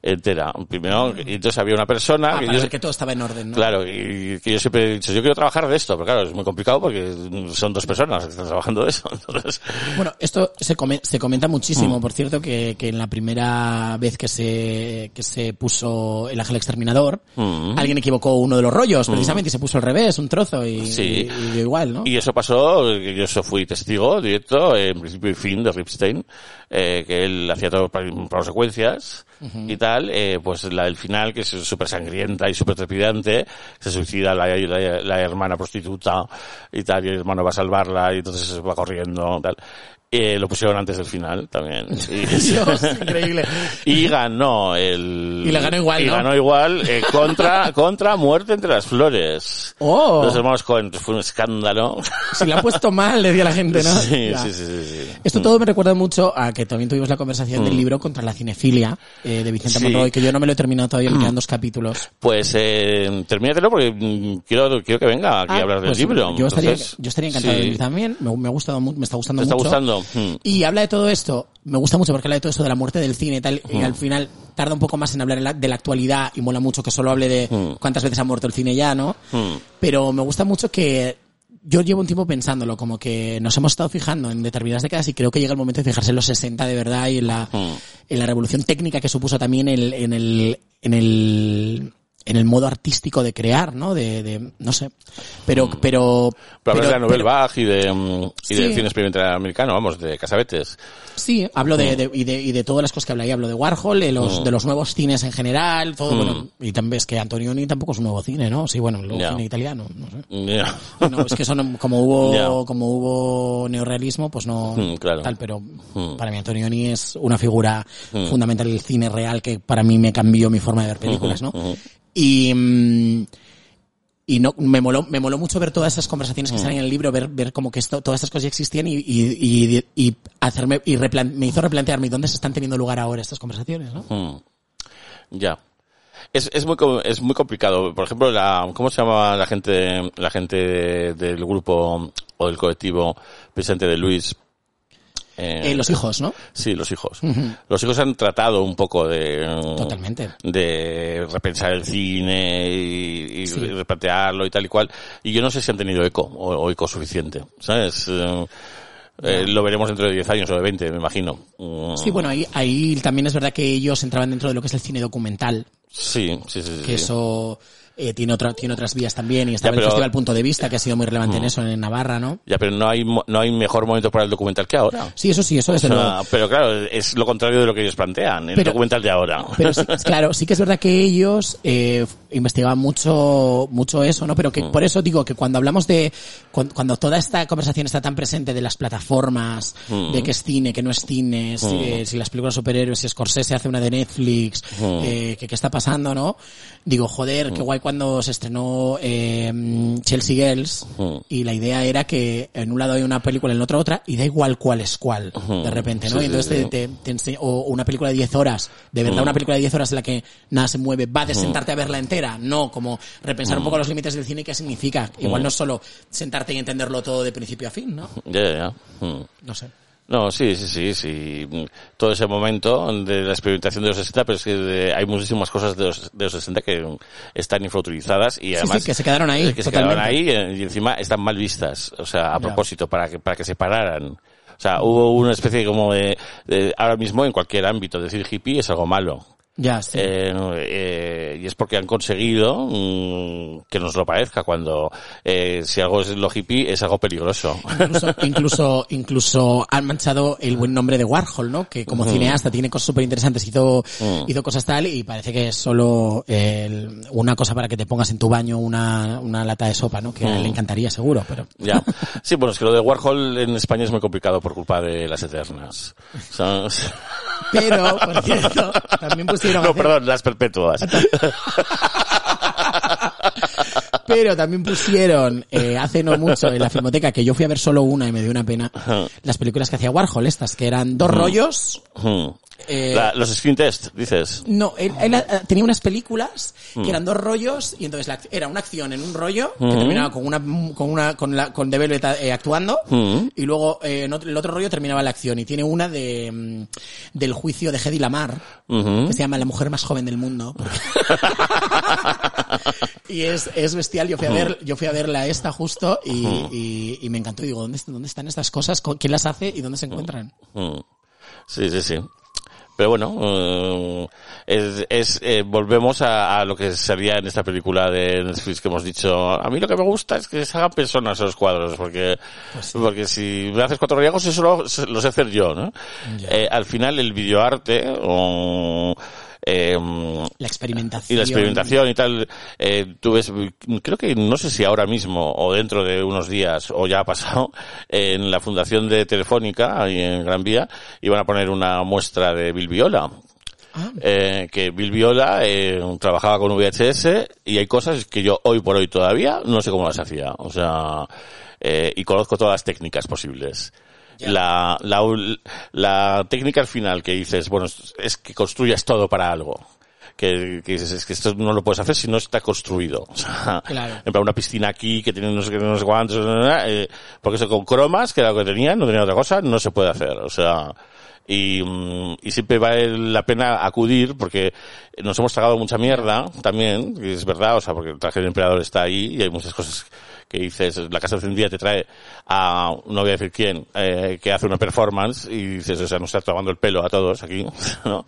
entera. Primero, y entonces había una persona... para ver que todo estaba en orden, ¿no? Claro, y que yo siempre he dicho, yo quiero trabajar de esto, pero claro, es muy complicado porque son 2 personas que están trabajando de eso. Entonces... Bueno, esto se comenta muchísimo, por cierto, que en la primera vez que se puso el Ángel Exterminador, alguien equivocó uno de los rollos, precisamente, y se puso al revés, un trozo, y dio igual, ¿no? Y eso pasó, yo fui testigo directo, en principio y fin, de Ripstein, que él hacía todo para secuencias y tal, pues la del final, que es súper sangrienta y súper trepidante, se suicida la hermana prostituta y tal, y el hermano va a salvarla y entonces va corriendo tal. Lo pusieron antes del final también. Dios, increíble. Y ganó el... Y le ganó igual, y ¿no? ganó igual, contra Muerte entre las flores. ¡Oh! Los hermanos Coen, fue un escándalo. Si la ha puesto mal, decía la gente, ¿no? Sí. Esto todo me recuerda mucho a que también tuvimos la conversación del libro Contra la cinefilia, de Vicente Monroy, que yo no me lo he terminado todavía, me quedan 2 capítulos. Pues, termínatelo porque quiero que venga aquí a hablar del libro. Yo estaría encantado de ir también, me ha gustado mucho, me está gustando mucho. ¿Te está gustando? Y habla de todo esto, me gusta mucho porque habla de todo esto de la muerte del cine y tal, y al final tarda un poco más en hablar de la actualidad y mola mucho que solo hable de cuántas veces ha muerto el cine ya, ¿no? Pero me gusta mucho que yo llevo un tiempo pensándolo, como que nos hemos estado fijando en determinadas décadas y creo que llega el momento de fijarse en los 60 de verdad y en la revolución técnica que supuso también en el modo artístico de crear, ¿no? No sé. Pero hablas de la Nouvelle Vague y del cine experimental americano, vamos, de Cassavetes. Sí, hablo de todas las cosas que habla ahí. Hablo de Warhol, de los nuevos cines en general, todo, bueno. Y también es que Antonioni tampoco es un nuevo cine, ¿no? Sí, bueno, el nuevo cine italiano, no sé. No, es que son, como hubo neorrealismo, pues no, claro. Tal, pero para mí Antonioni es una figura fundamental del cine real que para mí me cambió mi forma de ver películas, ¿no? Y no, me moló mucho ver todas esas conversaciones que salen en el libro, ver como que todas estas cosas ya existían y me hizo replantearme dónde se están teniendo lugar ahora estas conversaciones, ¿no? Ya. Es muy complicado. Por ejemplo, ¿cómo se llama la gente del grupo o del colectivo presente de Luis? Los hijos, ¿no? Sí, los hijos. Los hijos han tratado un poco totalmente de repensar el cine y replantearlo y tal y cual. Y yo no sé si han tenido eco o eco suficiente, ¿sabes? Lo veremos dentro de 10 años o de 20, me imagino. Sí, bueno, ahí también es verdad que ellos entraban dentro de lo que es el cine documental. Sí. Que eso... tiene otras vías también y estaba el Festival Punto de Vista que ha sido muy relevante en eso, en Navarra, ¿no? Ya, pero no hay mejor momento para el documental que ahora. Sí, eso desde luego. Pero claro, es lo contrario de lo que ellos plantean, el documental de ahora. Pero sí, claro, sí que es verdad que ellos investigaban mucho eso, ¿no? Pero que por eso digo que cuando hablamos cuando toda esta conversación está tan presente de las plataformas, de qué es cine, qué no es cine, si las películas superhéroes, si Scorsese hace una de Netflix, qué está pasando, ¿no? Digo, joder, qué guay cuando se estrenó Chelsea Girls y la idea era que en un lado hay una película, en el otro otra y da igual cuál es cuál de repente, ¿no? Y entonces te enseña, o una película de 10 horas, de verdad una película de 10 horas en la que nada se mueve, va de sentarte a verla entera, no, como repensar un poco los límites del cine y qué significa. Igual no es solo sentarte y entenderlo todo de principio a fin, ¿no? Ya. No sé. No, sí. Todo ese momento de la experimentación de los 60, pero es que hay muchísimas cosas de los 60 que están infrautilizadas y además... Sí, que se quedaron ahí. Que se quedaron ahí y encima están mal vistas. O sea, a propósito, para que se pararan. O sea, hubo una especie como de ahora mismo en cualquier ámbito, decir hippie es algo malo. Ya, sí. Y es porque han conseguido que nos lo parezca cuando si algo es lo hippie es algo peligroso. Incluso han manchado el buen nombre de Warhol, ¿no? Que como cineasta tiene cosas súper interesantes, hizo cosas tal y parece que es solo una cosa para que te pongas en tu baño una lata de sopa, ¿no? Que a él le encantaría seguro, pero... Ya. Sí, bueno, es que lo de Warhol en España es muy complicado por culpa de las eternas. ¿Sabes? Pero, por cierto, también pusieron... No, perdón, las perpetuas. Pero también pusieron, hace no mucho, en la Filmoteca, que yo fui a ver solo una y me dio una pena, las películas que hacía Warhol, estas, que eran 2 rollos. Los screen test, dices. No, él tenía unas películas que eran 2 rollos y entonces era una acción en un rollo que terminaba con The Velvet actuando y luego el otro rollo terminaba la acción y tiene una del juicio de Hedy Lamar que se llama La mujer más joven del mundo. Y es bestial. Yo fui a verla esta justo y me encantó. Y digo, ¿dónde están estas cosas? ¿Quién las hace y dónde se encuentran? Sí. Pero bueno, volvemos a lo que sería en esta película de Netflix que hemos dicho. A mí lo que me gusta es que se hagan personas esos cuadros, porque si me haces 4 riegos, eso lo sé hacer yo, ¿no? Yeah. Al final el videoarte la experimentación. Y la experimentación y tal, tú ves, creo que no sé si ahora mismo o dentro de unos días o ya ha pasado, en la Fundación de Telefónica, ahí en Gran Vía, iban a poner una muestra de Bill Viola. Que Bill Viola trabajaba con VHS y hay cosas que yo hoy por hoy todavía no sé cómo las hacía. O sea, y conozco todas las técnicas posibles. La técnica al final que dices, bueno, es que construyas todo para algo. Que dices, es que esto no lo puedes hacer si no está construido. O sea, claro. En plan una piscina aquí que tiene no sé cuántos, porque eso con cromas, que era lo que tenía, no tenía otra cosa, no se puede hacer. O sea, y siempre vale la pena acudir porque nos hemos tragado mucha mierda también, que es verdad, o sea, porque el traje de emperador está ahí y hay muchas cosas que dices, la casa encendida te trae a, no voy a decir quién, que hace una performance y dices, o sea, nos está tomando el pelo a todos aquí, ¿no?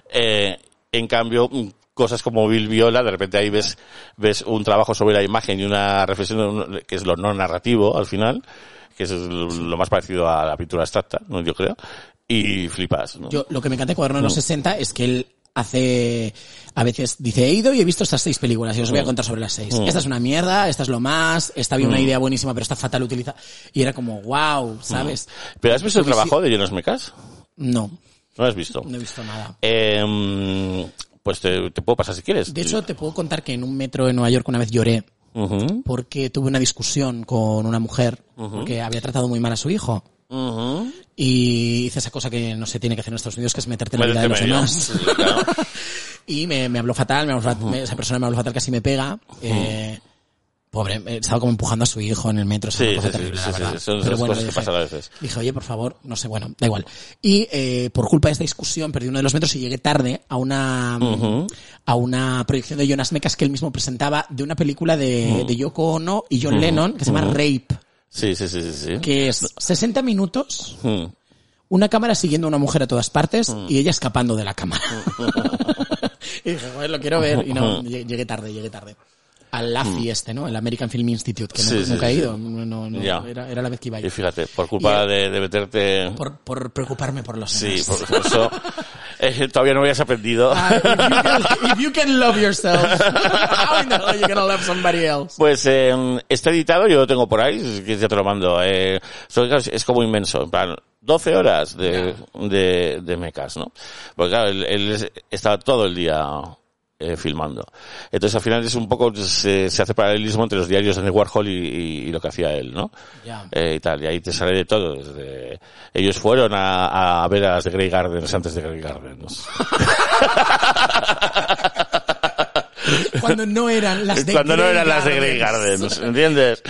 En cambio, cosas como Bill Viola, de repente ahí ves un trabajo sobre la imagen y una reflexión que es lo no narrativo al final, que es lo más parecido a la pintura abstracta, ¿no? Yo creo, y flipas, ¿no? Yo, lo que me encanta de Cuaderno de los 60 es que él a veces dice, he ido y he visto estas 6 películas y os voy a contar sobre las 6. Esta es una mierda, esta es lo más, esta había una idea buenísima pero está fatal utilizada. Y era como, wow, ¿sabes? ¿Pero has visto el trabajo de Jonas Mekas? No. ¿No lo has visto? No he visto nada. Pues te puedo pasar si quieres. De hecho, te puedo contar que en un metro de Nueva York una vez lloré porque tuve una discusión con una mujer porque había tratado muy mal a su hijo. Y hice esa cosa que no se tiene que hacer en Estados Unidos, que es meterte en la vida de los demás. Sí, claro. Y me habló fatal, esa persona me habló fatal, casi me pega. Pobre, estaba como empujando a su hijo en el metro, es una cosa terrible, la verdad. Son pero bueno, cosas que pasan a veces. Dije, oye, por favor, no sé, bueno, da igual. Y por culpa de esta discusión perdí uno de los metros y llegué tarde a una proyección de Jonas Mekas que él mismo presentaba de una película de Yoko Ono y John Lennon que se llama Rape. Sí. Que es 60 minutos, una cámara siguiendo a una mujer a todas partes y ella escapando de la cámara. Y dije, joder, lo quiero ver. Y no, llegué tarde. Al AFI ¿no? El American Film Institute, que nunca he ido. No, era la vez que iba a ir. Y fíjate, por culpa de meterte... Por preocuparme por los demás. Sí, por eso todavía no habías aprendido. If you can love yourself, how in the hell are you gonna love somebody else? Pues está editado, yo lo tengo por ahí, que ya te lo mando. Es como inmenso, en plan, 12 horas de Mekas, ¿no? Porque claro, él estaba todo el día filmando. Entonces al final es un poco, se hace paralelismo entre los diarios de Andy Warhol y lo que hacía él, ¿no? Y tal, y ahí te sale de todo. Ellos fueron a ver a las de Grey Gardens antes de Grey Gardens. Cuando no eran las de Grey Gardens, ¿entiendes?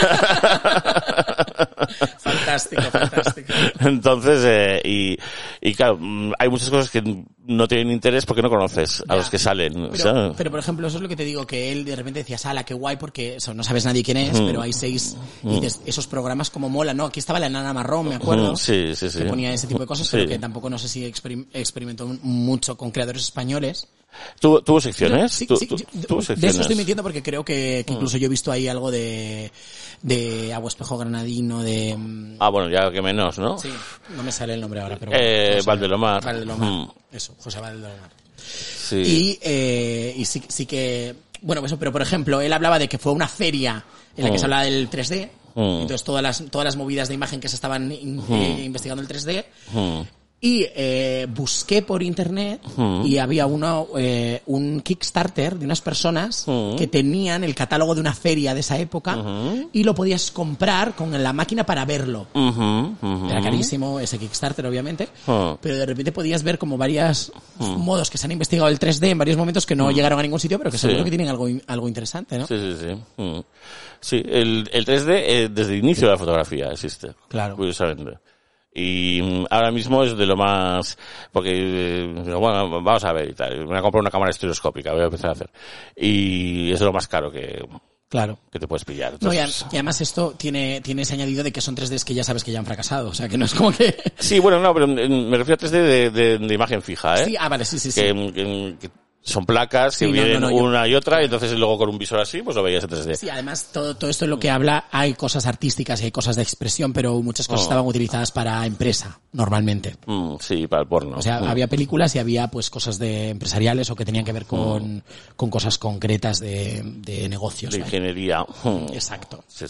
Fantástico. Entonces, y claro, hay muchas cosas que no tienen interés porque no conoces a los que salen. Pero por ejemplo, eso es lo que te digo, que él de repente decía, ala, qué guay, porque eso, no sabes nadie quién es, pero hay 6, y dices, esos programas como mola, ¿no? Aquí estaba la Nana Marrón, me acuerdo. Sí. Que ponía ese tipo de cosas, pero que tampoco no sé si experimentó mucho con creadores españoles. ¿Tuvo secciones? Sí, ¿Tuvo secciones? De eso estoy mintiendo porque creo que incluso yo he visto ahí algo de Agua Espejo Granadino, bueno, ya que menos, ¿no? Sí, no me sale el nombre ahora, pero bueno. Valdelomar. Eso, José Valdelomar. Sí. Y sí que, bueno, eso, pero por ejemplo, él hablaba de que fue una feria en la que se hablaba del 3D, entonces todas las movidas de imagen que se estaban investigando el 3D, Y busqué por internet y había un Kickstarter de unas personas que tenían el catálogo de una feria de esa época y lo podías comprar con la máquina para verlo. Era carísimo ese Kickstarter, obviamente, pero de repente podías ver como varios modos que se han investigado el 3D en varios momentos que no llegaron a ningún sitio, pero que seguro que tienen algo interesante, ¿no? Sí. Sí, el 3D desde el inicio de la fotografía existe. Claro. Curiosamente. Y ahora mismo es de lo más, porque, bueno, vamos a ver y tal, me voy a comprar una cámara estereoscópica, voy a empezar a hacer. Y es de lo más caro que te puedes pillar. Entonces, y además esto tiene ese añadido de que son 3Ds que ya sabes que ya han fracasado, o sea que no es como que... Sí, bueno, no, pero me refiero a 3D de imagen fija, ¿eh? Sí, vale, sí. Que son placas que vienen una y otra, y entonces luego con un visor así, pues lo veías en 3D. Sí, además todo esto es lo que habla, hay cosas artísticas y hay cosas de expresión, pero muchas cosas estaban utilizadas para empresa, normalmente. Sí, para el porno. O sea, había películas y había pues cosas de empresariales o que tenían que ver con cosas concretas de negocios. De ingeniería. Exacto. Sí.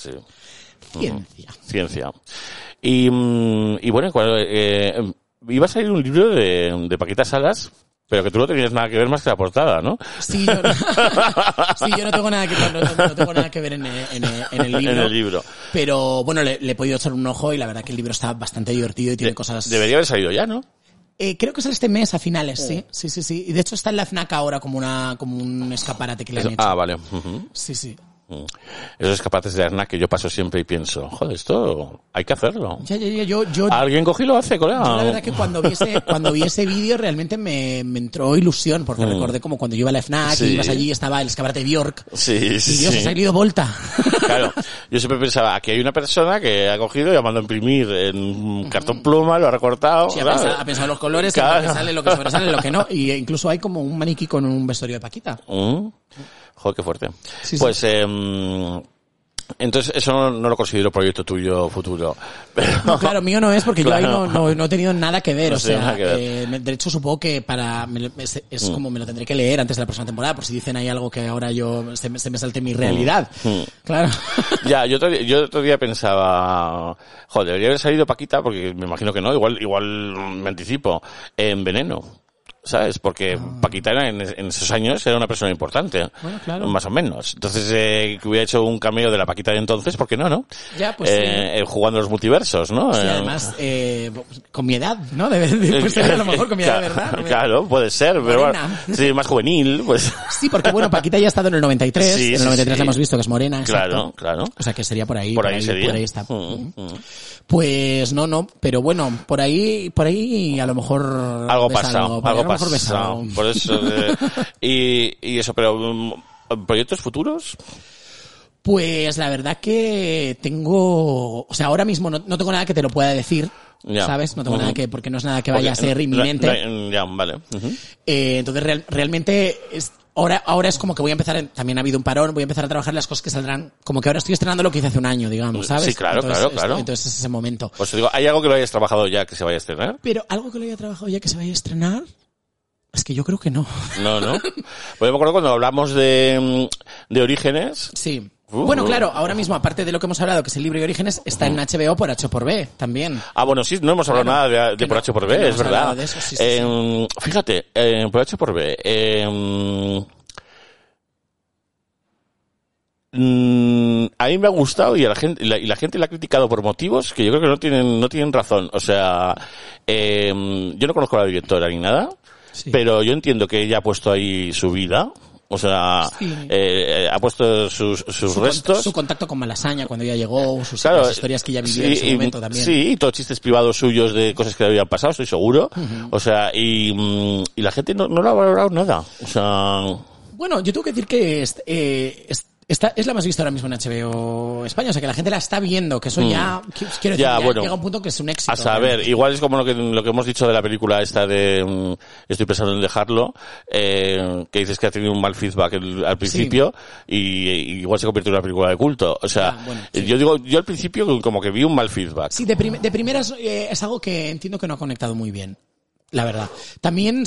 Ciencia. Y bueno, iba a salir un libro de Paquita Salas, pero que tú no tenías nada que ver más que la portada, ¿no? Sí, yo no tengo nada que ver en el libro. En el libro. Pero bueno, le he podido echar un ojo y la verdad que el libro está bastante divertido y tiene cosas... Debería haber salido ya, ¿no? Creo que sale este mes a finales, sí. Y de hecho está en la FNAC ahora como un escaparate que le han hecho. Ah, vale. Sí. Esos escapates de FNAC que yo paso siempre y pienso, joder, esto hay que hacerlo. Yo ¿Alguien coge y lo hace, colega? Yo la verdad que cuando vi ese vídeo realmente me entró ilusión, porque recordé como cuando yo iba a la FNAC y ibas allí, estaba el escaparate Bjork. Sí. Y Dios, ha salido Volta. Claro, yo siempre pensaba, aquí hay una persona que ha cogido y ha mandado a imprimir en cartón pluma, lo ha recortado. Sí, ha pensado los colores, claro. lo que sale, lo que sobresale, lo que no. Y incluso hay como un maniquí con un vestuario de Paquita. Joder, qué fuerte. Sí. Pues, entonces eso no lo considero proyecto tuyo futuro. Pero, no, claro, mío no es porque claro. yo ahí no he tenido nada que ver. No o sea, nada que ver. De hecho supongo que es como me lo tendré que leer antes de la próxima temporada, por si dicen ahí algo que ahora se me salte mi realidad. Claro. Ya, yo otro día pensaba, joder, debería haber salido Paquita, porque me imagino que no, igual me anticipo, en Veneno. ¿Sabes? Porque Paquita en esos años era una persona importante. Bueno, claro. Más o menos. Entonces, que hubiera hecho un cameo de la Paquita de entonces, ¿por qué no? Ya, pues jugando los multiversos, ¿no? Sí, además, con mi edad, ¿no? Pues sería a lo mejor con mi edad de verdad. Claro, puede ser, pero bueno, sí, más juvenil, pues. Sí, porque bueno, Paquita ya ha estado en el 93. Sí, en el 93 la hemos visto, que es morena, exacto. Claro. O sea, que sería por ahí. Por ahí sería. Por ahí está. Pues no, pero bueno, por ahí a lo mejor algo pasa. Por eso y eso, pero ¿proyectos futuros? Pues la verdad que tengo, o sea, ahora mismo no tengo nada que te lo pueda decir, ¿sabes? No tengo nada porque no es nada que vaya a ser inminente. Ya, vale. Entonces realmente ahora es como que voy a empezar, también ha habido un parón, voy a empezar a trabajar las cosas que saldrán, como que ahora estoy estrenando lo que hice hace un año, digamos, ¿sabes? Sí, claro. Entonces es ese momento. Pues te digo, ¿hay algo que lo hayas trabajado ya que se vaya a estrenar? Pero algo que lo haya trabajado ya que se vaya a estrenar, es que yo creo que no. No. Pues me acuerdo cuando hablamos de Orígenes. Sí. Bueno, claro, ahora mismo, aparte de lo que hemos hablado, que es el libro de Orígenes, está en HBO por H por B también. Ah, bueno, sí, no hemos hablado nada de por H por B, es verdad. De eso, sí. Fíjate, por H por B, a mí me ha gustado y a la gente la ha criticado por motivos que yo creo que no tienen razón. O sea, yo no conozco a la directora ni nada, pero yo entiendo que ella ha puesto ahí su vida. O sea, ha puesto sus restos. Su contacto con Malasaña cuando ella llegó, las historias que ella vivió en ese momento también. Sí, y todos chistes privados suyos de cosas que le habían pasado, estoy seguro. O sea, y la gente no lo ha valorado nada. O sea... Bueno, yo tengo que decir que esta es la más vista ahora mismo en HBO España, o sea que la gente la está viendo, que eso ya, quiero decir, bueno, llega a un punto que es un éxito. A saber, ¿verdad? Igual es como lo que hemos dicho de la película esta de Estoy pensando en dejarlo, que dices que ha tenido un mal feedback al principio, y igual se convierte en una película de culto. O sea, yo al principio como que vi un mal feedback. Sí, de primeras es algo que entiendo que no ha conectado muy bien, la verdad. También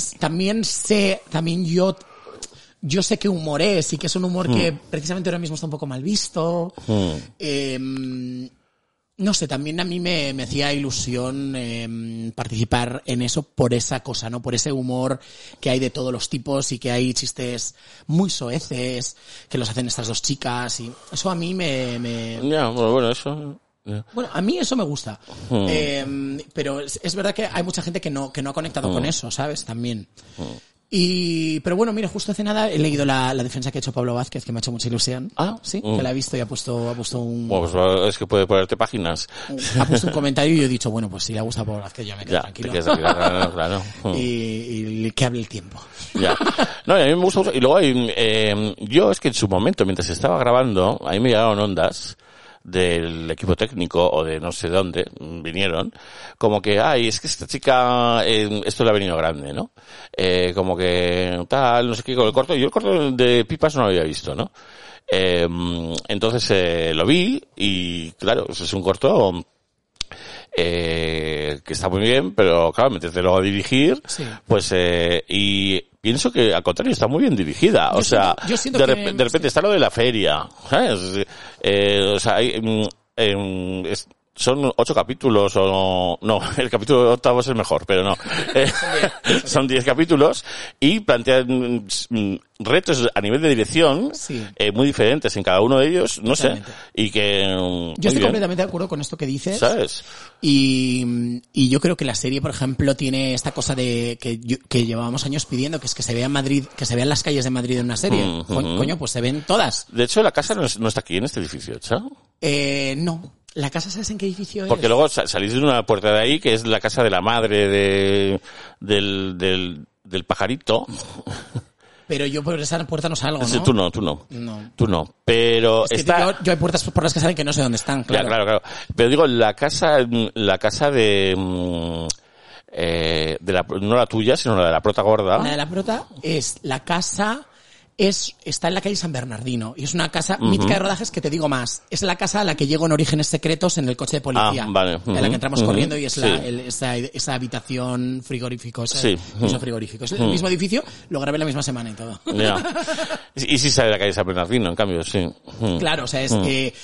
yo sé que humor es, y que es un humor que precisamente ahora mismo está un poco mal visto. no sé, también a mí me hacía ilusión participar en eso por esa cosa, ¿no? Por ese humor que hay de todos los tipos y que hay chistes muy soeces que los hacen estas dos chicas y eso a mí Ya, bueno, eso... Bueno, a mí eso me gusta. Pero es verdad que hay mucha gente que no ha conectado con eso, ¿sabes? También. Pero bueno, mira, justo hace nada he leído la defensa que ha hecho Pablo Vázquez, que me ha hecho mucha ilusión. Sí, que la he visto y ha puesto un... Bueno, pues es que puede ponerte páginas. Ha puesto un comentario y yo he dicho, bueno, pues si le gusta a Pablo Vázquez ya me quedo tranquilo. Claro. Y que hable el tiempo. Ya. No, y a mí me gusta mucho. Y luego yo es que en su momento, mientras estaba grabando, a mí me llegaron ondas del equipo técnico o de no sé dónde vinieron, como que, es que esta chica, esto le ha venido grande, ¿no? Como que tal, no sé qué, con el corto, yo el corto de Pipas no lo había visto, ¿no? Entonces lo vi y claro, es un corto que está muy bien, pero claro, metértelo a dirigir, pues y pienso que al contrario está muy bien dirigida. Yo siento de repente está lo de la feria, ¿sabes? Son 8 capítulos no, el capítulo 8 es el mejor, pero no. Son 10 capítulos y plantean retos a nivel de dirección muy diferentes en cada uno de ellos, no sé, y que yo estoy completamente de acuerdo con esto que dices, ¿sabes? Y yo creo que la serie, por ejemplo, tiene esta cosa de que llevábamos años pidiendo, que es que se vea en Madrid, que se vean las calles de Madrid en una serie. Coño, pues se ven todas. De hecho, la casa no está aquí en este edificio, ¿sabes? No. ¿La casa sabes en qué edificio es? Porque luego salís de una puerta de ahí, que es la casa de la madre del pajarito. Pero yo por esa puerta no salgo, ¿no? Tú no. Pero es que yo hay puertas por las que salen que no sé dónde están, claro. Ya, claro. Pero digo, la casa de no la tuya, sino la de la prota gorda. La de la prota es la casa... está en la calle San Bernardino y es una casa mítica de rodajes que te digo más. Es la casa a la que llego en Orígenes Secretos en el coche de policía. Vale. En la que entramos corriendo y es esa habitación frigorífico, piso frigorífico. Es el mismo edificio, lo grabé la misma semana y todo. Ya. Y sí sale de la calle San Bernardino, en cambio, sí. Claro, o sea, es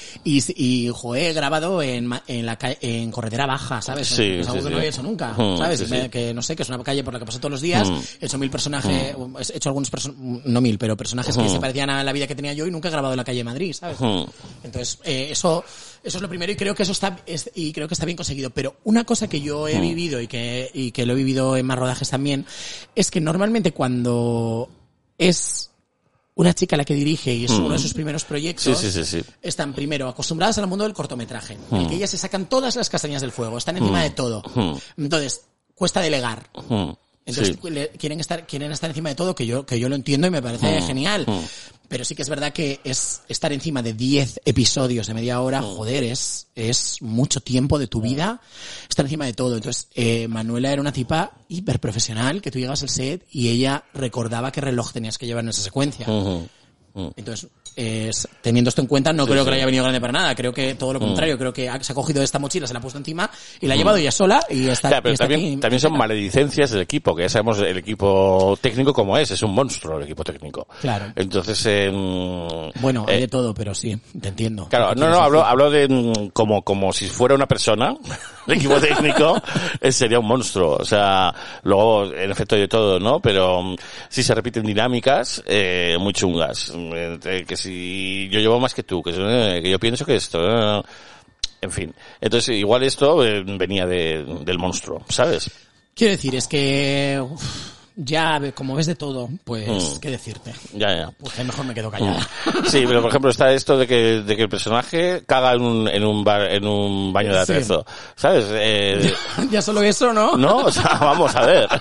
he grabado en Corredera Baja, ¿sabes? Sí, es algo que no había hecho nunca, ¿sabes? Que no sé, que es una calle por la que paso todos los días, he hecho 1000 personajes, he hecho algunos no 1000, pero personajes que se parecían a la vida que tenía yo y nunca he grabado en la calle de Madrid, ¿sabes? Entonces, eso es lo primero y creo que eso está bien conseguido. Pero una cosa que yo he vivido y que lo he vivido en más rodajes también es que normalmente cuando es una chica la que dirige y es uno de sus primeros proyectos, están primero acostumbradas al mundo del cortometraje, en el que ellas se sacan todas las castañas del fuego, están encima de todo. Entonces, cuesta delegar. Entonces quieren estar encima de todo, que yo lo entiendo y me parece genial. Pero sí que es verdad que es estar encima de 10 episodios de media hora, joder, es mucho tiempo de tu vida estar encima de todo. Entonces, Manuela era una tipa hiperprofesional, que tú llegas al set y ella recordaba qué reloj tenías que llevar en esa secuencia. Entonces, teniendo esto en cuenta, no creo que le haya venido grande para nada. Creo que todo lo contrario. Creo que se ha cogido esta mochila, se la ha puesto encima y la ha llevado ella sola y está. Claro, pero también son maledicencias del equipo, que ya sabemos el equipo técnico como es un monstruo el equipo técnico. Claro. Entonces, bueno, hay de todo, pero sí, te entiendo. Claro, hablo de como si fuera una persona, el equipo técnico sería un monstruo. O sea, luego, en efecto, hay de todo, ¿no? Pero sí se repiten dinámicas muy chungas. Que si yo llevo más que tú, que yo pienso que esto, en fin. Entonces, igual esto venía del monstruo, ¿sabes? Quiero decir, es que ya, como ves de todo, pues, ¿qué decirte? Ya. Pues mejor me quedo callada. Sí, pero por ejemplo está esto de que el personaje caga en un baño de atrezo, ¿sabes? Ya solo eso, ¿no? No, o sea, vamos a ver.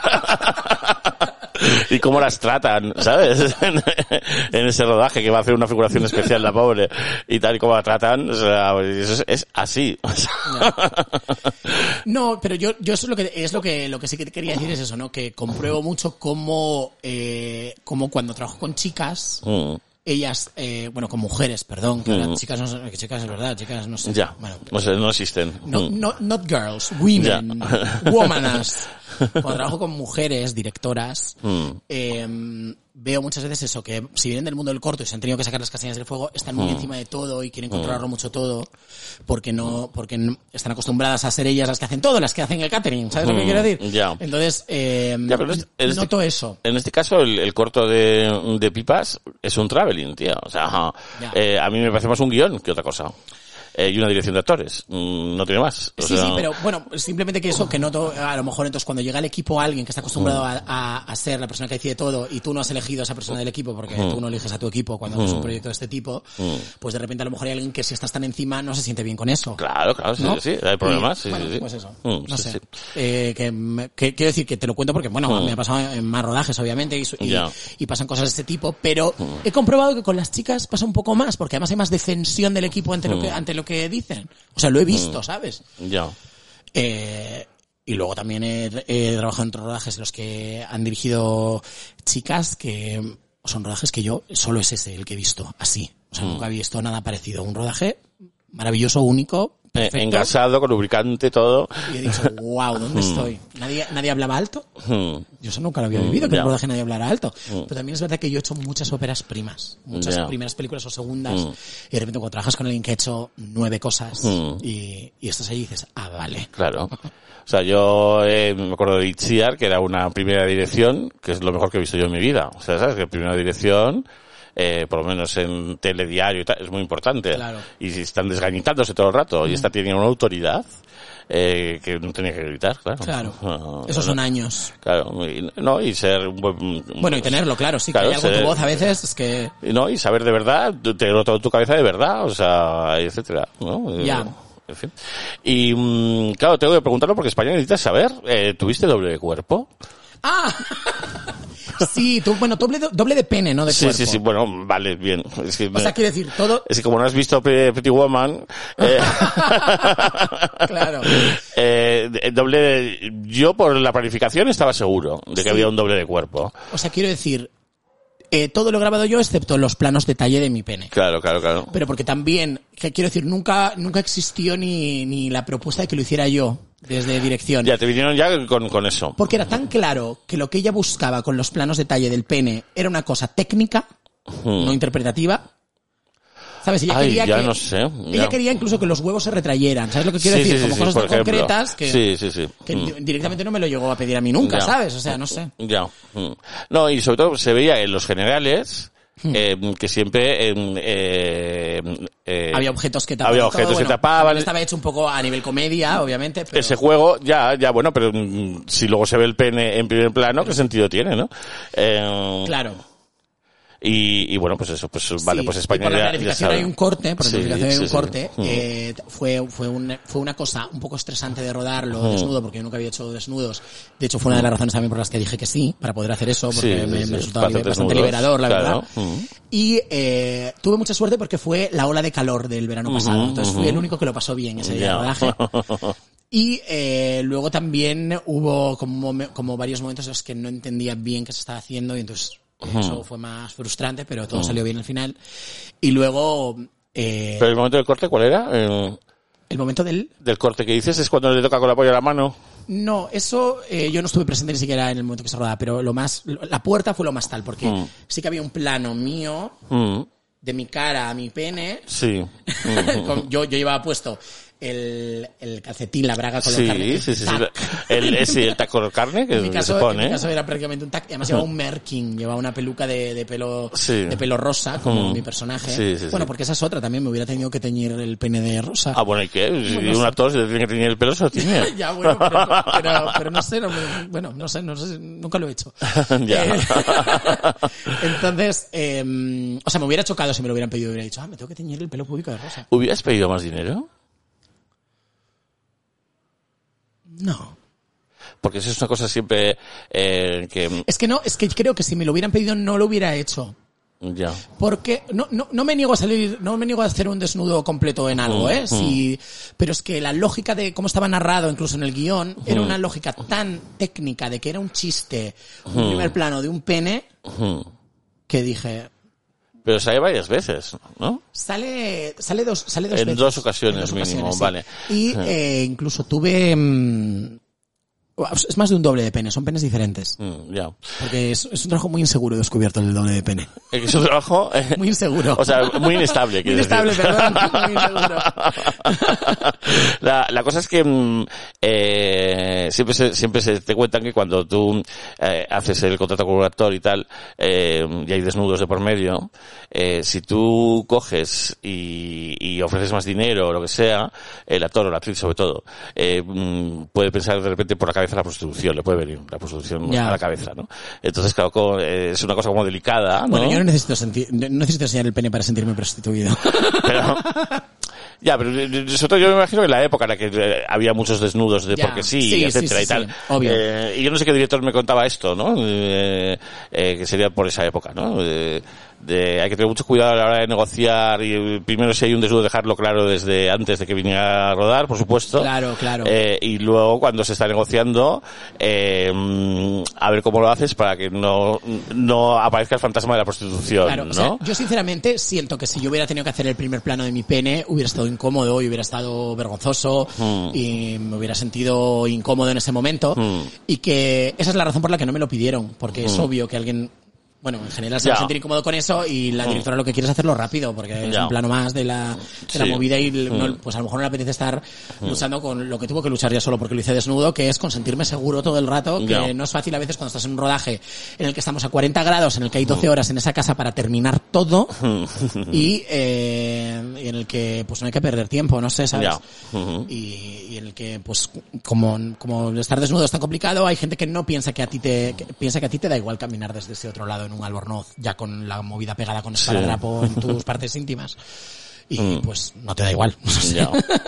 Y cómo las tratan, ¿sabes? En ese rodaje que va a hacer una figuración especial la pobre y tal y como la tratan, o sea, eso es así. O sea. No, pero yo eso es lo que sí que quería decir es eso, ¿no? Que compruebo mucho cómo cuando trabajo con chicas, ellas, con mujeres, perdón, que chicas es verdad, chicas no sé. Ya, bueno, no existen. Not girls, women, womanas. Cuando trabajo con mujeres, directoras, veo muchas veces eso, que si vienen del mundo del corto y se han tenido que sacar las castañas del fuego, están muy encima de todo y quieren controlarlo mucho todo, porque están acostumbradas a ser ellas las que hacen todo, las que hacen el catering, ¿sabes lo que quiero decir? Ya. Entonces, noto eso. En este caso, el corto de Pipas es un traveling, tío. O sea, a mí me parece más un guión que otra cosa. Y una dirección de actores. No tiene más. Sí, pero bueno, simplemente que eso, que noto, a lo mejor entonces cuando llega al equipo alguien que está acostumbrado a ser la persona que decide todo y tú no has elegido a esa persona del equipo porque tú no eliges a tu equipo cuando es un proyecto de este tipo, pues de repente a lo mejor hay alguien que si estás tan encima no se siente bien con eso. Claro, ¿no? Sí, hay problemas. Sí, bueno, sí. pues eso. No sé. Que quiero decir que te lo cuento porque, bueno, me ha pasado en más rodajes, obviamente, y pasan cosas de este tipo, pero he comprobado que con las chicas pasa un poco más, porque además hay más defensión del equipo ante lo que dicen. O sea, lo he visto, ¿sabes? Ya. Y luego también he trabajado en otros rodajes en los que han dirigido chicas que son rodajes que yo solo es ese el que he visto así. O sea, nunca he visto nada parecido. Un rodaje maravilloso, único, perfecto. Engasado, con lubricante, todo. Y he dicho, wow, ¿dónde estoy? ¿Nadie hablaba alto? Yo eso nunca lo había vivido, que en un rodaje nadie hablara alto. Pero también es verdad que yo he hecho muchas óperas primas. Muchas primeras películas o segundas. Y de repente cuando trabajas con alguien que ha hecho 9 cosas y estás ahí y dices, vale. Claro. O sea, yo me acuerdo de Itziar, que era una primera dirección, que es lo mejor que he visto yo en mi vida. O sea, ¿sabes? Que primera dirección... por lo menos en telediario y tal, es muy importante. Claro. Y si están desgañitándose todo el rato, y esta tiene una autoridad que no tenía que gritar, claro. Claro. Esos son años. Claro. Y ser un buen... Bueno, y tenerlo, claro, sí, claro, que hay algo en tu voz a veces, es que... Y saber de verdad, tenerlo todo en tu cabeza de verdad, o sea, etcétera, ¿no? Ya. En fin. Y, claro, tengo que preguntarlo porque España necesita saber, ¿tuviste doble de cuerpo? Sí, doble de pene, no de cuerpo. Sí, bueno, vale, bien. Es que, o sea, quiere decir, todo... Es que como no has visto Pretty Woman... Claro. Yo por la planificación estaba seguro de que había un doble de cuerpo. O sea, quiero decir... todo lo he grabado yo excepto los planos detalle de mi pene. Claro. Pero porque también, quiero decir, nunca existió ni la propuesta de que lo hiciera yo desde dirección. Ya, te vinieron ya con eso. Porque era tan claro que lo que ella buscaba con los planos detalle del pene era una cosa técnica, no interpretativa. ¿Sabes? Ella quería que... no sé. Ella quería incluso que los huevos se retrayeran. ¿Sabes lo que quiero decir? Como cosas tan concretas que... Sí. Que directamente no me lo llegó a pedir a mí nunca, ¿sabes? O sea, no sé. Ya. No, y sobre todo se veía en los generales... que siempre había objetos que tapaban. Había objetos que tapaban. Estaba hecho un poco a nivel comedia, obviamente. Pero... Ese juego, ya, bueno, pero si luego se ve el pene en primer plano, ¿qué sentido tiene, no? Claro. Y bueno, pues eso, pues vale, sí, pues España y por la ya planificación sabe. hay un corte, fue una cosa un poco estresante de rodarlo desnudo, porque yo nunca había hecho desnudos. De hecho, fue una de las razones también por las que dije que sí, para poder hacer eso, porque me resultaba bastante liberador, la verdad. Y tuve mucha suerte porque fue la ola de calor del verano pasado, entonces fui el único que lo pasó bien ese día de rodaje. Y luego también hubo como varios momentos en los que no entendía bien qué se estaba haciendo y entonces eso fue más frustrante, pero todo salió bien al final. Y luego... ¿Pero el momento del corte cuál era? ¿El momento del corte que dices es cuando le toca con la polla a la mano? No, eso yo no estuve presente ni siquiera en el momento que se rodaba, pero la puerta fue lo más tal, porque sí que había un plano mío de mi cara a mi pene. Sí. Yo llevaba puesto el calcetín, la braga con los carnes. Sí. El taco de carne que en mi caso, se pone. En mi caso era prácticamente un tac. Y además llevaba un merkin, llevaba una peluca de pelo rosa, como mi personaje. Sí. Bueno, porque esa es otra también, me hubiera tenido que teñir el pene de rosa. Bueno, ¿y qué? Si un actor se tiene que teñir el pelo, se lo tiñe. Ya, bueno, pero no sé, no sé, nunca lo he hecho. Ya. Entonces, o sea, me hubiera chocado si me lo hubieran pedido y hubiera dicho, me tengo que teñir el pelo público de rosa. ¿Hubieras pedido más dinero? No. Porque eso es una cosa siempre que... Es que creo que si me lo hubieran pedido no lo hubiera hecho. Ya. Porque no me niego a hacer un desnudo completo en algo, sí, pero es que la lógica de cómo estaba narrado incluso en el guión era una lógica tan técnica de que era un chiste, un primer plano de un pene, que dije... Pero sale varias veces, ¿no? Sale dos veces. En dos ocasiones mínimo, sí. vale. Y incluso tuve Es más de un doble de pene, son penes diferentes. Ya. Porque es un trabajo muy inseguro descubierto el doble de pene. Es un trabajo... Muy inseguro. O sea, muy inestable. Muy inestable, perdón. Muy inseguro. La cosa es que siempre se te cuentan que cuando tú haces el contrato con un actor y tal, y hay desnudos de por medio, si tú coges y ofreces más dinero o lo que sea, el actor o la actriz sobre todo, puede pensar de repente por la cabeza la prostitución, le puede venir la prostitución a la cabeza, ¿no? Entonces, claro, es una cosa como delicada, ¿no? Bueno, yo no necesito enseñar el pene para sentirme prostituido. Pero... Ya, pero sobre todo yo me imagino que en la época en la que había muchos desnudos de porque sí, etcétera y tal. Sí, obvio. Y yo no sé qué director me contaba esto, ¿no? Que sería por esa época, ¿no? Hay que tener mucho cuidado a la hora de negociar y primero si hay un desnudo dejarlo claro desde antes de que viniera a rodar, por supuesto. Claro. Y luego cuando se está negociando, a ver cómo lo haces para que no aparezca el fantasma de la prostitución, claro, ¿no? O sea, yo sinceramente siento que si yo hubiera tenido que hacer el primer plano de mi pene, hubiera estado incómodo y hubiera estado vergonzoso y me hubiera sentido incómodo en ese momento y que esa es la razón por la que no me lo pidieron, porque es obvio que alguien... Bueno, en general se va a sentir incómodo con eso y la directora lo que quiere es hacerlo rápido porque es un plano más de la movida y pues a lo mejor no le apetece estar luchando con lo que tuvo que luchar ya solo porque lo hice desnudo, que es con sentirme seguro todo el rato, que no es fácil a veces cuando estás en un rodaje en el que estamos a 40 grados, en el que hay 12 horas en esa casa para terminar todo y en el que pues no hay que perder tiempo, no sé, ¿sabes? Y en el que pues como estar desnudo es tan complicado, hay gente que no piensa que a ti te da igual caminar desde ese otro lado en un albornoz, ya con la movida pegada con esparadrapo en tus partes íntimas. Y pues no te da igual. Sí.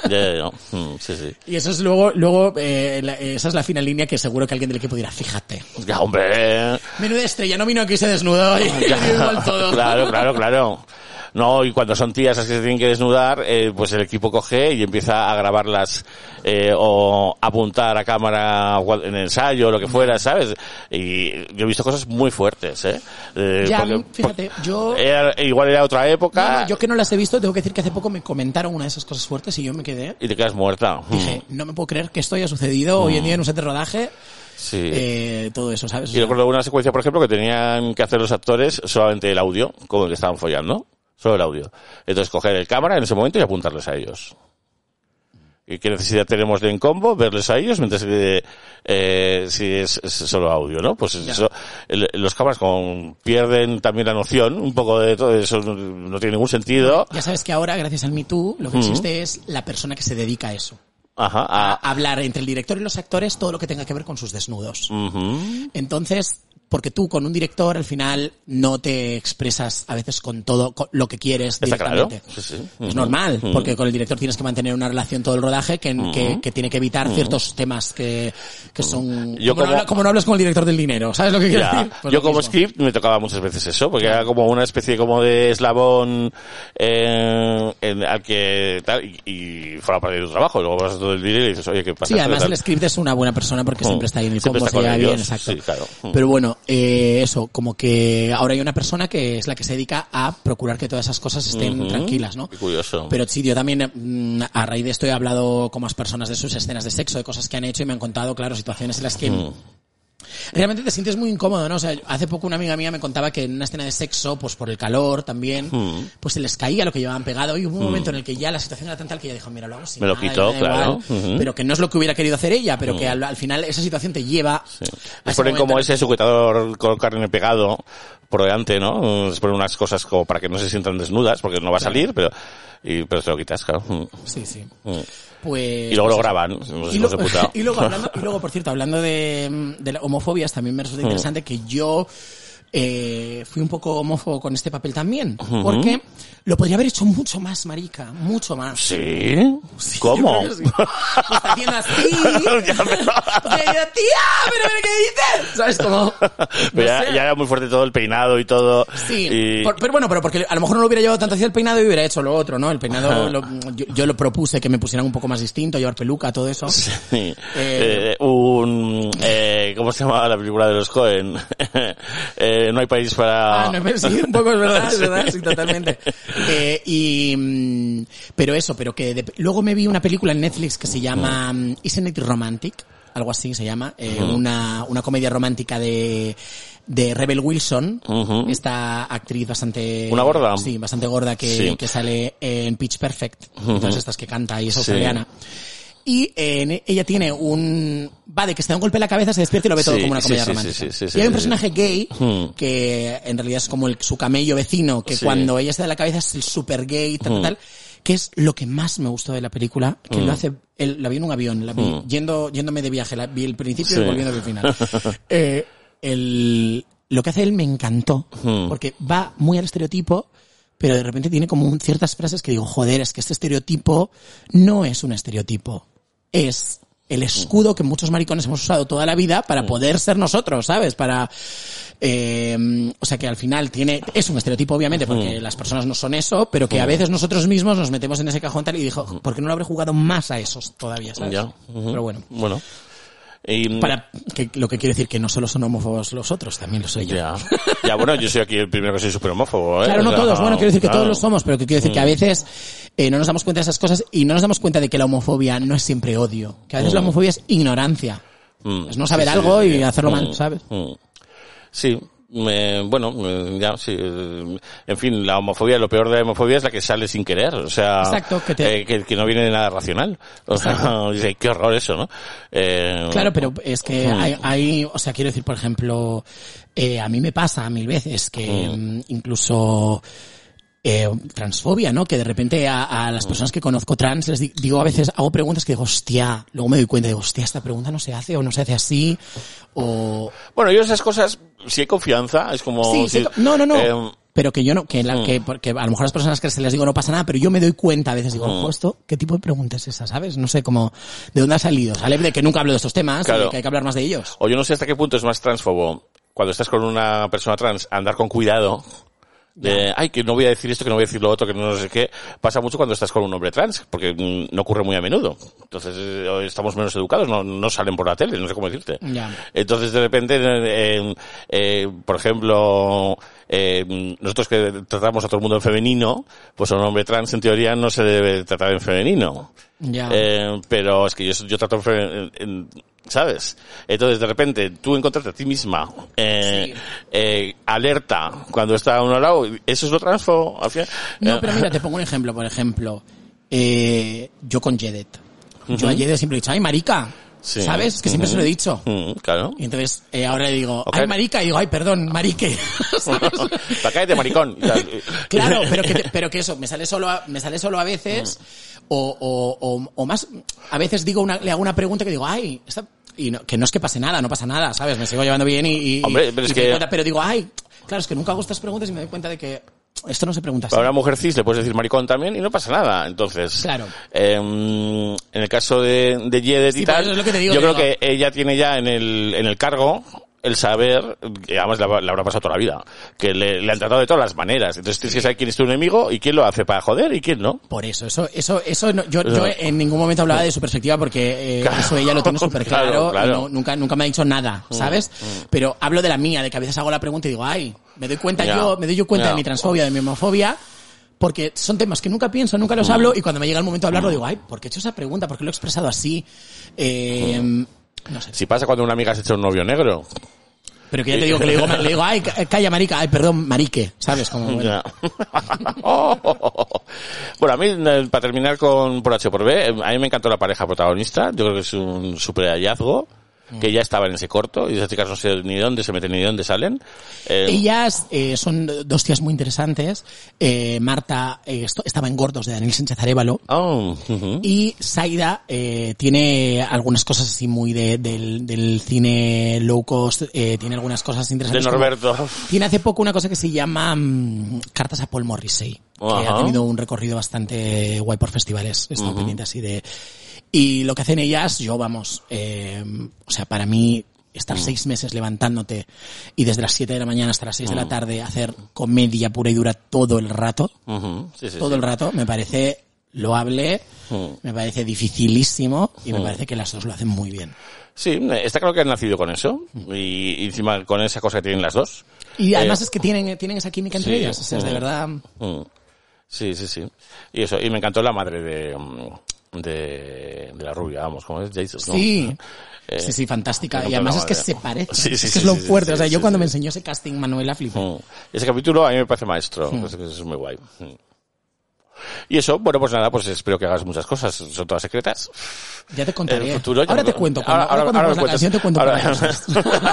Y eso es luego esa es la fina línea que seguro que alguien del equipo dirá, fíjate. Ya, hombre. Menuda estrella, no vino aquí se desnudó y igual todo. Claro. No, y cuando son tías las que se tienen que desnudar, pues el equipo coge y empieza a grabarlas o apuntar a cámara en ensayo o lo que fuera, ¿sabes? Y yo he visto cosas muy fuertes, fíjate, yo... igual era otra época. No, yo que no las he visto, tengo que decir que hace poco me comentaron una de esas cosas fuertes y yo me quedé... Y te quedas muerta. Dije, no me puedo creer que esto haya sucedido hoy en día en un set de rodaje. Sí. Todo eso, ¿sabes? Y recuerdo una secuencia, por ejemplo, que tenían que hacer los actores solamente el audio, como el que estaban follando. Solo el audio. Entonces coger el cámara en ese momento y apuntarles a ellos. ¿Y qué necesidad tenemos de en combo verles a ellos mientras que si es solo audio, ¿no? Pues eso, los cámaras pierden también la noción un poco de todo eso, no tiene ningún sentido. Ya sabes que ahora, gracias al Me Too, lo que existe es la persona que se dedica a eso. Ajá, a hablar entre el director y los actores todo lo que tenga que ver con sus desnudos. Entonces, porque tú con un director al final no te expresas a veces con todo con lo que quieres directamente. Está claro. Sí. Es normal, porque con el director tienes que mantener una relación todo el rodaje que tiene que evitar ciertos temas que son... Como no hablas con el director del dinero, ¿sabes lo que quiero decir? Pues yo como script me tocaba muchas veces eso, porque era como una especie como de eslabón al que tal, y fuera parte de tu trabajo, luego vas a todo el dinero y dices, oye, ¿qué pasa? Sí, además el script es una buena persona porque siempre está ahí en el combo, se lleva bien, exacto. Sí, claro. Pero bueno, eso, como que ahora hay una persona que es la que se dedica a procurar que todas esas cosas estén tranquilas, ¿no? Qué curioso. Pero sí, yo también, a raíz de esto he hablado con más personas de sus escenas de sexo, de cosas que han hecho y me han contado, claro, situaciones en las que realmente te sientes muy incómodo, ¿no? O sea, hace poco una amiga mía me contaba que en una escena de sexo, pues por el calor también, pues se les caía lo que llevaban pegado y hubo un momento en el que ya la situación era tan tal que ella dijo, mira, lo hago sin me lo nada, quitó, claro. Pero que no es lo que hubiera querido hacer ella, pero que al final esa situación te lleva... Les ponen como ese sujetador con carne pegado por delante, ¿no? Les ponen unas cosas como para que no se sientan desnudas, porque no va a salir, pero te lo quitas, claro. Sí. Pues, y luego lo graban, no sé, de puta. y luego, por cierto, hablando de la homofobias, también me resulta interesante que yo fui un poco homófobo con este papel también, porque lo podría haber hecho mucho más, marica, mucho más. ¿Sí? ¿Cómo? Sí. Me está haciendo así. Tía, pero ¿qué dices? ¿Sabes cómo? Pero ya era muy fuerte todo el peinado y todo. Sí, pero porque a lo mejor no lo hubiera llevado tanto hacia el peinado y hubiera hecho lo otro, ¿no? El peinado, yo lo propuse que me pusieran un poco más distinto, llevar peluca, todo eso. Sí. ¿Cómo se llamaba la película de los Coen? No hay país para... sí, un poco es verdad, sí, totalmente. Pero que luego me vi una película en Netflix que se llama Isn't It Romantic? algo así se llama, una comedia romántica de Rebel Wilson, esta actriz bastante... ¿Una gorda? Sí, bastante gorda que sale en Pitch Perfect, entonces estas que canta y es australiana. Y ella tiene va de que se da un golpe en la cabeza, se despierta y lo ve todo como una comedia romántica. Y hay un personaje gay que en realidad es como su camello vecino, que cuando ella se da la cabeza es el super gay, tal, que es lo que más me gustó de la película, que lo hace, la vi en un avión, la vi yéndome de viaje, la vi el principio y volviendo al final. Lo que hace él me encantó, porque va muy al estereotipo, pero de repente tiene como ciertas frases que digo, joder, es que este estereotipo no es un estereotipo, es el escudo que muchos maricones hemos usado toda la vida para poder ser nosotros, ¿sabes? O sea que al final es un estereotipo obviamente porque las personas no son eso, pero que a veces nosotros mismos nos metemos en ese cajón tal y dijo, ¿por qué no lo habré jugado más a esos todavía, ¿sabes? Ya. Pero bueno. Para lo que quiere decir que no solo son homófobos los otros, también lo soy yo. Ya, bueno, yo soy aquí el primero que soy súper homófobo, ¿eh? Claro, no todos, bueno, quiero decir que todos lo somos, pero que quiero decir que a veces no nos damos cuenta de esas cosas y no nos damos cuenta de que la homofobia no es siempre odio, que a veces la homofobia es ignorancia. Es no saber algo y hacerlo mal, ¿sabes? Sí. En fin, la homofobia, lo peor de la homofobia es la que sale sin querer, o sea, exacto, que no viene de nada racional. O sea, dice, qué horror eso, ¿no? Claro, pero es que hay, o sea, quiero decir, por ejemplo, a mí me pasa 1000 veces que incluso transfobia, ¿no? Que de repente a las personas que conozco trans les digo a veces, hago preguntas que digo, hostia, luego me doy cuenta, digo, hostia, esta pregunta no se hace o no se hace así, o... Bueno, yo esas cosas, si hay confianza, es como... No. Pero que yo no, porque a lo mejor las personas que se les digo no pasa nada, pero yo me doy cuenta a veces, digo, esto, ¿qué tipo de pregunta es esa, sabes? No sé cómo, ¿de dónde ha salido? Sale de que nunca hablo de estos temas, claro, y que hay que hablar más de ellos. O yo no sé hasta qué punto es más transfobo, cuando estás con una persona trans, andar con cuidado, que no voy a decir esto, que no voy a decir lo otro, que no sé qué. Pasa mucho cuando estás con un hombre trans, porque no ocurre muy a menudo. Entonces, estamos menos educados, no salen por la tele, no sé cómo decirte. Entonces, de repente, por ejemplo, nosotros que tratamos a todo el mundo en femenino, pues a un hombre trans en teoría no se debe tratar en femenino. Pero es que yo trato en ¿sabes? Entonces, de repente, tú encontrarte a ti misma alerta cuando está a uno al lado, ¿eso es lo transfo? Al final, no, pero mira, te pongo un ejemplo. Por ejemplo, yo con Jedet. Yo a Jedet siempre he dicho, ¡ay, marica! Sí. ¿Sabes? Es que siempre se lo he dicho. Claro. Y entonces, ahora le digo, ¡ay, marica! Y digo, ¡ay, perdón, marique! Cállate, maricón. Claro, pero que eso, me sale solo a veces, o más, a veces le hago una pregunta que digo, ¡ay! Que no es que pase nada, no pasa nada, ¿sabes? Me sigo llevando bien Hombre, pero digo, ¡ay! Claro, es que nunca hago estas preguntas y me doy cuenta de que esto no se pregunta así. Para una mujer cis le puedes decir maricón también y no pasa nada. Entonces, claro. En el caso de Jedet y tal, yo creo que ella tiene ya en el cargo el saber, que además le habrá pasado toda la vida, que le han tratado de todas las maneras. Entonces tienes que saber quién es tu enemigo y quién lo hace para joder y quién no. Por eso no, yo en ningún momento hablaba de su perspectiva porque eso ella lo tiene súper claro. Claro. Y nunca me ha dicho nada, ¿sabes? Pero hablo de la mía, de que a veces hago la pregunta y digo, ay, me doy cuenta de mi transfobia, de mi homofobia, porque son temas que nunca pienso, nunca los hablo, y cuando me llega el momento de hablarlo digo, ay, ¿por qué he hecho esa pregunta? ¿Por qué lo he expresado así? No sé. Si pasa cuando una amiga se echa un novio negro. Pero que ya te digo que le digo, ay, calla, marica, ay, perdón, marique, ¿sabes? Como, bueno. Bueno, a mí, para terminar por H o por B, a mí me encantó la pareja protagonista, yo creo que es un súper hallazgo, que ya estaban en ese corto, y esas chicas no sé ni dónde se meten ni dónde salen. Ellas son dos tías muy interesantes. Marta estaba en Gordos de Daniel Sánchez Arévalo. Y Saida tiene algunas cosas así muy del cine low cost, tiene algunas cosas interesantes. De Norberto. Tiene hace poco una cosa que se llama Cartas a Paul Morrissey, que ha tenido un recorrido bastante guay por festivales. He estado pendiente así de... Y lo que hacen ellas, o sea, para mí, estar 6 meses levantándote y desde las 7 de la mañana hasta las 6 de la tarde hacer comedia pura y dura todo el rato, el rato, me parece loable, me parece dificilísimo y me parece que las dos lo hacen muy bien. Sí, está claro que han nacido con eso y encima con esa cosa que tienen las dos. Y además es que tienen esa química entre ellas, o sea, es de verdad... Sí. Y eso, y me encantó la madre de la rubia, vamos, como es Jason, ¿no? Sí. Sí, fantástica. Y además es que se parece. Sí, es lo fuerte. O sea, yo cuando me enseñó ese casting, Manuela, flipé. Ese capítulo a mí me parece maestro. Es muy guay. Y eso, bueno, pues nada, pues espero que hagas muchas cosas. Son todas secretas. Ya te contaré. En el futuro, ahora te cuento. Ahora cuando la canción te cuento cosas.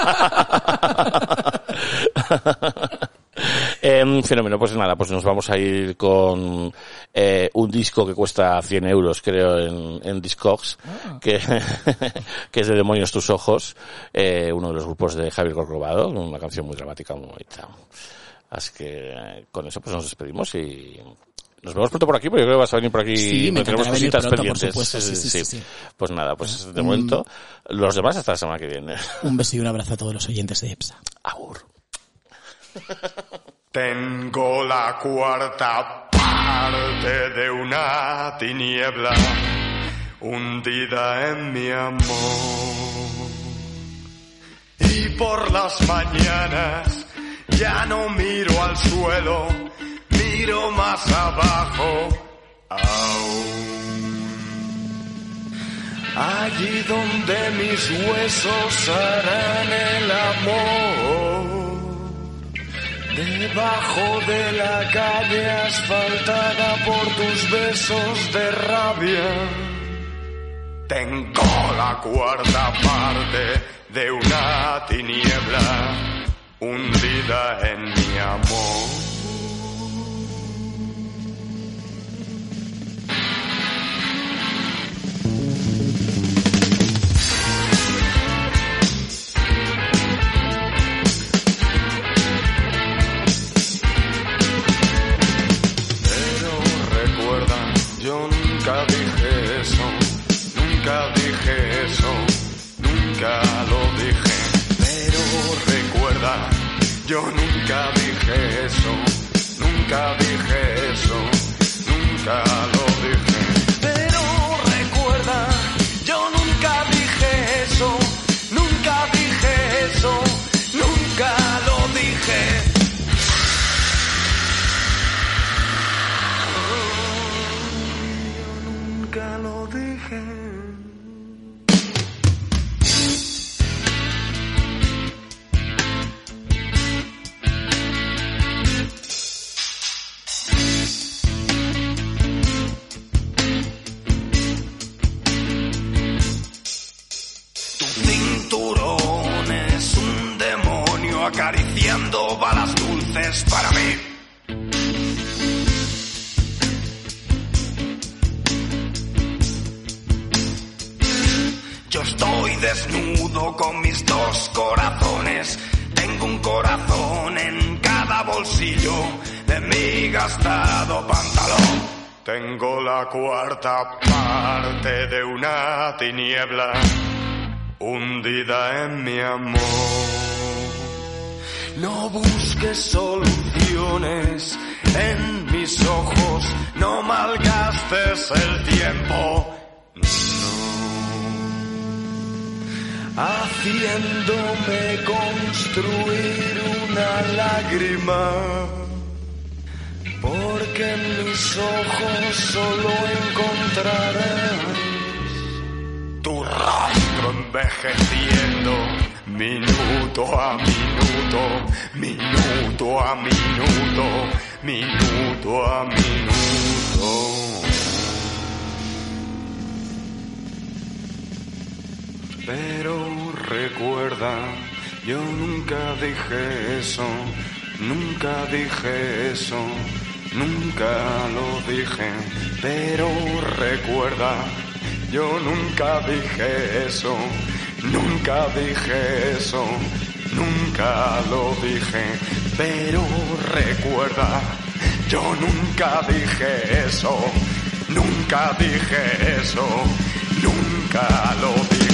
Fenómeno, pues nada, pues nos vamos a ir con un disco que cuesta 100 euros, creo, en Discogs, que es de Demonios tus ojos, uno de los grupos de Javier Corcovado, una canción muy dramática, muy bonita. Así que con eso pues nos despedimos y nos vemos pronto por aquí, porque yo creo que vas a venir por aquí. Sí, me tenemos venir cositas pronto, pendientes. por supuesto. Sí. Pues nada, pues de momento, los demás hasta la semana que viene. Un beso y un abrazo a todos los oyentes de EPSA. Agur. Tengo la cuarta parte de una tiniebla hundida en mi amor. Y por las mañanas ya no miro al suelo, miro más abajo aún. Allí donde mis huesos harán el amor, debajo de la calle asfaltada por tus besos de rabia. Tengo la cuarta parte de una tiniebla hundida en mi amor. Yo nunca dije eso, nunca lo dije. Pero recuerda, yo nunca dije eso, nunca lo dije. Pero recuerda, yo nunca dije eso, nunca lo dije. Nunca lo dije. Tu cinturón es un demonio acariciando balas dulces para mí. Yo estoy desnudo con mis dos corazones. Tengo un corazón en cada bolsillo de mi gastado pantalón. Tengo la cuarta parte de una tiniebla hundida en mi amor. No busques soluciones en mis ojos, no malgastes el tiempo. Haciéndome construir una lágrima, porque en mis ojos solo encontrarás tu rostro envejeciendo, minuto a minuto, minuto a minuto, minuto a minuto. Pero recuerda, yo nunca dije eso, nunca lo dije. Pero recuerda, yo nunca dije eso, nunca lo dije. Pero recuerda, yo nunca dije eso, nunca lo dije.